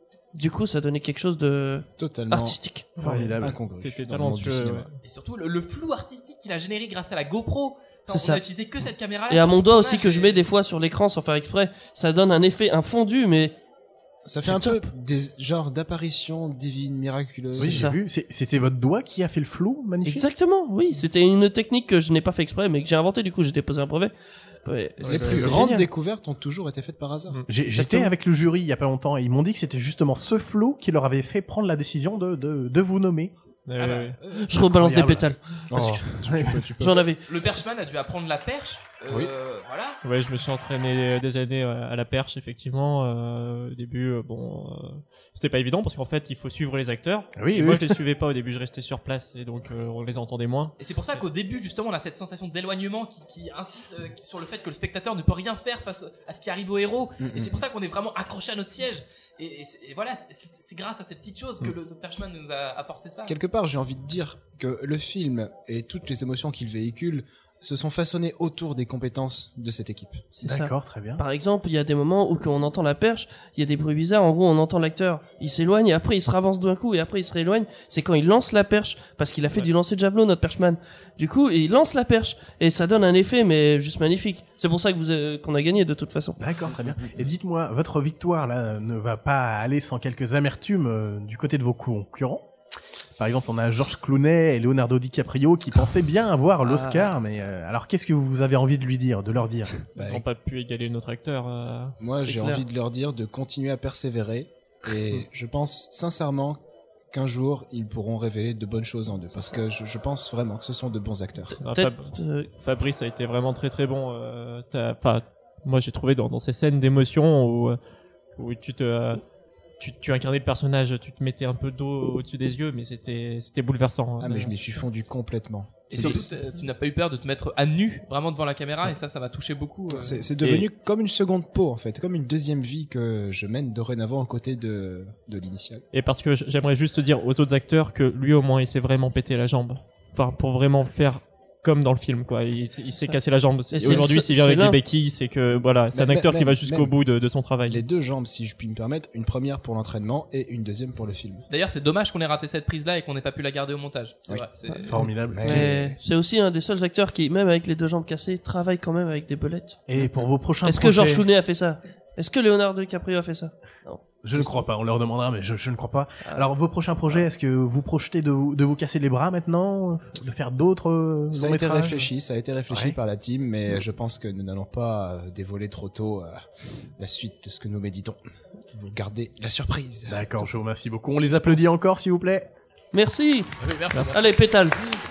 Du coup, ça donnait quelque chose de Totalement artistique. Formidable. incongru. T'étais dans le monde du talentueux, cinéma. ouais. Et surtout, le, le flou artistique qu'il a généré grâce à la GoPro. Enfin, C'est on ça. a utilisé que cette caméra-là. Et à sur mon tout doigt le aussi tournage que je et- mets des fois sur l'écran sans faire exprès, ça donne un effet, un fondu, mais Ça fait C'est un top. peu des genres d'apparitions divines, miraculeuses. Oui, C'est j'ai ça. vu. C'est- C'était votre doigt qui a fait le flou, magnifique. exactement, oui, c'était une technique que je n'ai pas fait exprès, mais que j'ai inventé. Du coup, j'ai déposé un brevet. Ouais, Les c'est- plus c'est grandes génial. découvertes ont toujours été faites par hasard. J'ai- J'étais Exactement. avec le jury il y a pas longtemps et ils m'ont dit que c'était justement ce flou qui leur avait fait prendre la décision de, de, de vous nommer. Ouais, Ah bah, ouais. euh, Je rebalance des Incroyable. pétales. Parce Oh. que J'en avais. le perchman a dû apprendre la perche. Euh, Oui. Voilà. Ouais, je me suis entraîné des années euh, à la perche, effectivement. Euh, au début, euh, bon, euh, c'était pas évident parce qu'en fait, il faut suivre les acteurs. Oui, Et oui. moi, je les suivais pas au début, je restais sur place et donc euh, on les entendait moins. Et c'est pour ça qu'au début, justement, on a cette sensation d'éloignement qui, qui insiste euh, sur le fait que le spectateur ne peut rien faire face à ce qui arrive au héros. Et c'est pour ça qu'on est vraiment accroché à notre siège. Et, et c'est- et voilà, c'est- c'est c'est grâce à ces petites choses que le, le perchman nous a apporté ça. Quelque part, j'ai envie de dire que le film et toutes les émotions qu'il véhicule se sont façonnés autour des compétences de cette équipe. C'est ça. D'accord, très bien. Par exemple, il y a des moments où quand on entend la perche, il y a des bruits bizarres. En gros, on entend l'acteur, il s'éloigne et après il se ravance d'un coup et après il se rééloigne. C'est quand il lance la perche parce qu'il a fait du lancer de javelot notre perchman. Du coup, il lance la perche et ça donne un effet mais juste magnifique. C'est pour ça que vous avez- qu'on a gagné de toute façon. D'accord, très bien. Et dites-moi, votre victoire là ne va pas aller sans quelques amertumes euh, du côté de vos concurrents. Par exemple, on a Georges Clooney et Leonardo DiCaprio qui pensaient bien avoir l'Oscar, mais euh, alors qu'est-ce que vous avez envie de lui dire, de leur dire? Bah, Ils n'ont pas pu égaler notre acteur. euh, Moi, c'est j'ai clair. envie de leur dire de continuer à persévérer et je pense sincèrement qu'un jour, ils pourront révéler de bonnes choses en eux parce que je, je pense vraiment que ce sont de bons acteurs. Ah, Peut-être, Fab- euh, Fabrice a été vraiment très très bon. euh, t'as- Enfin, moi j'ai trouvé dans, dans ces scènes d'émotion où, où tu te euh, tu, tu incarnais le personnage, tu te mettais un peu d'eau au-dessus des yeux, mais c'était c'était bouleversant. Ah, mais je m'y suis fondu complètement. Et C'est surtout, de- c'est- tu n'as pas eu peur de te mettre à nu, vraiment devant la caméra, et ça, ça m'a touché beaucoup. euh. C'est c'est devenu comme une seconde peau en fait, comme une deuxième vie que je mène dorénavant aux côtés de, de l'initial. Et parce que j- j'aimerais juste dire aux autres acteurs que lui au moins il s'est vraiment pété la jambe. Enfin, pour vraiment faire comme dans le film quoi. Il, s- il s'est cassé la jambe. Et Et c'est- aujourd'hui c'est- s'il vient c'est avec là. des béquilles, c'est que voilà, c'est un Mais- acteur mais- qui va même- jusqu'au même- bout de, de son travail. Les deux jambes, si je puis me permettre, une première pour l'entraînement et une deuxième pour le film. D'ailleurs, c'est dommage qu'on ait raté cette prise-là et qu'on n'ait pas pu la garder au montage. C'est Oui. vrai. c'est- Formidable. mais c'est aussi un des seuls acteurs qui, même avec les deux jambes cassées, travaille quand même avec des belettes. Et pour vos prochains Est-ce que projets, Georges Clooney a fait ça? Est-ce que Leonardo DiCaprio a fait ça? je ne crois pas, on leur demandera, mais je, je ne crois pas. Alors, vos prochains projets, est-ce que vous projetez de, vous- de vous casser les bras maintenant, de faire d'autres euh, Ça a longs été métrages réfléchi, ça a été réfléchi Ouais. par la team, mais je pense que nous n'allons pas euh, dévoiler trop tôt euh, la suite de ce que nous méditons. Vous gardez la surprise. D'accord, je vous remercie beaucoup. On les applaudit encore, s'il vous plaît. Merci. Oui, merci. Allez, pétale.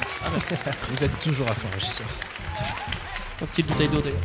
Vous êtes toujours à fond, régisseur. Une petite bouteille d'eau d'ailleurs.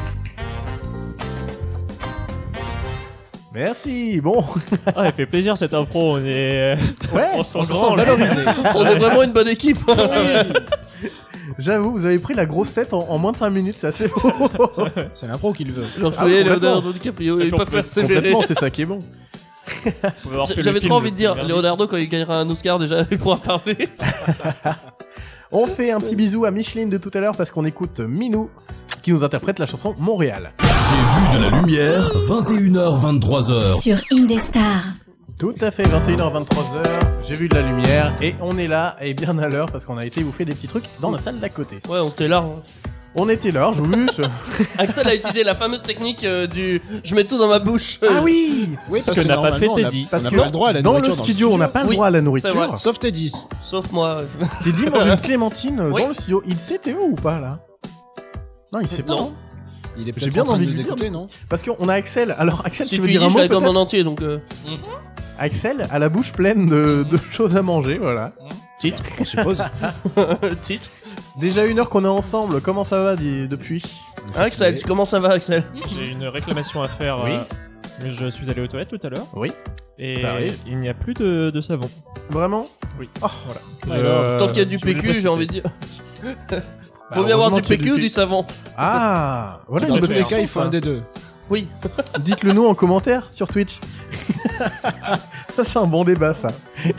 Merci. Bon, Ah, il fait plaisir cette impro. On est ouais. on se On sent se grand, sent là. valorisé. On est vraiment une bonne équipe. J'avoue, vous avez pris la grosse tête en, en moins de cinq minutes, c'est assez beau. C'est l'impro qui le veut. Georges Ah, Clooney, complètement. Leonardo DiCaprio, Et ils puis on peuvent peut- persévérer. Complètement, c'est ça qui est bon. On va avoir fait le J'avais film trop envie le de dire, plus Leonardo, quand il gagnera un Oscar, déjà, il pourra parler. On fait un petit bisou à Micheline de tout à l'heure parce qu'on écoute Minou qui nous interprète la chanson Montréal. J'ai vu de la lumière, vingt et une heures vingt-trois heures. Sur Indestar. Tout à fait, vingt et une heures vingt-trois heures, j'ai vu de la lumière et on est là et bien à l'heure parce qu'on a été bouffer des petits trucs dans la salle d'à côté. Ouais, on était là. hein. On était là, j'ai vu ce... Axel a utilisé la fameuse technique euh, du je mets tout dans ma bouche. Ah oui Oui, Ce que n'a pas fait Teddy. Parce on que n'a pas le droit à la dans le nourriture studio, on n'a pas le Oui, droit à la c'est nourriture. vrai. Sauf Teddy. Sauf moi. Teddy mange une clémentine euh, Oui. dans le studio. Il sait Théo ou pas là? Non, il sait pas. Non. non Il est J'ai peut-être bien en train de envie de nous lui dire. écouter, non? Parce qu'on a Axel. Alors Axel, Si tu tu veux dis, dire un je mot la gomme en peut-être entier, donc. euh, Axel a la bouche pleine de, de choses à manger, voilà. Titre. On suppose. Titre. Déjà une heure qu'on est ensemble. Comment ça va dis- depuis? Axel, comment ça va, Axel? J'ai une réclamation à faire. Oui. euh, Je suis allé aux toilettes tout à l'heure. Oui. Et Ça arrive. il n'y a plus de, de savon. Vraiment? Oui. Oh, voilà. Alors, Tant qu'il y a du je voulais P Q, préciser. j'ai envie de dire. Bah, Vaut mieux avoir heureusement du qu'il y a P Q ou P- du savon? Ah, voilà Dans une tous bonne les question, cas, il faut ça. un des deux. Oui. Dites-le nous en commentaire sur Twitch. Ça, c'est un bon débat, ça.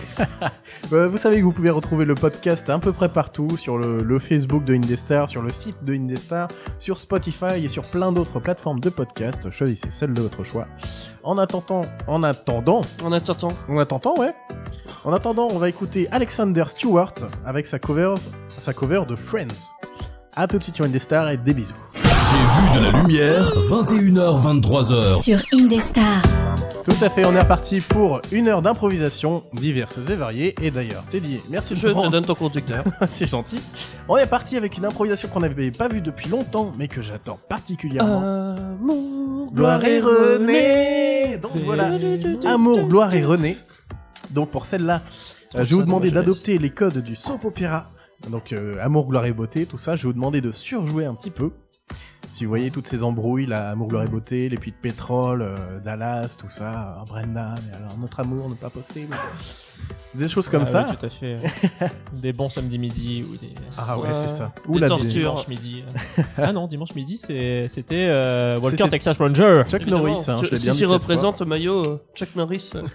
Euh, vous savez que vous pouvez retrouver le podcast à peu près partout, sur le, le Facebook de Indestar, sur le site de Indestar, sur Spotify et sur plein d'autres plateformes de podcast. Choisissez celle de votre choix. En attendant, en attendant, En attendant. en attendant, ouais. En attendant, on va écouter Alexander Stewart avec sa cover, sa cover de Friends. A tout de suite sur Indestar et des bisous. J'ai vu de la lumière, vingt et une heures vingt-trois heures. Sur Indestar. Tout à fait, on est reparti pour une heure d'improvisation diverses et variées. Et d'ailleurs, Teddy, merci de Je te prendre- donne ton conducteur. C'est gentil. On est parti avec une improvisation qu'on n'avait pas vue depuis longtemps, mais que j'adore particulièrement. Amour, Gloire et René. Donc voilà, Amour, gloire et René. Donc pour celle-là, euh, je vais ça vous dans demander ma jeunesse. d'adopter les codes du soap opéra. Donc euh, Amour, gloire et beauté, tout ça. Je vais vous demander de surjouer un petit peu. Si vous voyez toutes ces embrouilles, là, Amour, gloire et beauté, les puits de pétrole, euh, Dallas, tout ça, euh, Brenda, mais alors notre amour n'est pas possible. Des choses comme Ah ça. oui, tout à fait. Des bons samedi midi ou des. Ah ouais, Euh, c'est ça. Ou la tortures. des- Dimanche midi. ah non, dimanche midi, c'est- c'était euh, Walker C'était- Texas Ranger. Chuck Évidemment. Norris, hein, Tu- je l'ai si bien s'il dit cette représente maillot euh, Chuck Norris. euh,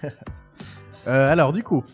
Euh, alors du coup,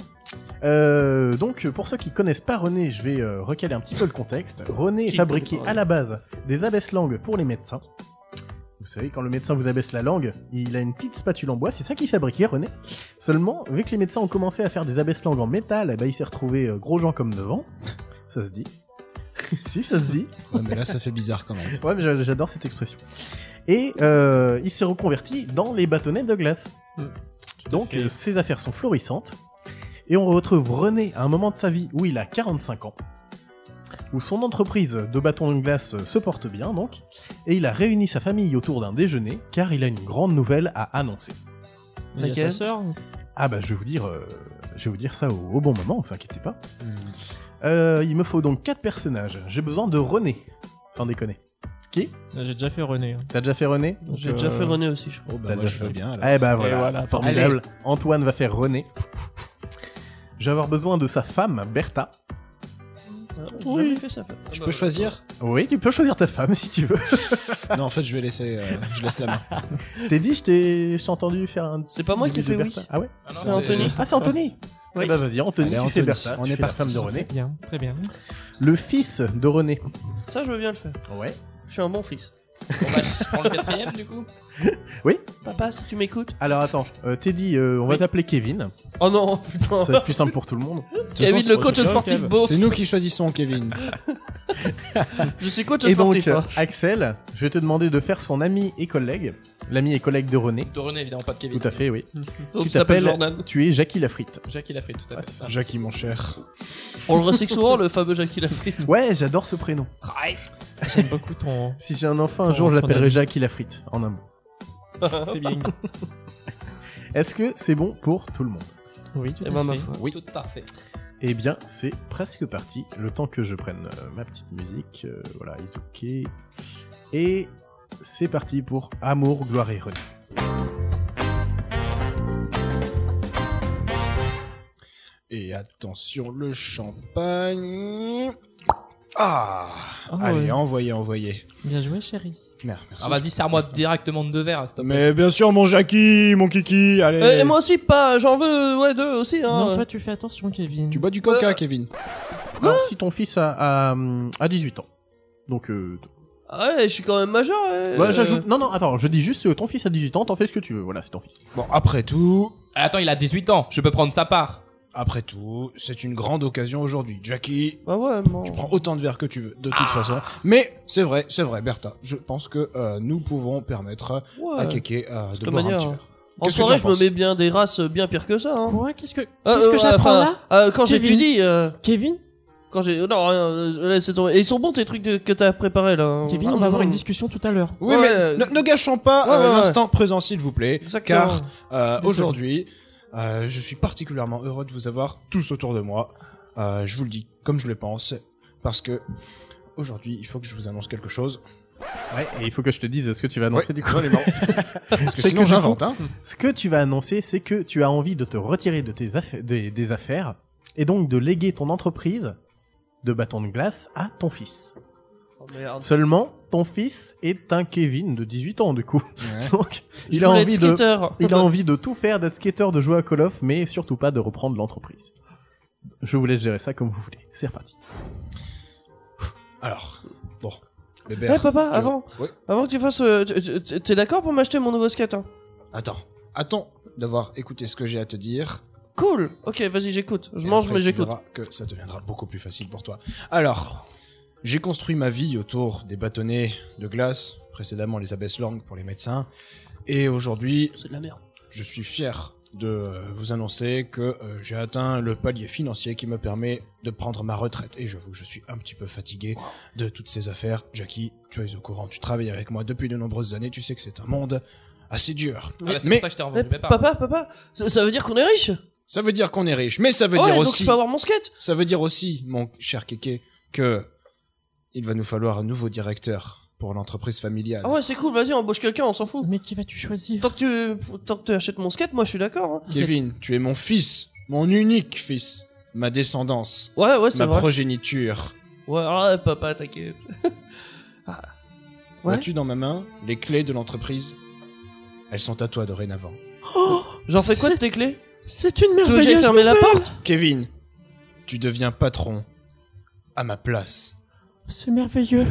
euh, donc pour ceux qui connaissent pas René, je vais euh, recaler un petit peu le contexte. René est Qui fabriqué connaît pas à la base des abaisse-langues pour les médecins. Vous savez, quand le médecin vous abaisse la langue, il a une petite spatule en bois, c'est ça qu'il fabriquait René. Seulement, vu que les médecins ont commencé à faire des abaisse-langues en métal, eh ben, il s'est retrouvé euh, gros gens comme devant. Ça se dit. Si, ça se dit. Ouais, mais là, ça fait bizarre quand même. Ouais, mais j'a- j'adore cette expression. Et euh, il s'est reconverti dans les bâtonnets de glace. Donc, euh, ses affaires sont florissantes. Et on retrouve René à un moment de sa vie où il a quarante-cinq ans, où son entreprise de bâtons de glace se porte bien, donc, et il a réuni sa famille autour d'un déjeuner, car il a une grande nouvelle à annoncer. Il y a Laquelle sa sœur. Ah bah, je vais vous dire, euh, je vais vous dire ça au, au bon moment, vous inquiétez pas. Euh, il me faut donc quatre personnages. J'ai besoin de René, sans déconner. Qui? J'ai déjà fait René. hein. T'as déjà fait René? Donc, J'ai déjà euh, fait René aussi, je crois. Oh, bah, T'as moi, déjà je veux fait. bien. alors. Eh ben voilà, Et voilà, formidable. Antoine va faire René. Je vais avoir besoin de sa femme, Bertha. J'ai jamais fait ça. Je peux choisir Oui, tu peux choisir ta femme si tu veux. Non, en fait, je vais laisser. euh, je laisse la main. T'es dit, je t'ai je t'ai entendu faire un. C'est pas moi qui petit fais début de oui. Bertha. Ah ouais. Ah non, C'est Anthony. Ah, c'est Anthony. Oui. Eh ben vas-y, Anthony, Allez, tu fais Anthony, Bertha. on tu est fais la parti. femme de René. Bien, très bien. Le fils de René. Ça, je veux bien le faire. Ouais. Je suis un bon fils. Bon, bah, je prends le quatrième du coup. Papa, si tu m'écoutes. Alors attends, euh, Teddy, euh, on va Oui. t'appeler Kevin. Oh non, putain. Ça va être plus simple pour tout le monde. De toute Kevin, façon, le c'est- coach c'est- sportif Kev. beau. C'est nous qui choisissons, Kevin. Je suis coach Et donc, sportif. euh, hein. Axel, je vais te demander de faire son ami et collègue. L'ami et collègue de René. De René, évidemment, pas de Kevin. Tout à fait, oui. Donc, tu tu t'appelles t'appelles Jordan. Tu es Jackie Lafrite. Jacques, il a fait tout à Ah, fait. c'est ça. Jackie, mon cher. On le recycle souvent, le fameux Jackie Lafrite. Ouais, j'adore ce prénom. J'aime beaucoup ton. Si j'ai un enfant un Ton- jour, je ton l'appellerai ami. Jackie Lafrite, en un mot. C'est bien. Est-ce que c'est bon pour tout le monde? Oui, tout Eh à ben, ma fait. foi. Oui. Tout à fait. Eh bien, c'est presque parti. Le temps que je prenne euh, ma petite musique. euh, voilà, is ok. Et c'est parti pour Amour, gloire et René. Et attention, le champagne. Ah, Ah, allez, ouais. envoyez, envoyez. Bien joué, chérie. Merde, merci. Ah, vas-y, serre-moi directement de deux verres, s'il te plaît. Mais bien sûr, mon Jackie, mon kiki, allez. Euh, et moi aussi, pas. J'en veux, ouais, deux aussi. Hein. Non, toi, tu fais attention, Kevin. Tu bois du coca, Euh, Kevin. Alors, si ton fils a, a, a dix-huit ans. Donc, euh, Ah ouais, je suis quand même majeur. ouais. bah, j'ajoute. Non, non, attends, je dis juste euh, ton fils a dix-huit ans, t'en fais ce que tu veux. Voilà, c'est ton fils. Bon, après tout, Ah, attends, il a dix-huit ans, je peux prendre sa part. après tout, c'est une grande occasion aujourd'hui. Jackie, Bah ouais, moi. tu prends autant de verres que tu veux, de toute façon. Mais c'est vrai, c'est vrai, Bertha. Je pense que euh, nous pouvons permettre Ouais. à Kéké euh, de toute boire manière, un petit verre. En Qu'est-ce que soirée, tu je en me penses mets bien des races bien pires que ça. Hein. Quoi Qu'est-ce que, Euh, qu'est-ce que euh, j'apprends enfin, là euh, Quand Kevin j'étudie. euh, Kevin Quand j'ai. Non, rien. euh, laissez tomber. Et ils sont bons tes trucs de- que t'as préparés là. Kevin, on va avoir une discussion tout à l'heure. Oui, Ouais, mais euh, ne, ne gâchons pas ouais, euh, ouais, l'instant présent, s'il vous plaît. Exactement. Car euh, Désolé. aujourd'hui, euh, je suis particulièrement heureux de vous avoir tous autour de moi. Euh, je vous le dis comme je le pense. Parce que aujourd'hui, il faut que je vous annonce quelque chose. Ouais, et il faut que je te dise ce que tu vas annoncer Ouais, du coup. Parce que C'est sinon, que du j'invente. Hein. Ce que tu vas annoncer, c'est que tu as envie de te retirer de tes affa- des, des affaires et donc de léguer ton entreprise de bâton de glace à ton fils. Oh, merde. Seulement, ton fils est un Kevin de dix-huit ans, du coup. Ouais. Donc, Je il a, voulais envie être de, skater. il a envie de tout faire, d'être skater, de jouer à Call of, mais surtout pas de reprendre l'entreprise. Je vous laisse gérer ça comme vous voulez. C'est reparti. Alors, bon. Eh Bébert, papa, tu- avant, Oui. avant que tu fasses, euh, tu- tu- t'es d'accord pour m'acheter mon nouveau skate hein? Attends, attends d'avoir écouté ce que j'ai à te dire. Cool. Ok, vas-y, j'écoute. Je Et mange, après, mais tu j'écoute. verras que ça deviendra beaucoup plus facile pour toi. Alors, j'ai construit ma vie autour des bâtonnets de glace, précédemment les abaisse langues pour les médecins, et aujourd'hui, C'est de la merde. je suis fier de euh, vous annoncer que euh, j'ai atteint le palier financier qui me permet de prendre ma retraite. Et j'avoue que je suis un petit peu fatigué de toutes ces affaires. Jackie, tu es au courant, tu travailles avec moi depuis de nombreuses années, tu sais que c'est un monde assez dur. Ah bah, c'est Mais pour ça que je t'ai Eh, revendu mes parts. papa, papa, ça, ça veut dire qu'on est riche? ça veut dire qu'on est riche, mais ça veut Ouais, dire donc aussi... je peux avoir mon skate? Ça veut dire aussi, mon cher Kéké, que il va nous falloir un nouveau directeur pour l'entreprise familiale. Ah ouais, c'est cool, vas-y, embauche quelqu'un, on s'en fout. Mais qui vas-tu choisir? Tant que tu, tant que tu achètes mon skate, moi je suis d'accord. Hein. Kevin, tu es mon fils, mon unique fils, ma descendance, Ouais, ouais, c'est ma vrai. progéniture. Ouais, ah, papa, t'inquiète. Ah. Ouais. Vois-tu dans ma main les clés de l'entreprise? Elles sont à toi dorénavant. J'en fais quoi de tes clés? C'est une Tu veux que merveilleuse j'aille fermer la nouvelle. porte? Kevin, tu deviens patron à ma place. C'est merveilleux.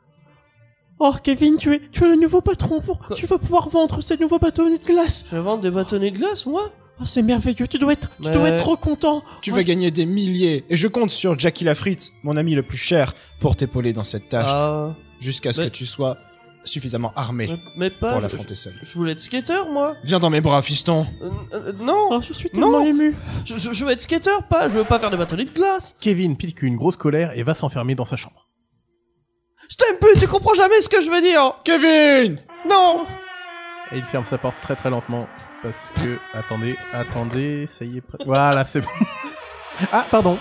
Oh, Kevin, tu es, tu es le nouveau patron. Pour, Quoi? tu vas pouvoir vendre ces nouveaux bâtonnets de glace. Je vais vendre des bâtonnets de glace, moi? Oh, c'est merveilleux. Tu dois être, tu Mais- dois être trop content. Tu Oh, vas gagner des milliers, et je compte sur Jackie Lafrite, mon ami le plus cher, pour t'épauler dans cette tâche, Ah. jusqu'à ce mais- que tu sois suffisamment armé Mais, mais pas. pour je- l'affronter seul. Je voulais être skater, moi. Viens dans mes bras, fiston. Euh, euh, non. Oh, je suis tellement Non. ému. Je, je- je veux être skater, pas. Je veux pas faire des bâtonnets de glace. Kevin pique une grosse colère et va s'enfermer dans sa chambre. Je t'aime plus, tu comprends jamais ce que je veux dire. Kevin! Non. Et il ferme sa porte très très lentement. Parce que... Attendez, attendez, ça y est... prêt- Voilà, c'est bon. Ah, pardon.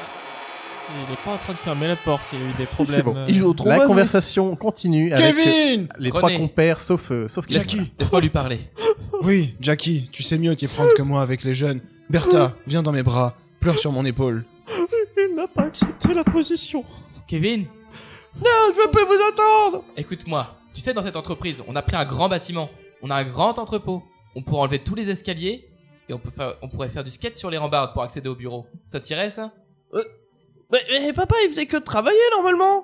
Il est pas en train de fermer la porte. Il a eu des C'est problèmes. bon. euh, Il joue au trombone. La lui. conversation continue avec euh, Kevin! les René. trois compères, sauf, euh, sauf Kevin. Jackie! Laisse-moi lui parler. Oui, Jackie, tu sais mieux t'y prendre que moi avec les jeunes. Bertha, viens dans mes bras, pleure sur mon épaule. Il n'a pas accepté la position. Kevin, Non, je veux plus vous attendre. écoute-moi. Tu sais, dans cette entreprise, on a pris un grand bâtiment. On a un grand entrepôt. On pourrait enlever tous les escaliers et on, peut faire, on pourrait faire du skate sur les rambardes pour accéder au bureau. Ça t'irait, ça? Mais, mais papa, il faisait que de travailler normalement.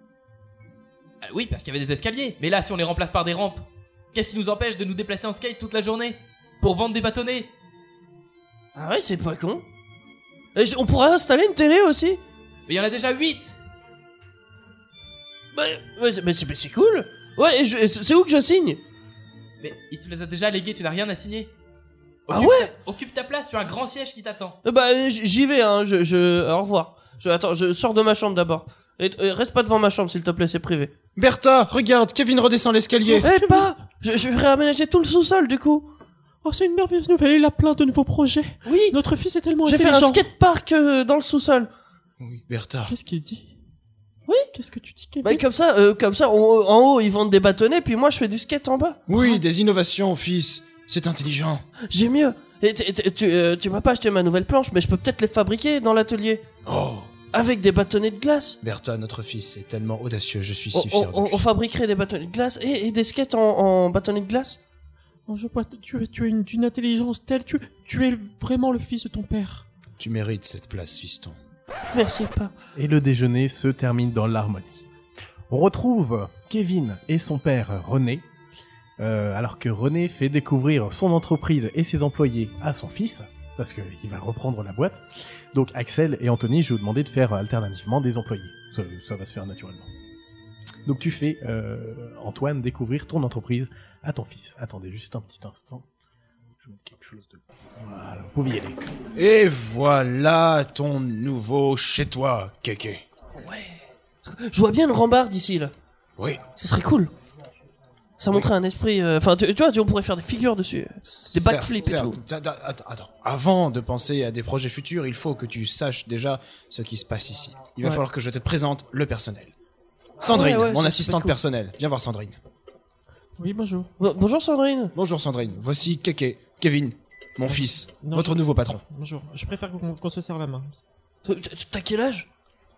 Ah oui, parce qu'il y avait des escaliers. Mais là, si on les remplace par des rampes, qu'est-ce qui nous empêche de nous déplacer en skate toute la journée? Pour vendre des bâtonnets? Ah ouais, c'est pas con. Et j- on pourrait installer une télé aussi. Mais il y en a déjà huit. Bah, ouais, c'est- mais c'est mais c'est cool. Ouais, et je- et c'est où que je signe? Mais il te les a déjà légués, tu n'as rien à signer. Ah Occupe ouais ta- Occupe ta place sur un grand siège qui t'attend. Euh, Bah j- j'y vais, hein. Je, je... Au revoir. Je... Attends, je sors de ma chambre d'abord. Et, et reste pas devant ma chambre, s'il te plaît, c'est privé. Bertha, regarde, Kevin redescend l'escalier. Eh pas. Je, je vais réaménager tout le sous-sol du coup. Oh, c'est une merveilleuse nouvelle. Il a plein de nouveaux projets. Oui. Notre fils est tellement Je vais faire un intelligent. skatepark euh, dans le sous-sol. Oui, Bertha. Qu'est-ce qu'il dit? Oui. Qu'est-ce que tu dis, Kevin? Bah comme ça, euh, comme ça, en, en haut ils vendent des bâtonnets, puis moi je fais du skate en bas. Oui, des innovations, fils. C'est intelligent. J'ai mieux. Et t- t- tu, euh, tu m'as pas acheté ma nouvelle planche, mais je peux peut-être les fabriquer dans l'atelier. Oh, Avec des bâtonnets de glace. Bertha, notre fils, est tellement audacieux, je suis On, si fier on- de on- lui. on fabriquerait des bâtonnets de glace et, et des skates en, en bâtonnets de glace. Oh, je vois, tu, es- tu es une- d'une intelligence telle. Tu, tu es vraiment le fils de ton père. Tu mérites cette place, fiston. Merci pas. Et le déjeuner se termine dans l'harmonie. On retrouve Kevin et son père René, euh, alors que René fait découvrir son entreprise et ses employés à son fils, parce qu'il va reprendre la boîte. Donc Axel et Anthony, je vais vous demander de faire alternativement des employés. Ça, ça va se faire naturellement. Donc tu fais, euh, Antoine, découvrir ton entreprise à ton fils. Attendez juste un petit instant. Je vais mettre quelque chose de... Voilà, vous pouvez y aller. Et voilà ton nouveau chez toi, Kéké. Je vois bien une rambarde ici là. Oui. Ce serait cool. Ça montrait un esprit. euh, Enfin, tu, tu vois, tu- on pourrait faire des figures dessus, des Certes, backflips et certes. tout. Attends, attends, attends. Avant de penser à des projets futurs, il faut que tu saches déjà ce qui se passe ici. Il va Ouais. falloir que je te présente le personnel. Sandrine, Ouais, ouais, mon ça, assistante c'est cool. personnelle. Viens voir Sandrine. Oui, bonjour. Bon- bonjour Sandrine. Bonjour Sandrine. Voici Kéké, Kevin, mon fils, Non, votre je- nouveau patron. Bonjour. Je préfère qu'on qu'on se serre la main. T- t- T'as quel âge?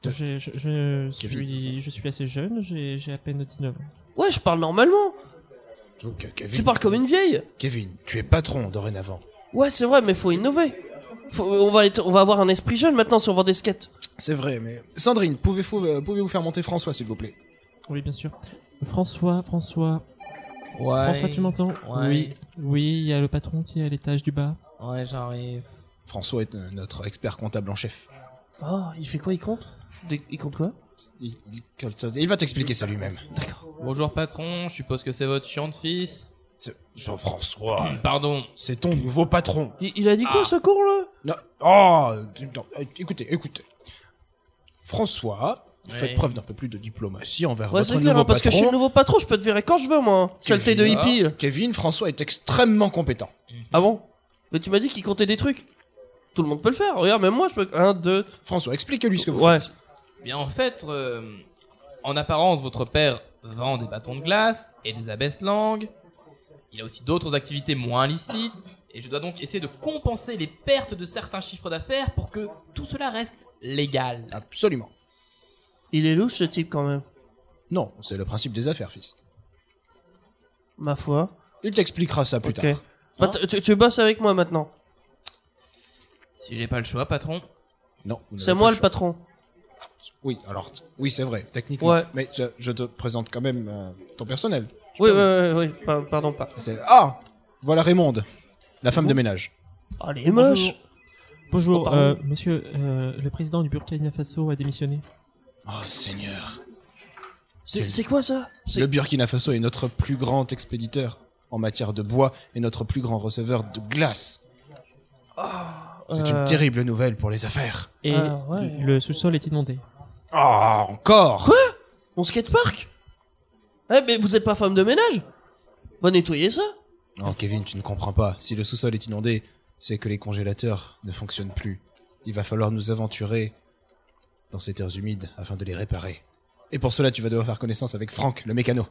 Je, je, je suis, je suis assez jeune, j'ai j'ai à peine dix-neuf ans. Ouais, je parle normalement. Donc, Kevin, Tu parles comme une vieille. Kevin, tu es patron dorénavant. Ouais, c'est vrai, mais faut innover. Faut, on, va être, on va avoir un esprit jeune maintenant si on vend des skates. C'est vrai, mais Sandrine, pouvez-vous euh, pouvez-vous faire monter François, s'il vous plaît? Oui, bien sûr. François, François. Ouais. François, tu m'entends? Ouais. Oui. Oui, il y a le patron qui est à l'étage du bas. Ouais, j'arrive. François est euh, notre expert comptable en chef. Oh, il fait quoi? Il compte? Des- Il compte quoi? Il, il- il va t'expliquer ça lui-même. Bonjour patron, je suppose que c'est votre chiant de fils. C'est- Jean-François, Pardon. c'est ton nouveau patron. Il, il a dit quoi, Ah. ce con là? Non. Oh, non, euh, écoutez, écoutez. François, Ouais. faites preuve d'un peu plus de diplomatie envers Ouais, votre c'est clair, nouveau hein, parce que je suis le patron. nouveau patron, je peux te virer quand je veux, moi. Saleté de Kevin, hippie. là. Kevin, François est extrêmement compétent. Ah bon? Mais tu m'as dit qu'il comptait des trucs. Tout le monde peut le faire. Regarde, même moi, je peux. Un, deux. François, expliquez-lui ce que vous Ouais. faites ici. Bien en fait, euh, en apparence, votre père vend des bâtons de glace et des abaisse-langues. Il a aussi d'autres activités moins licites. Et je dois donc essayer de compenser les pertes de certains chiffres d'affaires pour que tout cela reste légal. Absolument. Il est louche, ce type, quand même. Non, c'est le principe des affaires, fils. Ma foi. Il t'expliquera ça plus Ok. tard. Bah, tu, tu- tu bosses avec moi maintenant. Si j'ai pas le choix, patron. Non, vous n'avez C'est pas moi le choix. patron. Oui, alors, t- oui, c'est vrai, techniquement. Ouais. Mais je, je te présente quand même euh, ton personnel. Oui, oui, oui, oui. Pa- Pardon, pas. C'est- Ah, voilà Raymonde, la femme de ménage. Oh, elle est moche. Bonjour, Oh, pardon. euh, monsieur, euh, le président du Burkina Faso a démissionné. Oh Seigneur. C'est c'est quoi ça? C'est- Le Burkina Faso est notre plus grand expéditeur en matière de bois et notre plus grand receveur de glace. C'est euh, une terrible nouvelle pour les affaires. Et Ah, ouais. le sous-sol est inondé. Ah, encore Mon skatepark? Eh, mais vous êtes pas femme de ménage? Va nettoyer ça. Non, Kevin, tu ne comprends pas. Si le sous-sol est inondé, c'est que les congélateurs ne fonctionnent plus. Il va falloir nous aventurer dans ces terres humides afin de les réparer. Et pour cela, tu vas devoir faire connaissance avec Franck, le mécano.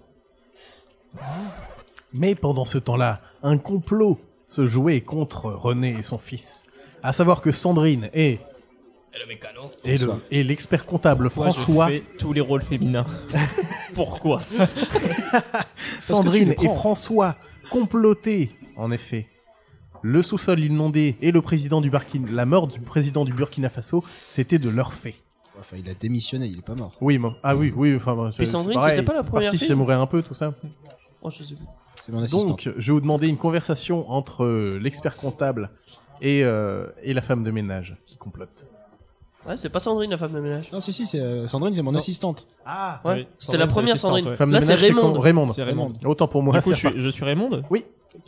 Mais pendant ce temps-là, un complot se jouait contre René et son fils. À savoir que Sandrine et, Et le mécano. et le- François. et l'expert comptable Moi, François, je fais tous les rôles féminins. Pourquoi? Sandrine que tu les et prends. François complotaient, en effet, le sous-sol inondé et le président du Burkina, la mort du président du Burkina Faso, c'était de leur fait. Enfin, il a démissionné, il est pas mort. Oui, moi- ah oui, oui, enfin, moi, Puis c'est- Sandrine, c'est pareil, c'était pas la première partie, fille c'est mourir un peu, tout ça. Oh, je sais plus. C'est mon assistante. Donc, je vais vous demander une conversation entre euh, l'expert comptable et, euh, et la femme de ménage qui complote. Ouais, c'est pas Sandrine, la femme de ménage. Non, si, si, c'est euh, Sandrine, c'est mon Non. assistante. Ah, Ouais, Oui, c'était la Sandrine, première c'est l'assistante, Sandrine. ouais. femme Là, de c'est ménage, Raymond. con- Raymond. C'est Raymond. Autant pour moi, Du coup, c'est je suis, reparti. je suis Raymond. Oui.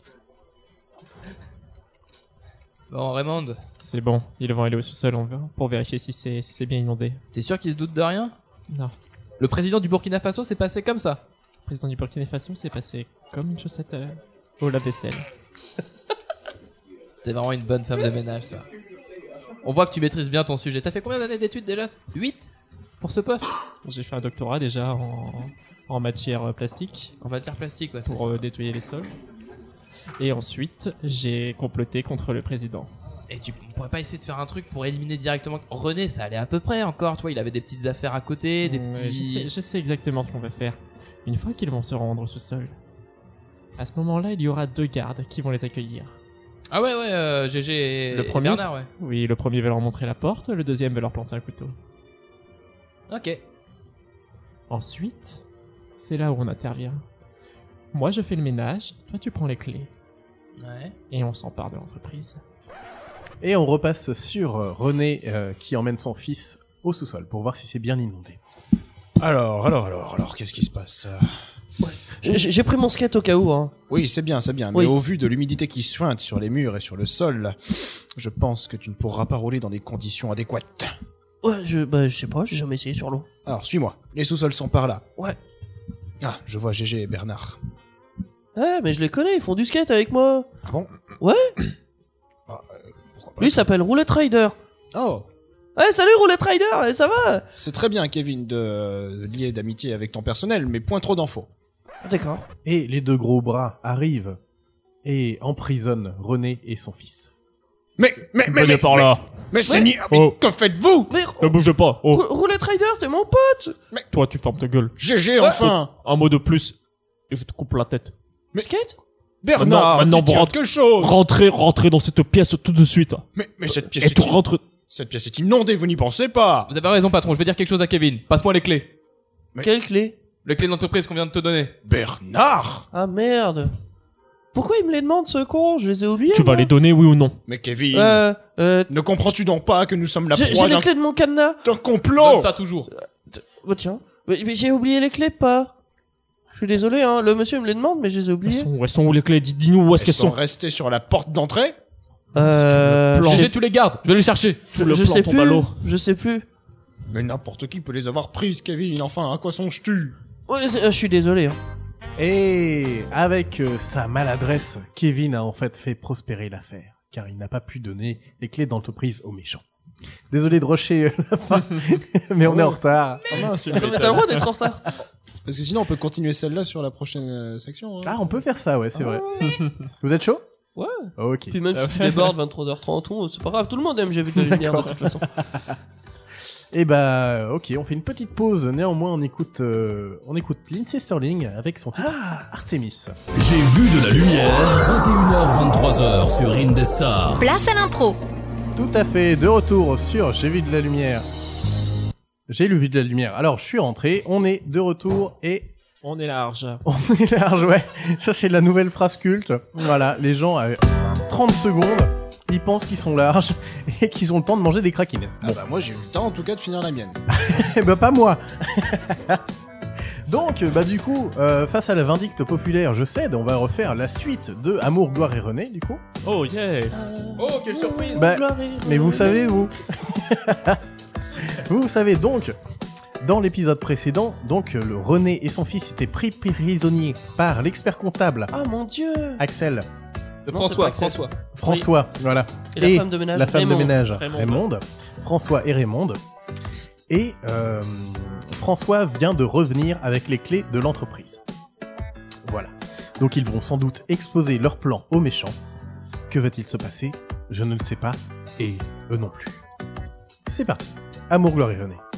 Bon, Raymond, C'est bon, ils vont aller au sous-sol on va- pour vérifier si c'est si c'est bien inondé. t'es sûr qu'il se doute de rien? Non. Le président du Burkina Faso s'est passé comme ça. Le président du Burkina Faso s'est passé comme une chaussette euh, au lave-vaisselle. T'es vraiment une bonne femme de ménage, ça. On voit que tu maîtrises bien ton sujet. T'as fait combien d'années d'études déjà? huit pour ce poste? J'ai fait un doctorat déjà en, en matière euh, plastique En matière plastique, ouais, c'est pour ça. euh, nettoyer les sols. Et ensuite, j'ai comploté contre le président. Et tu on pourrais pas essayer de faire un truc pour éliminer directement René? Ça allait à peu près encore, tu vois. Il avait des petites affaires à côté, des Ouais, petits. je, sais, je sais exactement ce qu'on va faire. Une fois qu'ils vont se rendre au sous-sol, à ce moment-là, il y aura deux gardes qui vont les accueillir. Ah ouais, ouais, euh, G G et, Le et premier Bernard, ouais. Oui, le premier va leur montrer la porte, le deuxième va leur planter un couteau. Ok. Ensuite, c'est là où on intervient. Moi, je fais le ménage, toi, tu prends les clés. Ouais. Et on s'empare de l'entreprise. Et on repasse sur euh, René euh, qui emmène son fils au sous-sol pour voir si c'est bien inondé. Alors, alors, alors, alors, qu'est-ce qui se passe euh J'ai j'ai pris mon skate au cas où, hein. Oui, c'est bien, c'est bien. Oui. Mais au vu de l'humidité qui suinte sur les murs et sur le sol, je pense que tu ne pourras pas rouler dans des conditions adéquates. Ouais, je, bah, je sais pas, j'ai jamais essayé sur l'eau. Alors, suis-moi. Les sous-sols sont par là. Ouais. Ah, je vois G G et Bernard. Ouais, mais je les connais, ils font du skate avec moi. Ah bon Ouais. Ah, euh, pourquoi pas Lui, il s'appelle Roulette Rider. Oh, Ouais, salut Roulette Rider, eh, ça va? c'est très bien, Kevin, de euh, lier d'amitié avec ton personnel, mais point trop d'infos. D'accord. Et les deux gros bras arrivent et emprisonnent René et son fils. Mais, mais, mais, Venez mais, par mais- là. Mais Seigneur, mais Oh. que faites-vous? Mais Ne bougez pas. Oh, Rou- Roulette Rider, t'es mon pote. toi, tu fermes ta gueule. G G, enfin. Un mot de plus et je te coupe la tête. Mais- Skate. Bernard, maintenant, tu tiens rentre- quelque chose. Rentrez, rentrez dans cette pièce tout de suite. Mais, mais cette pièce Et tu est... rentres. Cette pièce est inondée, vous n'y pensez pas? Vous avez raison, patron. Je vais dire quelque chose à Kevin. Passe-moi les clés. Mais- Quelle clé? Les clés d'entreprise qu'on vient de te donner. Bernard! Ah merde. Pourquoi il me les demande ce con? Je les ai oubliés. Tu vas moi. les donner, oui ou non? Mais Kevin, Euh, euh, ne comprends-tu donc pas que nous sommes la j'ai proie j'ai les d'un clés de mon cadenas. d'un complot? Donne ça toujours. Oh tiens. Mais, mais j'ai oublié les clés, pas. Je suis désolé, hein. Le monsieur me les demande, mais je les ai Elles oubliées. sont, elles sont où les clés? Dis- Dis-nous où est-ce Elles qu'elles sont sont. restées sur la porte d'entrée? Euh, plan. je, J'ai tous les gardes. Je vais les chercher. je- le je plan sais tombe à plus. l'eau. Je sais plus. Mais n'importe qui peut les avoir prises, Kevin. Enfin, à quoi songes-tu? Ouais, c'est- euh, je suis désolé. Hein. Et avec euh, sa maladresse, Kevin a en fait fait prospérer l'affaire, car il n'a pas pu donner les clés d'entreprise aux méchants. Désolé de rusher euh, la fin, mais on est en retard. Ah mince, Non, mais t'as le droit d'être en retard. parce que sinon on peut continuer celle-là sur la prochaine euh, section. hein. Ah, on peut faire ça, ouais, c'est vrai. Vous êtes chaud? Ouais. Ok. Puis même si tu débordes vingt-trois heures trente, on- c'est pas grave. Tout le monde aime J'ai vu de la lumière de toute façon. Et bah, ok, on fait une petite pause. Néanmoins, on écoute, euh, on écoute Lindsay Sterling avec son titre Artemis. J'ai vu de la lumière, vingt et une heures vingt-trois heures sur Indestar. Place à l'impro. Tout à fait, de retour sur J'ai vu de la lumière. J'ai lu vu de la lumière. Alors, je suis rentré, on est de retour et On est large. on est large, ouais. Ça, c'est la nouvelle phrase culte. Voilà, les gens, à trente secondes, ils pensent qu'ils sont larges et qu'ils ont le temps de manger des craquines. Ah bah moi j'ai eu le temps en tout cas de finir la mienne. Eh bah pas moi. Donc, bah du coup, euh, face à la vindicte populaire, je cède, on va refaire la suite de Amour, Gloire et René, du coup. Oh yes. Oh quelle surprise! Bah, mais vous savez, vous... vous savez donc, dans l'épisode précédent, donc le René et son fils étaient pris prisonniers par l'expert comptable Ah mon dieu. Axel, De Non, François, c'est pas François. François, voilà. Et la femme de ménage, la femme Raymonde. de ménage, Raymonde. Raymonde. François et Raymonde. Et euh, François vient de revenir avec les clés de l'entreprise. Voilà. Donc ils vont sans doute exposer leur plan aux méchants. Que va-t-il se passer? Je ne le sais pas, et eux non plus. C'est parti. Amour, gloire et René.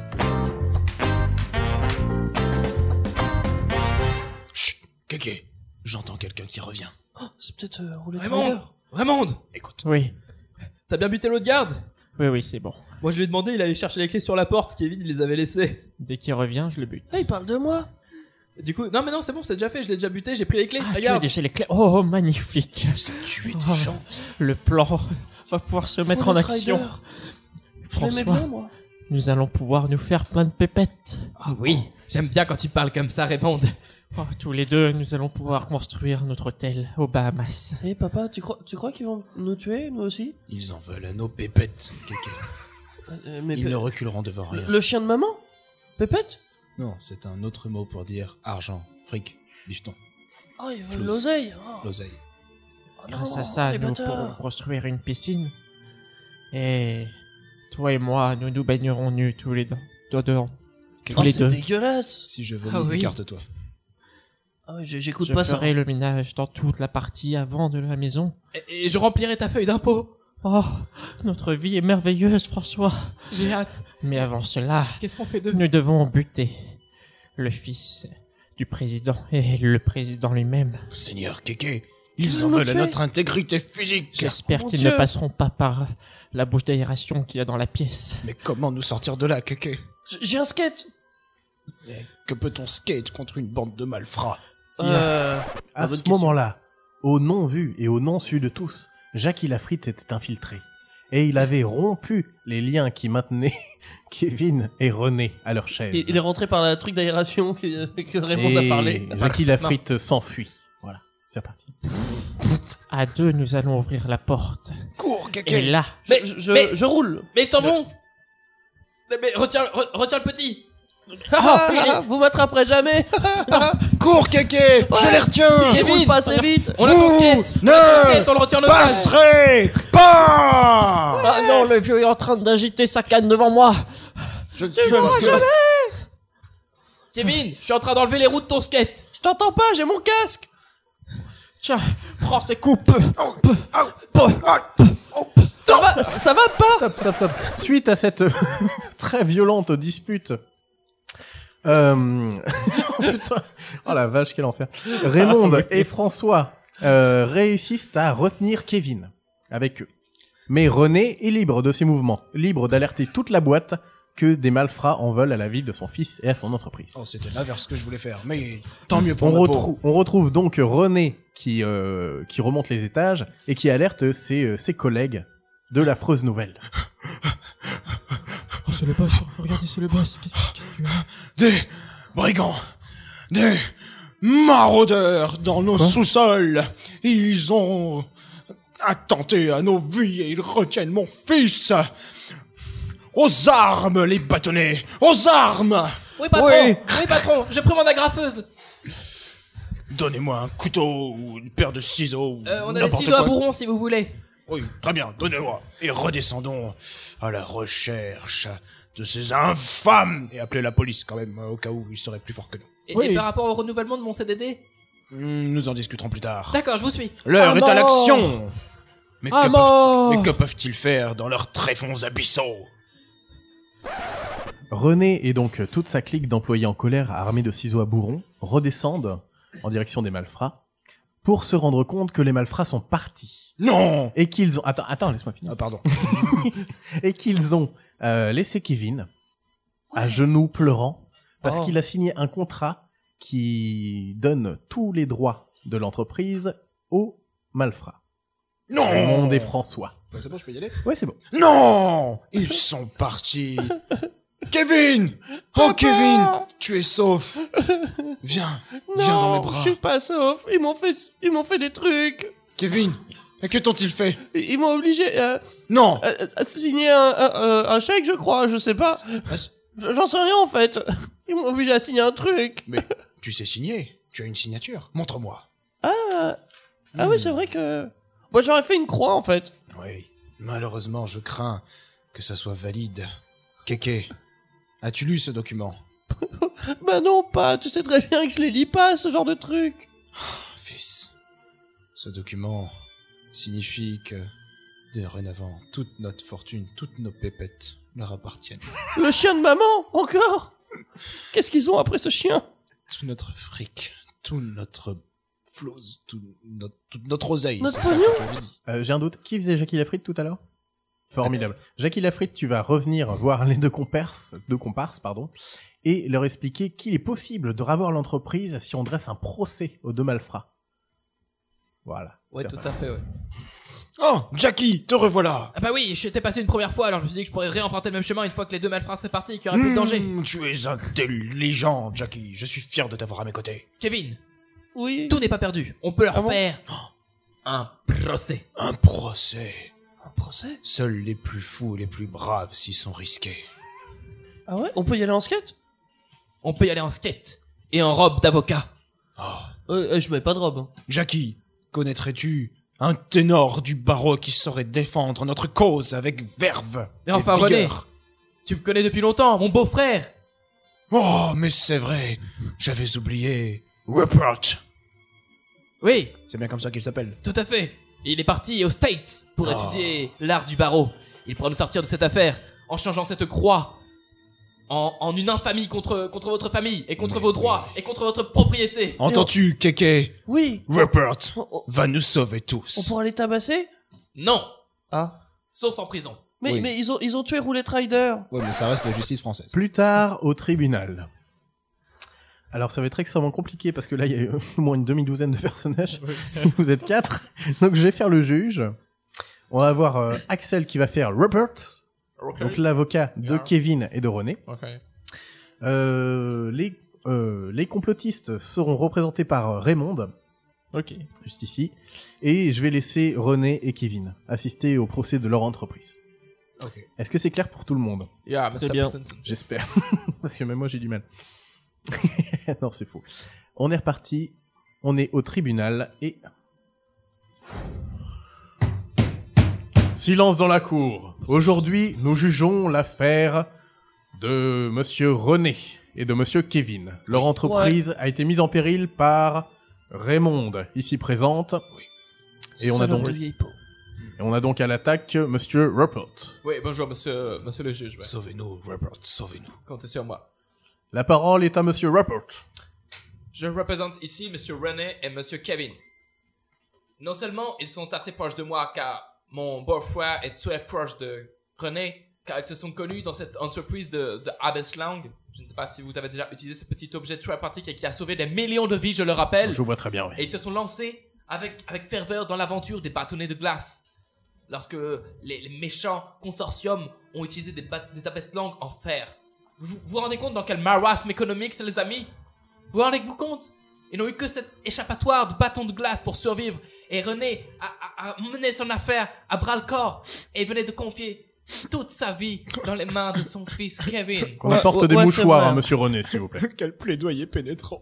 Chut, Kéké, j'entends quelqu'un qui revient. C'est peut-être euh, Roulette Raymond Rider. Raymond Écoute. Oui. T'as bien buté l'autre garde? Oui, oui, c'est bon. Moi je lui ai demandé, il allait chercher les clés sur la porte. Kevin il les avait laissées. Dès qu'il revient, je le bute. Ah, il parle de moi. Du coup, non mais non c'est bon, c'est déjà fait, je l'ai déjà buté, j'ai pris les clés. Ah, tu as Regarde. déjà les clés. Oh, magnifique. Ils ont tué Oh, des gens. Le plan va pouvoir se mettre en Roulette action. Rider. Je l'aimais François, bien, moi. nous allons pouvoir nous faire plein de pépettes. Ah oui, j'aime bien quand tu parles comme ça, Raymond. Oh, tous les deux, nous allons pouvoir construire notre hôtel aux Bahamas. Eh papa, tu crois, tu crois qu'ils vont nous tuer, nous aussi? Ils en veulent à nos pépettes, Kéké. Euh, mais Ils Pé- ne reculeront devant rien. le, le chien de maman? Pépette? Non, c'est un autre mot pour dire argent, fric, bifton, Oh, ils veulent Flouze. l'oseille. Oh, l'oseille. oh non, Grâce à ça, les nous bâtards. pourrons construire une piscine. Et toi et moi, nous nous baignerons nus tous les deux. Dedans. Tous Oh, les c'est deux. dégueulasse. Si je veux, Ah oui. écarte-toi. Ah oui, j'ai- j'écoute Je pas ça. ferai le ménage dans toute la partie avant de la maison. Et, et je remplirai ta feuille d'impôt. Oh, notre vie est merveilleuse, François. J'ai hâte. Mais avant cela, Qu'est-ce qu'on fait d'eux? nous devons buter le fils du président et le président lui-même. Seigneur Kéké, Ils ils en nous veulent à tuer. notre intégrité physique. J'espère Mon qu'ils Dieu. ne passeront pas par la bouche d'aération qu'il y a dans la pièce. Mais comment nous sortir de là, Kéké? J- J'ai un skate. Mais que peut-on skate contre une bande de malfrats? Euh, À la ce bonne question. moment-là, au non vu et au non su de tous, Jackie Lafritte s'était infiltré. Et il avait rompu les liens qui maintenaient Kevin et René à leur chaise. Il, il est rentré par la truc d'aération que, que Raymond et a parlé. Jackie Lafritte s'enfuit. Voilà, c'est reparti. À deux, nous allons ouvrir la porte. Cours, Et Kéké! là, Mais- je, je, mais- je roule. Mais ils s'en vont. Mais, mais retiens, re- retiens le petit. Ah, ah, vous m'attraperez jamais. Cours, Kéké! Je les retiens! Il Kevin. roule pas assez vite. On a ton Vous skate. On ne a ton skate, on le retient en otage. Passerez pas! ah non, le vieux est en train d'agiter sa canne devant moi. Je ne suis pas que- Kevin, je suis en train d'enlever les roues de ton skate. Je t'entends pas, j'ai mon casque. Tiens, prends ces coupes. Oh, oh, oh, oh. Ça va, ça va pas. Stop, stop, stop. Suite à cette très violente dispute. Euh... oh, putain. Oh la vache, quel enfer. Raymond et François euh, réussissent à retenir Kevin avec eux. Mais René est libre de ses mouvements, libre d'alerter toute la boîte que des malfrats en veulent à la vie de son fils et à son entreprise. Oh, c'était l'inverse que je voulais faire, mais tant mieux pour On, ma retrou- peau. on retrouve donc René qui, euh, qui remonte les étages et qui alerte ses, euh, ses collègues de l'affreuse nouvelle. Oh, c'est le boss. Regardez, c'est le boss. Qu'est-ce qu'est-ce que tu as? Des brigands, des maraudeurs dans nos sous-sols. Ils ont attenté à nos vies et ils retiennent mon fils. Aux armes, les bâtonnets! Aux armes! Oui, patron. Oui. Oui, patron. J'ai pris mon agrafeuse. Donnez-moi un couteau ou une paire de ciseaux. Euh, on a des n'importe ciseaux à quoi. bourron si vous voulez. Oui, très bien, donnez-moi. Et redescendons à la recherche de ces infâmes. Et appelez la police quand même, au cas où ils seraient plus forts que nous. Et, Oui. et par rapport au renouvellement de mon C D D? Hmm, Nous en discuterons plus tard. D'accord, je vous suis. L'heure À est à mort. l'action. Mais, À que mort. peuvent, mais que peuvent-ils faire dans leurs tréfonds abyssaux? René et donc toute sa clique d'employés en colère armés de ciseaux à bourron redescendent en direction des malfrats pour se rendre compte que les malfrats sont partis. Non. Et qu'ils ont... Attends, attends, laisse-moi finir. Ah, pardon. Et qu'ils ont euh, laissé Kevin à genoux pleurant parce Oh. qu'il a signé un contrat qui donne tous les droits de l'entreprise aux malfrats. Non. Raymond et François. Ouais, c'est bon, je peux y aller? Ouais, c'est bon. Non. Ils sont partis. Kevin. Oh, Kevin, tu es sauf. Viens, viens dans mes Non, bras. je suis pas sauf. Ils m'ont fait, ils m'ont fait des trucs. Kevin, et que t'ont-ils fait? Ils m'ont obligé euh, Non. à, à signer un, un, un chèque, je crois. Je sais pas. J'en sais rien en fait. Ils m'ont obligé à signer un truc. Mais tu sais signer. Tu as une signature. Montre-moi. Ah, ah oui, c'est vrai que. Moi, j'aurais fait une croix en fait. Oui. Malheureusement, je crains que ça soit valide. Kéké, as-tu lu ce document? Bah non, pas. Tu sais très bien que je les lis pas, ce genre de truc. Fils, ce document signifie que, dorénavant, toute notre fortune, toutes nos pépettes leur appartiennent. Le chien de maman, encore. Qu'est-ce qu'ils ont après ce chien? Tout notre fric, tout notre flose, tout notre, toute notre oseille, Notre c'est ça pognon. que tu avais dit. Euh, J'ai un doute. Qui faisait Jackie Lafritte tout à l'heure? Formidable. Jackie Lafritte, tu vas revenir voir les deux comparses, deux comparses, pardon, et leur expliquer qu'il est possible de ravoir l'entreprise si on dresse un procès aux deux malfrats. Voilà. Ouais, C'est tout à fait, ouais. Oh, Jackie, te revoilà. Ah bah oui, je t'ai passé une première fois, alors je me suis dit que je pourrais réemprunter le même chemin une fois que les deux malfrats seraient partis et qu'il n'y aurait plus de danger. Mmh, tu es intelligent, Jackie. Je suis fier de t'avoir à mes côtés. Kevin, Oui. tout n'est pas perdu. On peut leur Ah bon faire un procès. Un procès. Un procès? Seuls les plus fous et les plus braves s'y sont risqués. Ah ouais? On peut y aller en skate? On peut y aller en skate et en robe d'avocat. Euh, euh, je mets pas de robe. hein. Jackie, connaîtrais-tu un ténor du barreau qui saurait défendre notre cause avec verve Mais et enfin, René, vigueur? tu me connais depuis longtemps, mon beau-frère. Oh, mais c'est vrai, j'avais oublié Rupert. Oui, C'est bien comme ça qu'il s'appelle. tout à fait. Il est parti aux States pour étudier l'art du barreau. Il pourra nous sortir de cette affaire en changeant cette croix en, en une infamie contre, contre votre famille et contre vos droits et contre votre propriété. Entends-tu, Kéké? Oui. Rupert On, on- va nous sauver tous. on pourra les tabasser? Non, Ah. sauf en prison. Mais, Oui. mais ils ont, ils ont tué Roulette Rider. Ouais, mais ça reste la justice française. Plus tard, au tribunal. Alors ça va être extrêmement compliqué parce que là il y a eu au moins une demi-douzaine de personnages. Vous êtes quatre. Donc je vais faire le juge. On va avoir euh, Axel qui va faire Rupert, donc l'avocat de Yeah. Kevin et de René. Ok. Euh, les, euh, les complotistes seront représentés par euh, Raymond, Ok. juste ici. Et je vais laisser René et Kevin assister au procès de leur entreprise. Ok. Est-ce que c'est clair pour tout le monde? Yeah, C'est bien. J'espère. Parce que même moi j'ai du mal. Non, c'est faux. On est reparti. On est au tribunal et... Silence dans la cour. Aujourd'hui, nous jugeons l'affaire de Monsieur René et de Monsieur Kevin. Leur entreprise a été mise en péril par Raymond, ici présente. Et on a Salope donc... de vieille peau. Et on a donc à l'attaque Monsieur Rupert. Oui, bonjour, monsieur, monsieur le juge. Ouais. Sauvez-nous, Rupert, sauvez-nous. Comptez sur moi. La parole est à Monsieur Rupert. Je représente ici monsieur René et monsieur Kevin. Non seulement ils sont assez proches de moi car mon beau-frère est très proche de René, car ils se sont connus dans cette entreprise de, de Abelslang. Je ne sais pas si vous avez déjà utilisé ce petit objet très pratique et qui a sauvé des millions de vies, je le rappelle. Je vois très bien, oui. Et ils se sont lancés avec, avec ferveur dans l'aventure des bâtonnets de glace. Lorsque les, les méchants consortiums ont utilisé des, bat- des Abelslang en fer. Vous vous rendez compte dans quel marasme économique ça les a mis? Vous rendez-vous compte? Ils n'ont eu que cet échappatoire de bâtons de glace pour survivre. Et René a, a, a mené son affaire à bras-le-corps et venait de confier toute sa vie dans les mains de son fils Kevin. Qu'on apporte ouais, des ouais, mouchoirs, c'est vrai. hein, Monsieur René, s'il vous plaît. Quel plaidoyer pénétrant.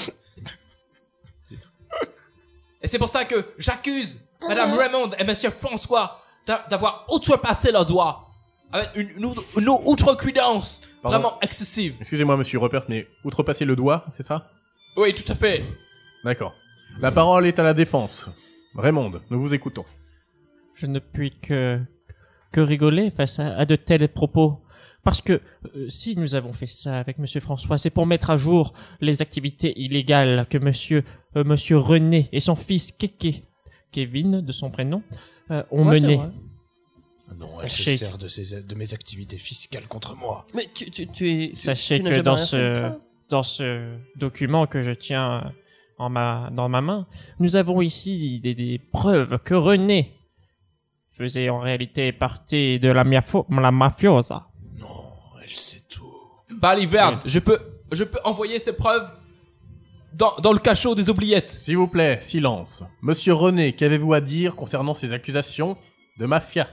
Et c'est pour ça que j'accuse Madame Raymond et Monsieur François d'a- d'avoir outrepassé leurs doigts. Avec une, une, out- une outrecuidance Pardon. vraiment excessive. Excusez-moi, Monsieur Rupert, mais outrepasser le doigt, c'est ça? Oui, tout à fait. D'accord. La parole est à la défense. Raymond, nous vous écoutons. Je ne puis que, que rigoler face à, à de tels propos. Parce que euh, si nous avons fait ça avec Monsieur François, c'est pour mettre à jour les activités illégales que Monsieur euh, Monsieur René et son fils Kéké, Kevin de son prénom, euh, ont Ouais, c'est mené. vrai. Non, elle se Sachez- sert de, ses, de mes activités fiscales contre moi. Mais tu, tu, tu es. tu- Sachez tu n'as que jamais dans rien fait de ce grave. dans ce document que je tiens en ma dans ma main, nous avons ici des, des preuves que René faisait en réalité partie de la, miafo- la mafiosa. Non, elle sait tout. Baliverne, je peux, je peux envoyer ces preuves dans, dans le cachot des oubliettes. S'il vous plaît, silence. Monsieur René, qu'avez-vous à dire concernant ces accusations de mafia?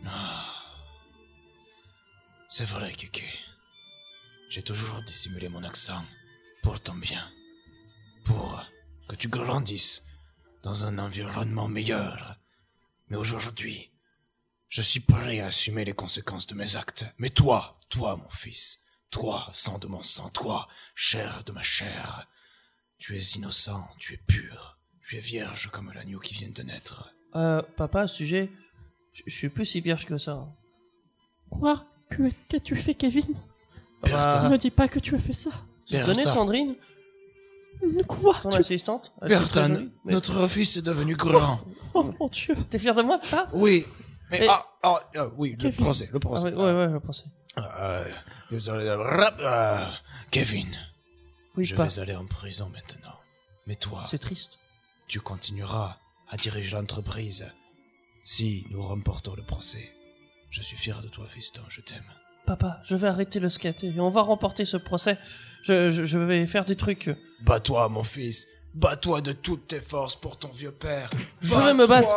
C'est vrai, Kéké. J'ai toujours dissimulé mon accent pour ton bien. Pour que tu grandisses dans un environnement meilleur. Mais aujourd'hui, je suis prêt à assumer les conséquences de mes actes. Mais toi, toi, mon fils, toi, sang de mon sang, toi, chair de ma chair, tu es innocent, tu es pur, tu es vierge comme l'agneau qui vient de naître. Euh, papa, à ce sujet, je je suis plus si vierge que ça. Quoi? Que qu'as-tu fait, Kevin? Bertha. Bah, Ne dis pas que tu as fait ça. tu connais Bertha. Sandrine, Quoi? ton Tu- assistante? Elle est très Bertha, jolie. Mais notre fils est devenu grand. Oh mon Dieu. T'es fier de moi, papa? Oui, mais Et- ah, ah, ah, oui, le Kevin. procès, le Ah procès. ouais, ouais, ouais, je pensais. Euh, vous allez- euh, Kevin, Oui, je pas. vais aller en prison maintenant. Mais toi, C'est triste. tu continueras à diriger l'entreprise si nous remportons le procès. Je suis fier de toi, fiston, je t'aime. Papa, je vais arrêter le skate et on va remporter ce procès. Je, je, je vais faire des trucs. Bats-toi, mon fils. Bats-toi de toutes tes forces pour ton vieux père. Je vais me battre.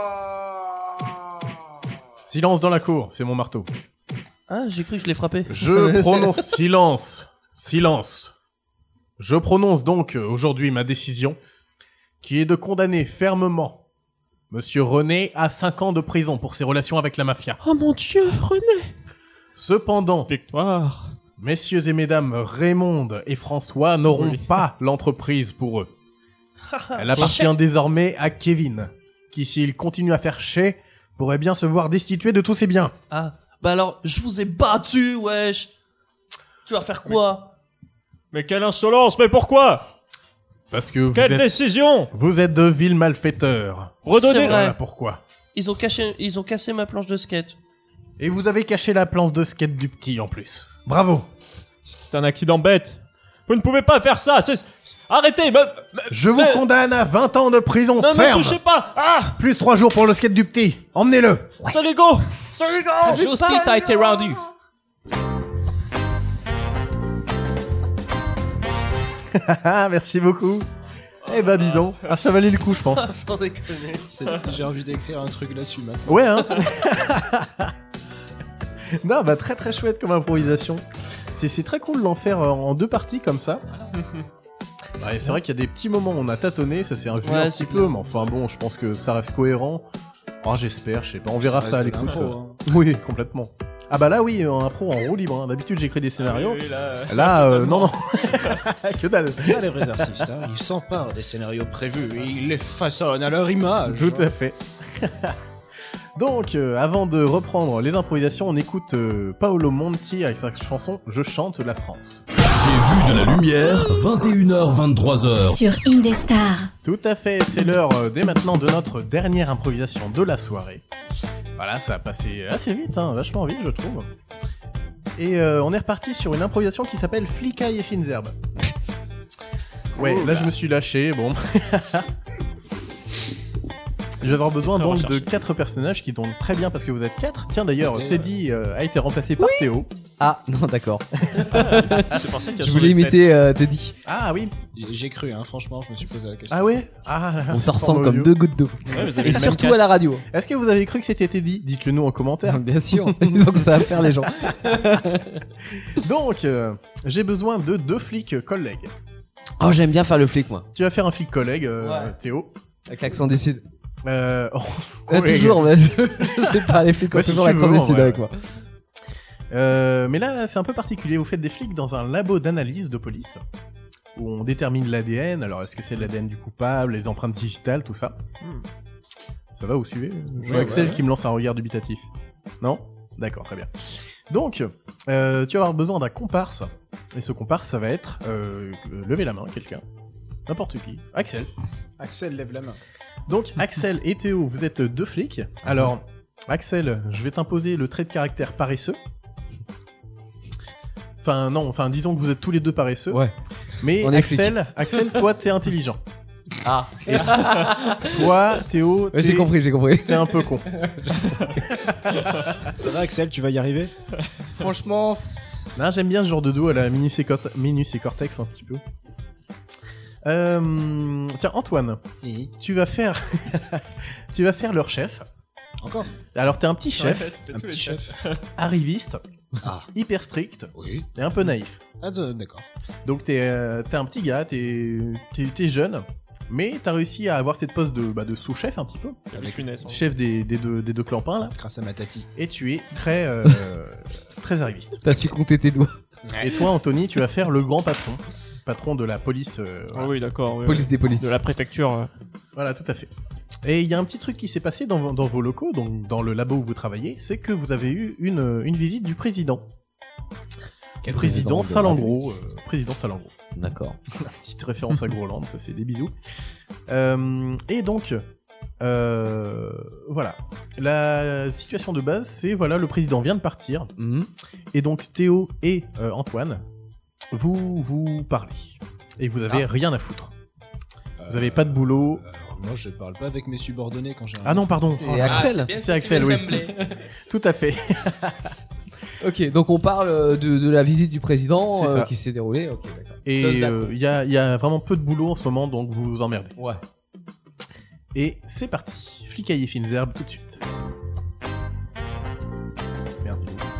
Silence dans la cour, c'est mon marteau. Ah, j'ai cru que je l'ai frappé. Je prononce silence. Silence. Je prononce donc euh, aujourd'hui ma décision, qui est de condamner fermement Monsieur René à cinq ans de prison pour ses relations avec la mafia. Oh mon Dieu, René. Cependant, Victoire. messieurs et mesdames Raymond et François n'auront Oui. pas l'entreprise pour eux. Elle appartient désormais à Kevin, qui s'il continue à faire chier, pourrait bien se voir destitué de tous ses biens. Ah, bah alors, je vous ai battu, wesh. Tu vas faire quoi? Mais quelle insolence, mais pourquoi? Parce que vous Quelle êtes, décision? vous êtes de vils malfaiteurs. Redonnez- C'est vrai. Voilà pourquoi. Ils ont caché, ils ont cassé ma planche de skate. Et vous avez caché la planche de skate du petit en plus. Bravo. C'est un accident bête. Vous ne pouvez pas faire ça. c'est- c'est- Arrêtez. Me... me- Je vous me- condamne à vingt ans de prison Ne me ferme. touchez pas. Ah, Plus trois jours pour le skate du petit. Emmenez-le. c'est l'ego. C'est l'ego. Justice a été rendue. Ah, merci beaucoup. Eh ben dis donc, ah, ça valait le coup je pense. Sans déconner. C'est- J'ai envie d'écrire un truc là-dessus maintenant. Ouais hein. Non bah très très chouette comme improvisation. C'est c'est très cool d'en faire euh, en deux parties comme ça. Ouais, c'est vrai qu'il y a des petits moments où on a tâtonné, ça s'est vu Ouais, un c'est petit peu, mais enfin bon, je pense que ça reste cohérent. Oh, j'espère, je sais pas, on verra Ça ça, à reste de l'écoute. l'impro, euh. Oui, complètement. Ah bah là oui, en impro en roue libre. hein. D'habitude j'écris des scénarios. Oui, là, Là, euh, totalement. non non. Que dalle. C'est ça les vrais artistes, hein. Ils s'emparent des scénarios prévus et ils les façonnent à leur image. Tout à fait. Donc, euh, avant de reprendre les improvisations, on écoute euh, Paolo Monti avec sa chanson « Je chante la France ». J'ai vu de la lumière, vingt et une heures vingt-trois heures. Sur Indestar. Tout à fait, c'est l'heure euh, dès maintenant de notre dernière improvisation de la soirée. Voilà, ça a passé assez vite, hein, vachement vite je trouve. Et euh, on est reparti sur une improvisation qui s'appelle Flicaille et fines herbes. Ouais, là je me suis lâché, bon. Je vais avoir besoin Très donc recherché. de quatre personnages qui tournent très bien parce que vous êtes quatre. Tiens d'ailleurs, Teddy euh, a été remplacé par Théo. Ah, non, d'accord. C'est pour ça qu'il y a Je son voulais effet. imiter euh, Teddy. Ah oui. J'ai j'ai cru, hein, franchement, je me suis posé la question. Ah ouais. Ah, On se c'est ressemble en comme audio. deux gouttes d'eau. Ouais, vous avez Et le même surtout à casque. la radio. Est-ce que vous avez cru que c'était Teddy? Dites-le nous en commentaire. Bien sûr, ils ont que ça à faire les gens. Donc, euh, j'ai besoin de deux flics collègues. Oh, j'aime bien faire le flic, moi. Tu vas faire un flic collègue, euh, Ouais. Théo. Avec l'accent du Sud. Euh, oh, Euh, collègue. toujours, mais je, je sais pas, les flics ont Ouais, si toujours tu l'accent veux, du en Sud vrai. avec moi. Euh, mais là, c'est un peu particulier. Vous faites des flics dans un labo d'analyse de police où on détermine l'A D N. Alors, est-ce que c'est l'A D N du coupable, les empreintes digitales, tout ça Ça va, vous suivez Je vois Ouais, Axel ouais. qui me lance un regard dubitatif. Non D'accord, très bien. Donc, euh, tu vas avoir besoin d'un comparse. Et ce comparse, ça va être euh, lever la main, quelqu'un. N'importe qui. Axel. Axel, lève la main. Donc, Axel et Théo, vous êtes deux flics. Alors, Axel, je vais t'imposer le trait de caractère paresseux. Enfin, non, enfin, disons que vous êtes tous les deux paresseux. Ouais. Mais On est Axel, Axel, toi, t'es intelligent. Ah. Toi, Théo, Ouais, j'ai t'es- compris, j'ai compris. T'es un peu con. Ça va, Axel, tu vas y arriver? Franchement, Non, j'aime bien ce genre de dos à la Minus et, Cort- Minus et Cortex un petit peu. Euh, tiens, Antoine, Oui. tu vas faire, tu vas faire leur chef. Encore? Alors t'es un petit Ouais, chef, faites- faites Un tous les petit chefs. chef. arriviste, Ah. hyper strict Oui. et un peu naïf. Ah, d- d'accord. Donc t'es, euh, t'es un petit gars, t'es, t'es, t'es jeune, mais t'as réussi à avoir cette poste de, bah, de sous-chef un petit peu, Avec punaise. hein. chef des, des deux, des deux clampins là, Grâce à ma tati. et tu es très, euh, très arriviste. T'as su compter tes doigts. Et toi, Anthony, tu vas faire le grand patron, patron de la police. euh, Ah voilà. oui, d'accord. ouais, Police ouais. des polices. De la préfecture. euh. Voilà, tout à fait. Et il y a un petit truc qui s'est passé dans, vos- dans vos locaux, donc dans le labo où vous travaillez, c'est que vous avez eu une, une visite du président. Quel Le président président de la Salengro. euh, président Salengro. D'accord. Petite référence à Groland, ça c'est des bisous. Euh, et donc, euh, voilà. La situation de base, c'est voilà, le président vient de partir, Mhm. et donc Théo et euh, Antoine, vous vous parlez. Et vous avez Ah. rien à foutre. Vous avez pas de boulot. Alors, moi, je parle pas avec mes subordonnés quand j'ai un. Ah non, pardon. C'est Oh, Axel. Ah, bien C'est ce qui Axel, me oui. semblait. Tout à fait. Ok, donc on parle euh, de, de la visite du président C'est euh, ça. qui s'est déroulée. Ok, d'accord. Et Ça, ça, il y, a, y a vraiment peu de boulot en ce moment, donc vous vous emmerdez. Ouais. Et c'est parti. Flicaille fines herbes tout de suite. Merde.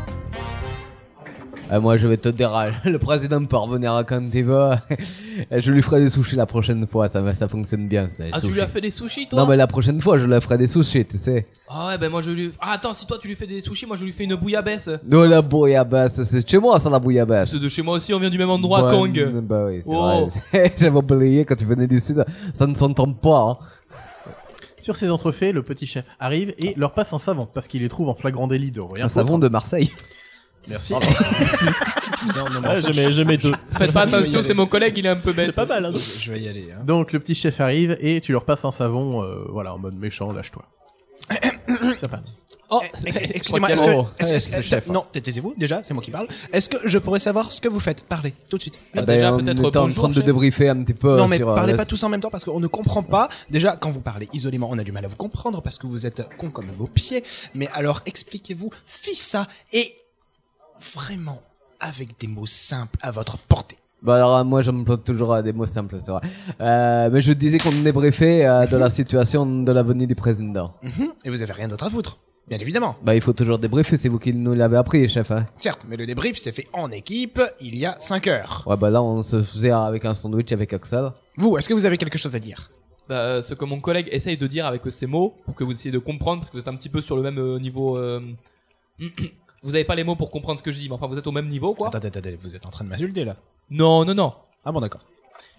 Ah, moi, je vais te dire, ah, le président peut revenir quand il veut. Je lui ferai des sushis la prochaine fois, ça, va- ça fonctionne bien. Ça, les Ah, tu lui sushis. as fait des sushis, toi? Non, mais la prochaine fois, je lui ferai des sushis, tu sais. Ah ouais, ben moi je lui. Ah, attends, si toi tu lui fais des sushis, moi je lui fais une bouillabaisse. Non, la bouillabaisse, c'est chez moi, ça, la bouillabaisse. C'est de chez moi aussi, on vient du même endroit, Ouais, Kong. Bah oui, c'est Oh. vrai. J'avais oublié quand tu venais du sud, ça ne s'entend pas. Hein. Sur ces entrefaits, le petit chef arrive et leur passe un savon parce qu'il les trouve en flagrant délit de rien Un savon foutre. de Marseille. Merci. Ça, non, mais en Ouais, fait, je mets, je mets deux. Faites pas attention, c'est mon collègue, il est un peu bête. C'est pas mal. Hein. je je vais y aller. Hein. Donc le petit chef arrive et tu leur passes un savon, euh, voilà, en mode méchant, lâche-toi. C'est parti. Oh, Excusez-moi, est-ce Oh, que. est-ce- ouais, est-ce- c'est le chef, hein. Non, taisez-vous, déjà, c'est moi qui parle. Est-ce que je pourrais savoir ce que vous faites? Parlez, tout de suite. Ah, Bah, déjà, on peut-être était en bonjour, train de chef. débriefer un petit peu Non, mais sur. euh, parlez la- pas tous en même temps parce qu'on ne comprend pas. Déjà, quand vous parlez isolément, on a du mal à vous comprendre parce que vous êtes con comme vos pieds. Mais alors, expliquez-vous, fissa et vraiment avec des mots simples à votre portée. Bah alors euh, moi je me plante toujours à des mots simples, c'est vrai. Euh, mais je disais qu'on débriefait euh, de la situation de la venue du président. Mhm. Et vous avez rien d'autre à foutre, bien évidemment. Bah il faut toujours débriefer, c'est vous qui nous l'avez appris, chef. Hein. Certes, mais le débrief s'est fait en équipe il y a cinq heures. Ouais bah là on se faisait avec un sandwich avec Axel. Vous, est-ce que vous avez quelque chose à dire? Bah, ce que mon collègue essaye de dire avec ces mots, pour que vous essayiez de comprendre, parce que vous êtes un petit peu sur le même euh, niveau. euh, Vous avez pas les mots pour comprendre ce que je dis, mais enfin vous êtes au même niveau, quoi. Attendez, attendez, vous êtes en train de m'insulter là? Non, non, non. Ah bon, d'accord.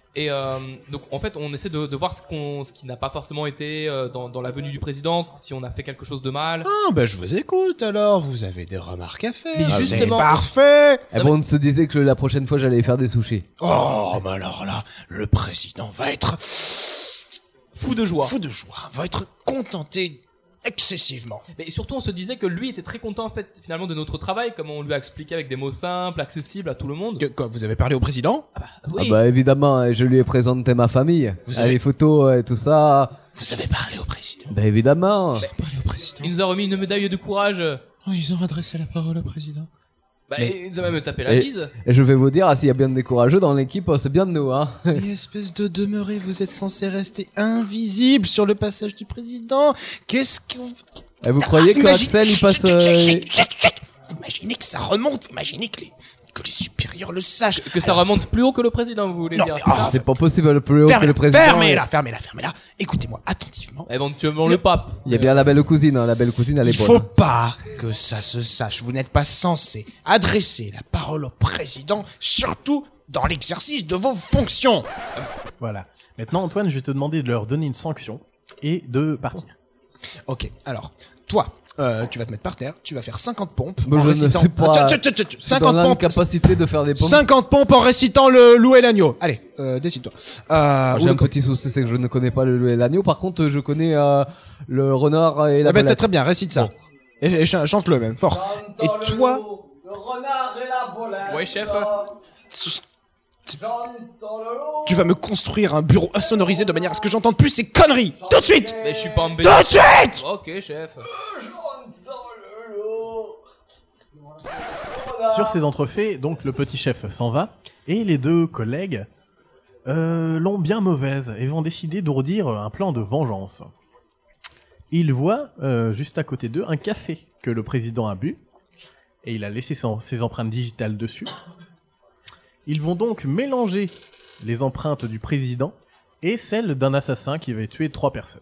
Et euh, donc en fait on essaie de, de voir ce, qu'on, ce qui n'a pas forcément été euh, dans, dans la venue du président, si on a fait quelque chose de mal. Ah bah je vous écoute alors, vous avez des remarques à faire. Mais Ah, justement- c'est parfait. Eh bon, on se disait que la prochaine fois j'allais faire des sushis. Oh bah alors là, le président va être Fou de joie. fou de joie, va être contenté excessivement. Mais surtout on se disait que lui était très content en fait finalement de notre travail, comme on lui a expliqué avec des mots simples, accessibles à tout le monde. Que- quoi, vous avez parlé au président? Oui. Ah bah évidemment, je lui ai présenté ma famille. Vous Ah, avez- les photos et tout ça. Vous avez parlé au président? Bah évidemment. Vous avez parlé au président? Il nous a remis une médaille de courage. Oh, ils ont adressé la parole au président. Bah, Mais- il nous a même tapé la Et- bise. Et je vais vous dire, ah, s'il y a bien des courageux dans l'équipe, c'est bien de nous, hein. Mais espèce de demeuré, vous êtes censé rester invisible sur le passage du président. Qu'est-ce que vous... Et vous croyez que Imagine- Axel, il passe... Chut, chut, euh, chut, chut, chut. Imaginez que ça remonte, imaginez que les, que les supérieurs le sachent. Que ça Alors, remonte plus haut que le président, vous voulez Non, dire mais- c'est ça oh, C'est pas possible, plus haut que le Fermez-la, président. fermez-la, fermez-la, fermez-la. Écoutez-moi attentivement. Éventuellement le pape. Il y a bien la belle cousine, hein. La belle cousine, elle est Il bonne. faut pas que ça se sache. Vous n'êtes pas censé adresser la parole au président, surtout dans l'exercice de vos fonctions. Voilà. Maintenant, Antoine, je vais te demander de leur donner une sanction et de partir. Ok, alors, toi, euh, tu vas te mettre par terre, tu vas faire cinquante pompes Mais en je ne récitant... suis pas- Ah, tchut, tchut, tchut, tchut. Je suis dans cinquante pompes, l'incapacité de faire des pompes. cinquante pompes en récitant le loup et l'agneau. Allez, euh, décide-toi. Euh, Moi, ou j'ai le un petit souci, c'est que je ne connais pas le loup et l'agneau. Par contre, je connais euh, le renard et la Ah ben, c'est belette. très bien, récite ça. Et, et ch- chante-le même, fort. Et toi, Ouais, chef. tu vas me construire un bureau insonorisé de manière à ce que j'entende plus ces conneries. Tout de suite. Mais je suis pas embêté. Tout de suite. Ok, chef. Sur ces entrefaits, donc le petit chef s'en va et les deux collègues euh, l'ont bien mauvaise et vont décider d'ourdir un plan de vengeance. Ils voient euh, juste à côté d'eux un café que le président a bu et il a laissé son- ses empreintes digitales dessus. Ils vont donc mélanger les empreintes du président et celles d'un assassin qui avait tué trois personnes.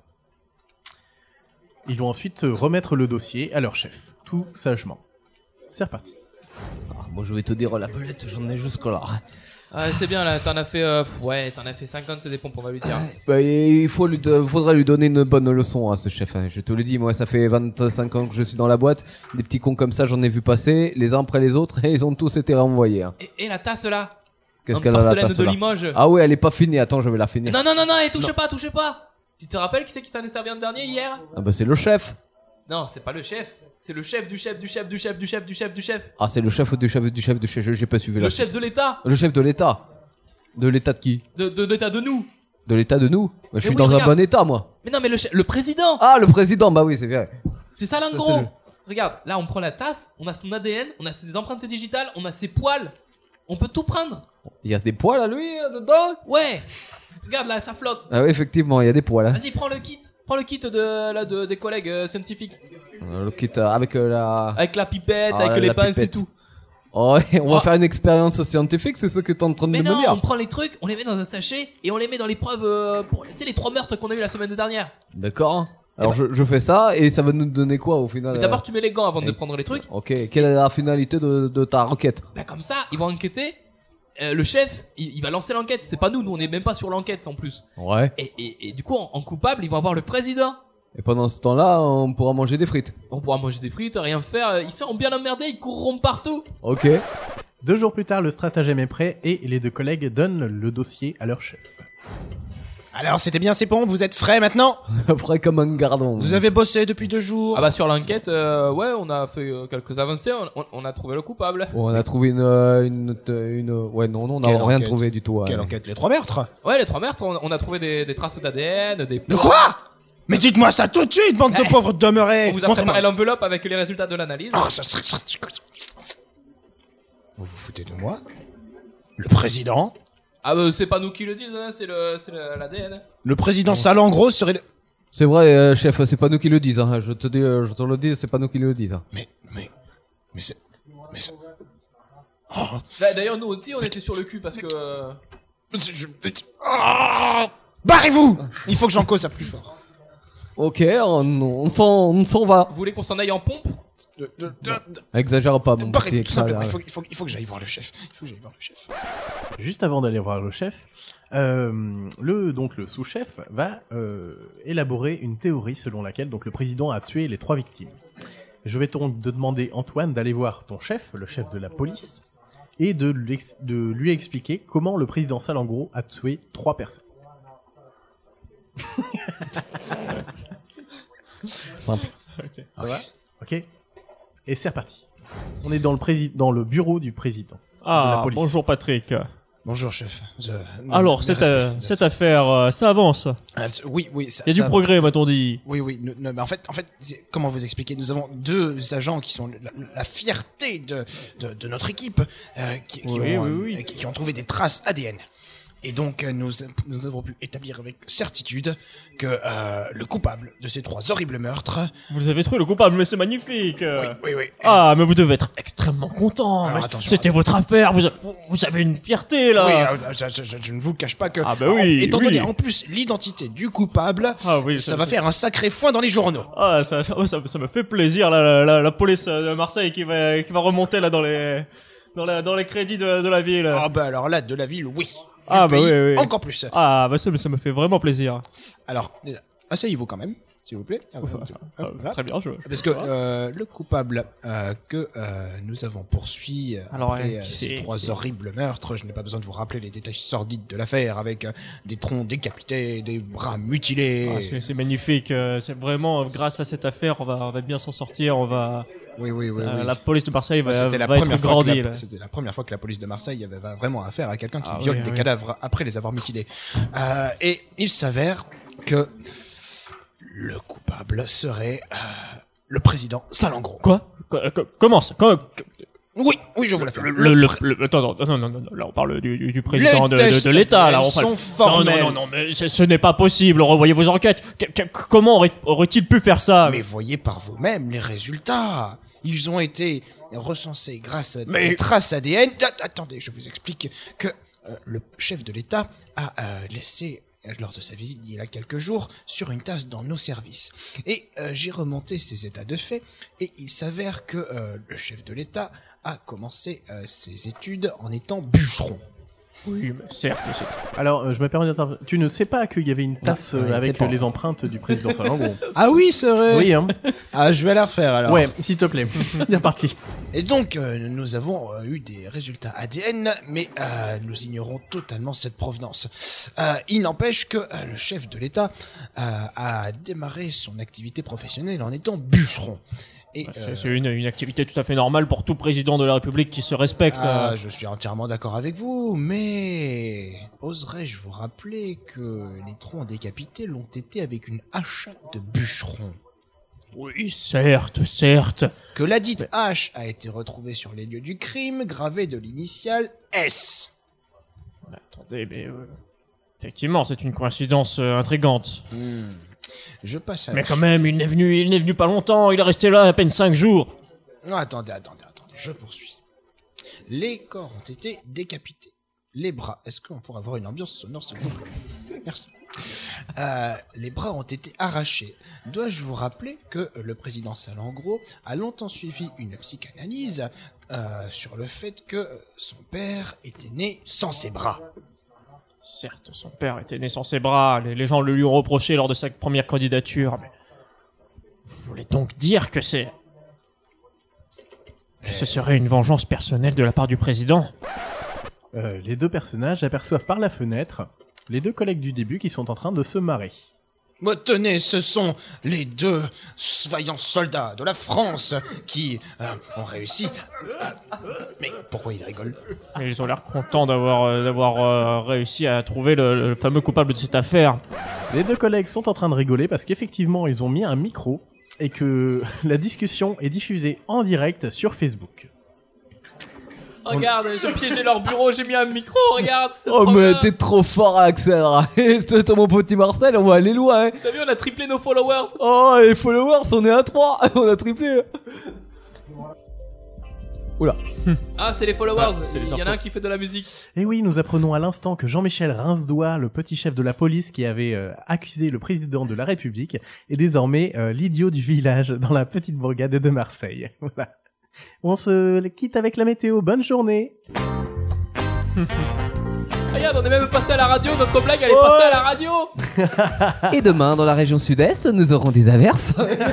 Ils vont ensuite remettre le dossier à leur chef, tout sagement. C'est reparti. Bon, je vais te dire, la belette, j'en ai jusque là. Ah, c'est bien là, t'en as fait. euh, pff, ouais, t'en as fait cinquante des pompes, on va lui dire. Bah, il faut lui, de- faudrait lui donner une bonne leçon à ce chef. hein. Je te le dis, moi, ça fait vingt-cinq ans que je suis dans la boîte. Des petits cons comme ça, j'en ai vu passer, les uns après les autres, et ils ont tous été renvoyés. hein. Et, et la tasse là Qu'est-ce En qu'elle a la porcelaine tasse de là Limoges. Ah ouais, elle est pas finie. Attends, je vais la finir. Non, non, non, non, et touche pas, touche pas. Tu te rappelles qui c'est qui s'en est servi en dernier hier? Ah bah c'est le chef. Non, c'est pas le chef. C'est le chef du chef du chef du chef du chef du chef du chef. Ah c'est le chef du chef du chef du chef. J'ai pas suivi Le là. chef de l'État. Le chef de l'État. De l'État de qui? De, de l'État de nous. De l'État de nous. Bah, je suis oui, dans regarde. un bon état moi. Mais non, mais le, chef- le président. Ah le président, bah oui c'est vrai. C'est ça là en Ça, gros. c'est le- Regarde, là on prend la tasse, on a son A D N, on a ses empreintes digitales, on a ses poils. On peut tout prendre. Il y a des poils à lui hein, dedans. Ouais. Regarde là, ça flotte. Ah oui effectivement, il y a des poils. Hein. Vas-y, prends le kit. Prends le kit de, là, de, des collègues euh, scientifiques. Euh, Le kit euh, avec euh, la. Avec la pipette, Ah, avec les la pinces et pipette. tout. Oh, et on va Oh. faire une expérience scientifique, c'est ce que t'es en train de Mais me non, dire. on prend les trucs, on les met dans un sachet et on les met dans l'épreuve euh, pour tu sais les trois meurtres qu'on a eu la semaine dernière. D'accord. Alors je, je fais ça et ça va nous donner quoi au final Mais euh d'abord tu mets les gants avant de et- prendre les trucs. Ok, quelle est la finalité de, de ta requête? Bah comme ça, ils vont enquêter. Euh, le chef, il, il va lancer l'enquête. C'est pas nous, nous on est même pas sur l'enquête en plus. Ouais. Et, et, et du coup, en, en coupable, ils vont avoir le président. Et pendant ce temps-là, on pourra manger des frites. On pourra manger des frites, rien faire. Ils seront bien emmerdés, ils courront partout. Ok. Deux jours plus tard, le stratagème est prêt et les deux collègues donnent le dossier à leur chef. alors c'était bien ces pompes, vous êtes frais maintenant? Frais comme un gardon. Vous avez bossé depuis deux jours? Ah bah sur l'enquête, euh, ouais, on a fait euh, quelques avancées. On, on- on a trouvé le coupable. Bon, on a trouvé une, euh, une, une, Ouais, non, non, on n'a Quelle rien enquête trouvé du tout. ouais. Quelle enquête? Les trois meurtres? Ouais, les trois meurtres, on, on a trouvé des, des traces d'A D N, des. De quoi? Mais dites-moi ça tout de suite, bande de Eh, pauvres demeurés! On vous a Montrez-moi. préparé l'enveloppe avec les résultats de l'analyse. Oh, ça serait- ça serait- Vous vous foutez de moi? Le président? Ah bah c'est pas nous qui le disons, hein, c'est le, c'est le- l'A D N. Le président Salangros serait le... C'est vrai, euh, chef, c'est pas nous qui le disent. Hein. Je te dis, euh, je te le dis, c'est pas nous qui le disent. hein. Mais, mais, mais c'est... Mais c'est... Bah, D'ailleurs, nous aussi, on était sur le cul parce que. euh, je- je- Ah barrez-vous! Il faut que j'en cause à plus fort. Ok, on, on s'en, on s'en va. Vous voulez qu'on s'en aille en pompe? de, de, de, de- Exagère pas, mon Bref, petit tout simplement, crâne, il faut, il, faut, il faut que j'aille voir le chef. Il faut que j'aille voir le chef. Juste avant d'aller voir le chef, euh, le, donc le sous-chef va euh, élaborer une théorie selon laquelle donc, le président a tué les trois victimes. Je vais donc te demander, Antoine, d'aller voir ton chef, le chef de la police, et de lui, de lui expliquer comment le président Salengro a tué trois personnes. Simple. Ok. Ok. Et c'est reparti. On est dans le, prési- dans le bureau du président. de la Ah, police. bonjour Patrick. Bonjour, chef. Je- Alors, mes cette, respects. euh, cette affaire, euh, ça avance. Ah, c- Oui, oui. ça- Il y a du ça avance. progrès, m'a-t-on dit. Oui, oui. ne- ne- mais en fait, en fait, c'est- comment vous expliquer? Nous avons deux agents qui sont la, la fierté de, de, de notre équipe, euh, qui, qui Oui, ont, oui, euh, oui. qui, qui ont trouvé des traces A D N. Et donc, euh, nous, nous avons pu établir avec certitude que euh, le coupable de ces trois horribles meurtres. Vous avez trouvé le coupable, mais c'est magnifique. Oui, oui, oui. Ah, mais vous devez être extrêmement content. Alors, Mais attention, C'était votre affaire. Vous, a- vous- vous avez une fierté là. Oui, alors, je, je- je- je ne vous cache pas que, Ah bah oui, en- étant oui. donné en plus l'identité du coupable, Ah oui, ça, ça- va ça- faire un sacré foin dans les journaux. Ah, ça, ça, ça, ça me fait plaisir, là, la, la, la police de Marseille qui va, qui va remonter là dans les, dans, la, dans les crédits de, de la ville. Ah bah alors là, de la ville, oui. Du Ah, bah pays, oui, oui. encore plus. Ah, bah ça, ça me fait vraiment plaisir. Alors, euh, asseyez-vous quand même, s'il vous plaît. Ah, Ah, voilà. très bien, je. Parce que euh, le coupable euh, que euh, nous avons poursuivi euh, Alors, après euh, euh, qui ces c'est, trois qui c'est horribles meurtres, je n'ai pas besoin de vous rappeler les détails sordides de l'affaire avec euh, des troncs décapités, des bras mutilés. Ah, c'est c'est magnifique. euh, C'est vraiment grâce à cette affaire, on va, on va bien s'en sortir. On va. Oui, oui, oui. euh, oui. La police de Marseille va, C'était la, va être première fois que grandie. la- là. c'était la première fois que la police de Marseille avait va vraiment affaire à quelqu'un qui Ah, viole oui, des oui. cadavres après les avoir mutilés. Euh, et il s'avère que le coupable serait euh, le président Salengro. Quoi Co- co- Comment ça Co- Oui, oui, je vous la fais. le, le, le, le- attends, attends, non, non, non, non, là on parle du, du, du président de, Les de, tests de l'État, là. A D N On parle... sont formels. Non, non, non, non, mais ce, ce n'est pas possible. Revoyez vos enquêtes. Que- que- comment aurait- aurait-il pu faire ça Mais voyez par vous-même les résultats. Ils ont été recensés grâce à Mais- des traces A D N. A- Attendez, je vous explique que euh, le chef de l'État a euh, laissé, euh, lors de sa visite il y a quelques jours, sur une tasse dans nos services. Et euh, j'ai remonté ces états de fait, et il s'avère que euh, le chef de l'État a commencé euh, ses études en étant bûcheron. Oui, mais certes, mais c'est- Alors, euh, je me permets d'intervenir. Tu ne sais pas qu'il y avait une tasse Non, euh, ouais, avec c'est pas. euh, les empreintes du président Salengro? Ah oui, c'est vrai. Oui, hein. Ah, je vais la refaire alors. Ouais, s'il te plaît. Bien parti. Et donc, euh, nous avons euh, eu des résultats A D N, mais euh, nous ignorons totalement cette provenance. Euh, il n'empêche que euh, le chef de l'État euh, a démarré son activité professionnelle en étant bûcheron. Et, c'est- euh, c'est une, une activité tout à fait normale pour tout président de la République qui se respecte. ah, euh. je suis entièrement d'accord avec vous, mais oserais-je vous rappeler que les troncs décapités l'ont été avec une hache de bûcheron? Oui, certes, certes. Que la dite hache a été retrouvée sur les lieux du crime, gravée de l'initiale S. Mais attendez, mais... euh, effectivement, c'est une coïncidence euh, intrigante. Hmm. Je passe à Mais la quand suite. même, il n'est venu, il n'est venu pas longtemps, il est resté là à peine cinq jours. Non, attendez, attendez, attendez, je poursuis. Les corps ont été décapités. Les bras, est-ce qu'on pourrait avoir une ambiance sonore s'il vous plaît? Merci. Euh, les bras ont été arrachés. Dois-je vous rappeler que le président Salengro a longtemps suivi une psychanalyse euh, sur le fait que son père était né sans ses bras? Certes, son père était né sans ses bras, les, les gens le lui ont reproché lors de sa première candidature, mais... Vous voulez donc dire que c'est... que ce serait une vengeance personnelle de la part du président? Euh, les deux personnages aperçoivent par la fenêtre les deux collègues du début qui sont en train de se marrer. Mais tenez, ce sont les deux vaillants soldats de la France qui euh, ont réussi. à- Mais pourquoi ils rigolent? Et ils ont l'air contents d'avoir euh, d'avoir euh, réussi à trouver le, le fameux coupable de cette affaire. Les deux collègues sont en train de rigoler parce qu'effectivement, ils ont mis un micro et que la discussion est diffusée en direct sur Facebook. Regarde, j'ai piégé leur bureau, j'ai mis un micro, regarde. c'est Oh trop mais bien. t'es trop fort Axel. Toi toi, mon petit Marcel, on va aller loin hein. T'as vu, on a triplé nos followers. Oh les followers on est à trois. On a triplé. Oula. Ah, c'est les followers. Ah, c'est les Il y en a un infos. qui fait de la musique. Et oui, nous apprenons à l'instant que Jean-Michel Rince-Doigt, le petit chef de la police qui avait euh, accusé le président de la République, est désormais euh, l'idiot du village dans la petite bourgade de Marseille. Voilà. On se quitte avec la météo. Bonne journée. Regarde, on est même passé à la radio. Notre blague, elle est passée à la radio. Et demain, dans la région sud-est, nous aurons des averses.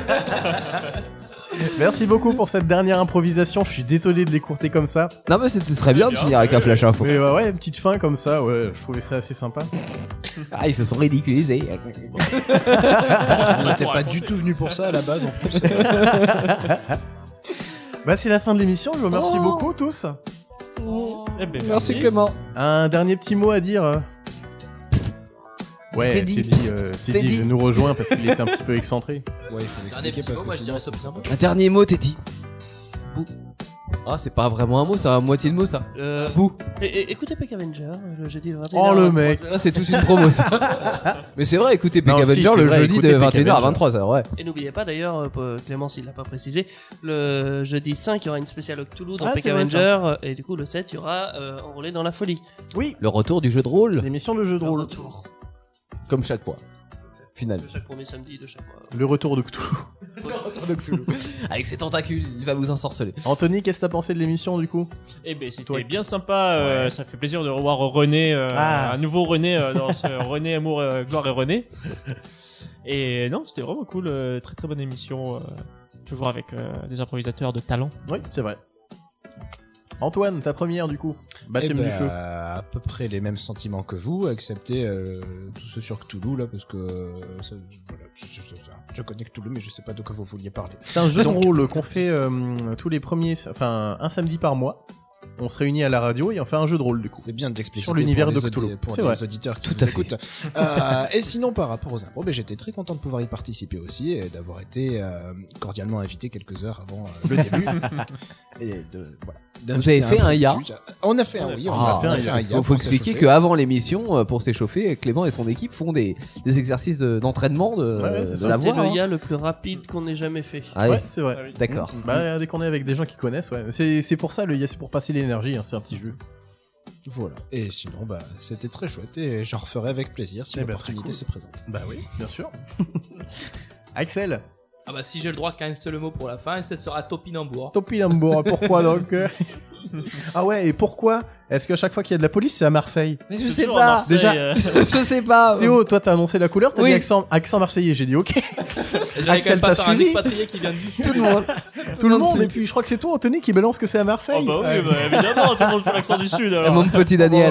Merci beaucoup pour cette dernière improvisation. Je suis désolé de l'écourter comme ça. Non, mais c'était très bien de finir avec un flash info. Mais ouais, ouais, une petite fin comme ça, ouais, je trouvais ça assez sympa. Ah, ils se sont ridiculisés. On n'était pas du tout venu pour ça à la base en plus. Bah, c'est la fin de l'émission. Je vous remercie Oh. beaucoup tous. Eh ben, Merci Clément. Un dernier petit mot à dire. euh. Ouais, Teddy. Teddy, euh, Teddy, Teddy. je nous rejoins parce qu'il était un petit peu excentré. Ouais, il faut Un des l'expliquer petits parce mots, que moi je sinon dirais ça ça. Un dernier mot, Teddy. Bou. Ah, c'est pas vraiment un mot, c'est à moitié de mot ça. Euh, Bou. et- et- écoutez Peck Avenger le jeudi de vingt et une heures. Oh le mec. Ah, c'est toute une promo ça. Mais c'est vrai, écoutez Peck Non, si, Avenger c'est le vrai, jeudi écoutez de Peck vingt et une heures à Avenger. vingt-trois heures, ouais. Et n'oubliez pas d'ailleurs, euh, pour- Clémence il l'a pas précisé, le jeudi cinq il y aura une spéciale Cthulhu dans Ah, Peck c'est vrai, Avenger et du coup le sept il y aura euh, Enrôlé dans la folie. Oui, Le retour du jeu de rôle, l'émission de jeu de Le rôle. retour comme chaque mois. Final. de chaque premier samedi de chaque mois. Le retour de Cthulhu. Avec ses tentacules, il va vous ensorceler. Anthony, qu'est-ce que t'as pensé de l'émission du coup? Eh ben c'était Toi. bien sympa, euh, ça fait plaisir de revoir René, euh, Ah. un nouveau René euh, dans ce René Amour, euh, Gloire et René. Et non, c'était vraiment cool, euh, très très bonne émission, euh, toujours avec euh, des improvisateurs de talent. Oui, c'est vrai. Antoine, ta première du coup. Baptême Eh du ben, feu. à peu près les mêmes sentiments que vous, excepté euh, tout ce sur Cthulhu là, parce que euh, ça- voilà, je, je- je- je connais Cthulhu, mais je sais pas de quoi vous vouliez parler. C'est un jeu Donc- de rôle qu'on fait euh, tous les premiers, enfin un samedi par mois. On se réunit à la radio et on fait un jeu de rôle du coup. C'est bien de l'expliciter Sur l'univers pour de les, Cthulhu. audi- pour C'est les vrai. auditeurs qui Tout nous à fait. écoutent. Euh, et sinon, par rapport aux impros, ben, j'étais très content de pouvoir y participer aussi et d'avoir été euh, cordialement invité quelques heures avant euh, le début. et de, voilà, Vous avez fait un I A? On a fait un oui, on Ah, a fait un I A. Il faut, pour expliquer s'échauffer. qu'avant l'émission, euh, pour s'échauffer, Clément et son équipe font des, des exercices de- d'entraînement de, Ouais, ouais, c'est de ça. la C'était voix. le hein. I A le plus rapide qu'on ait jamais fait. Ah, Ouais, ouais. c'est vrai. D'accord. Bah, dès qu'on est avec des gens qui connaissent, ouais. C'est c'est pour ça, le I A, c'est pour passer l'énergie, hein, c'est un petit jeu. Voilà. Et sinon, bah, c'était très chouette et j'en referai avec plaisir si Eh ben, l'opportunité très cool. se présente. Bah oui, bien sûr. Axel, Ah bah si j'ai le droit qu'à un seul mot pour la fin, ce sera Topinambour. Topinambour, pourquoi donc euh Ah ouais, et pourquoi est-ce qu'à chaque fois qu'il y a de la police, c'est à Marseille? Mais je C'est sais toujours à pas. Marseille, Déjà- euh, Je sais pas. Théo, toi t'as annoncé la couleur, t'as Oui. dit accent, accent marseillais, j'ai dit ok. J'allais quand Axel, même pas t'as faire un suivi expatrié qui vient du sud. Tout le monde. Tout le monde, suit. et puis je crois que c'est toi Anthony qui balance que c'est à Marseille. Oh bah oui, Ouais. bah, évidemment, tout le monde fait l'accent du sud alors. Mon petit Daniel.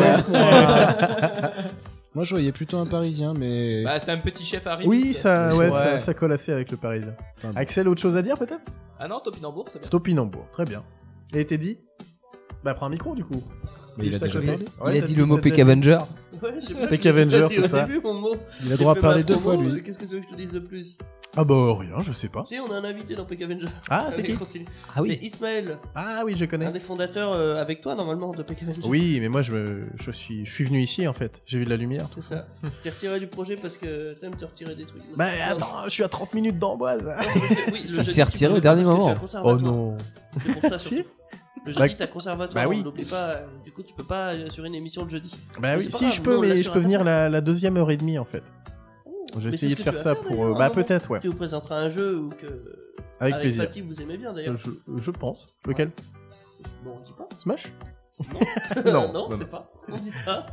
Moi, je voyais plutôt un Parisien, mais Bah c'est un petit chef arriviste. Oui, ça, ouais, Ouais. ça, ça colle assez avec le parisien. Enfin, bon. Axel, autre chose à dire peut-être? Ah non, Topinambour, c'est bien. Topinambour, très bien. Et Teddy? Bah prends un micro du coup. Mais il a Juste à déjà côté. parlé. Ouais, Il a t'as dit le mot t'as Peck déjà dit. Avenger. Ouais, je sais pas, Peck je l'ai Avenger, déjà dit tout au ça. début, mon mot. Il a droit J'ai à fait parler ma deux promo, fois, lui. Qu'est-ce que tu veux que je te dise de plus? Ah bah rien, je sais pas. Tu sais, on a un invité dans Peck Avenger. Ah, c'est Allez, qui? continue. Ah oui. C'est Ismaël, Ah oui, je connais. un des fondateurs euh, avec toi normalement de Peck Avenger. Oui, mais moi je, me, je, suis, je suis venu ici en fait. J'ai vu de la lumière. C'est ça. Tu t'es retiré du projet parce que t'aimes te retirer des trucs. Bah Non, attends, je suis à trente minutes d'Amboise. non, c'est parce que, oui, le Ça jeudi, s'est tu retiré peux au dernier parce que tu moment. as un conservatoire. Oh non. C'est pour ça Si. surtout. Le Bah- jeudi, t'as conservatoire. bah oui. N'oublie pas. euh, Du coup, tu peux pas assurer une émission le jeudi. Bah Mais oui, c'est pas si grave, je nous, peux, on l'a mais sur je peux venir Internet. la, la deuxième heure et demie en fait. Je vais Mais essayer c'est de ce que faire tu vas ça faire, pour. d'ailleurs, euh, Bah à un moment. peut-être, ouais. Tu vous présenteras un jeu ou que. Avec plaisir. Fatih, vous aimez bien d'ailleurs. Je, je pense. Lequel? Bon, on dit pas. Smash? Non, non, c'est pas. On dit pas.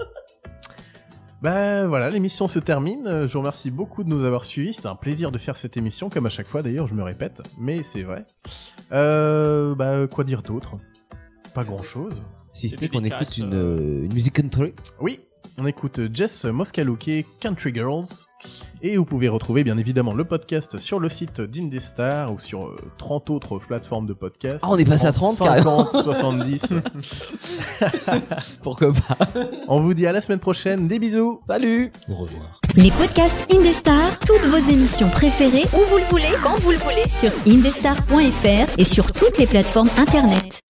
Bah voilà, l'émission se termine. Euh, Je vous remercie beaucoup de nous avoir suivis. C'était un plaisir de faire cette émission, comme à chaque fois d'ailleurs, je me répète, mais c'est vrai. Euh, bah quoi dire d'autre? Pas grand chose. Si ce C'est n'est qu'on dédicace, écoute une, euh, euh, une musique country. Oui, on écoute Jess Moscaluque, Country Girls. Et vous pouvez retrouver bien évidemment le podcast sur le site d'Indestar ou sur euh, trente autres plateformes de podcast. Ah, on est passé à trente, cinquante, soixante-dix. Pourquoi pas. On vous dit à la semaine prochaine. Des bisous. Salut. Au revoir. Les podcasts Indestar, toutes vos émissions préférées, où vous le voulez, quand vous le voulez, sur indestar point f r et sur toutes les plateformes internet.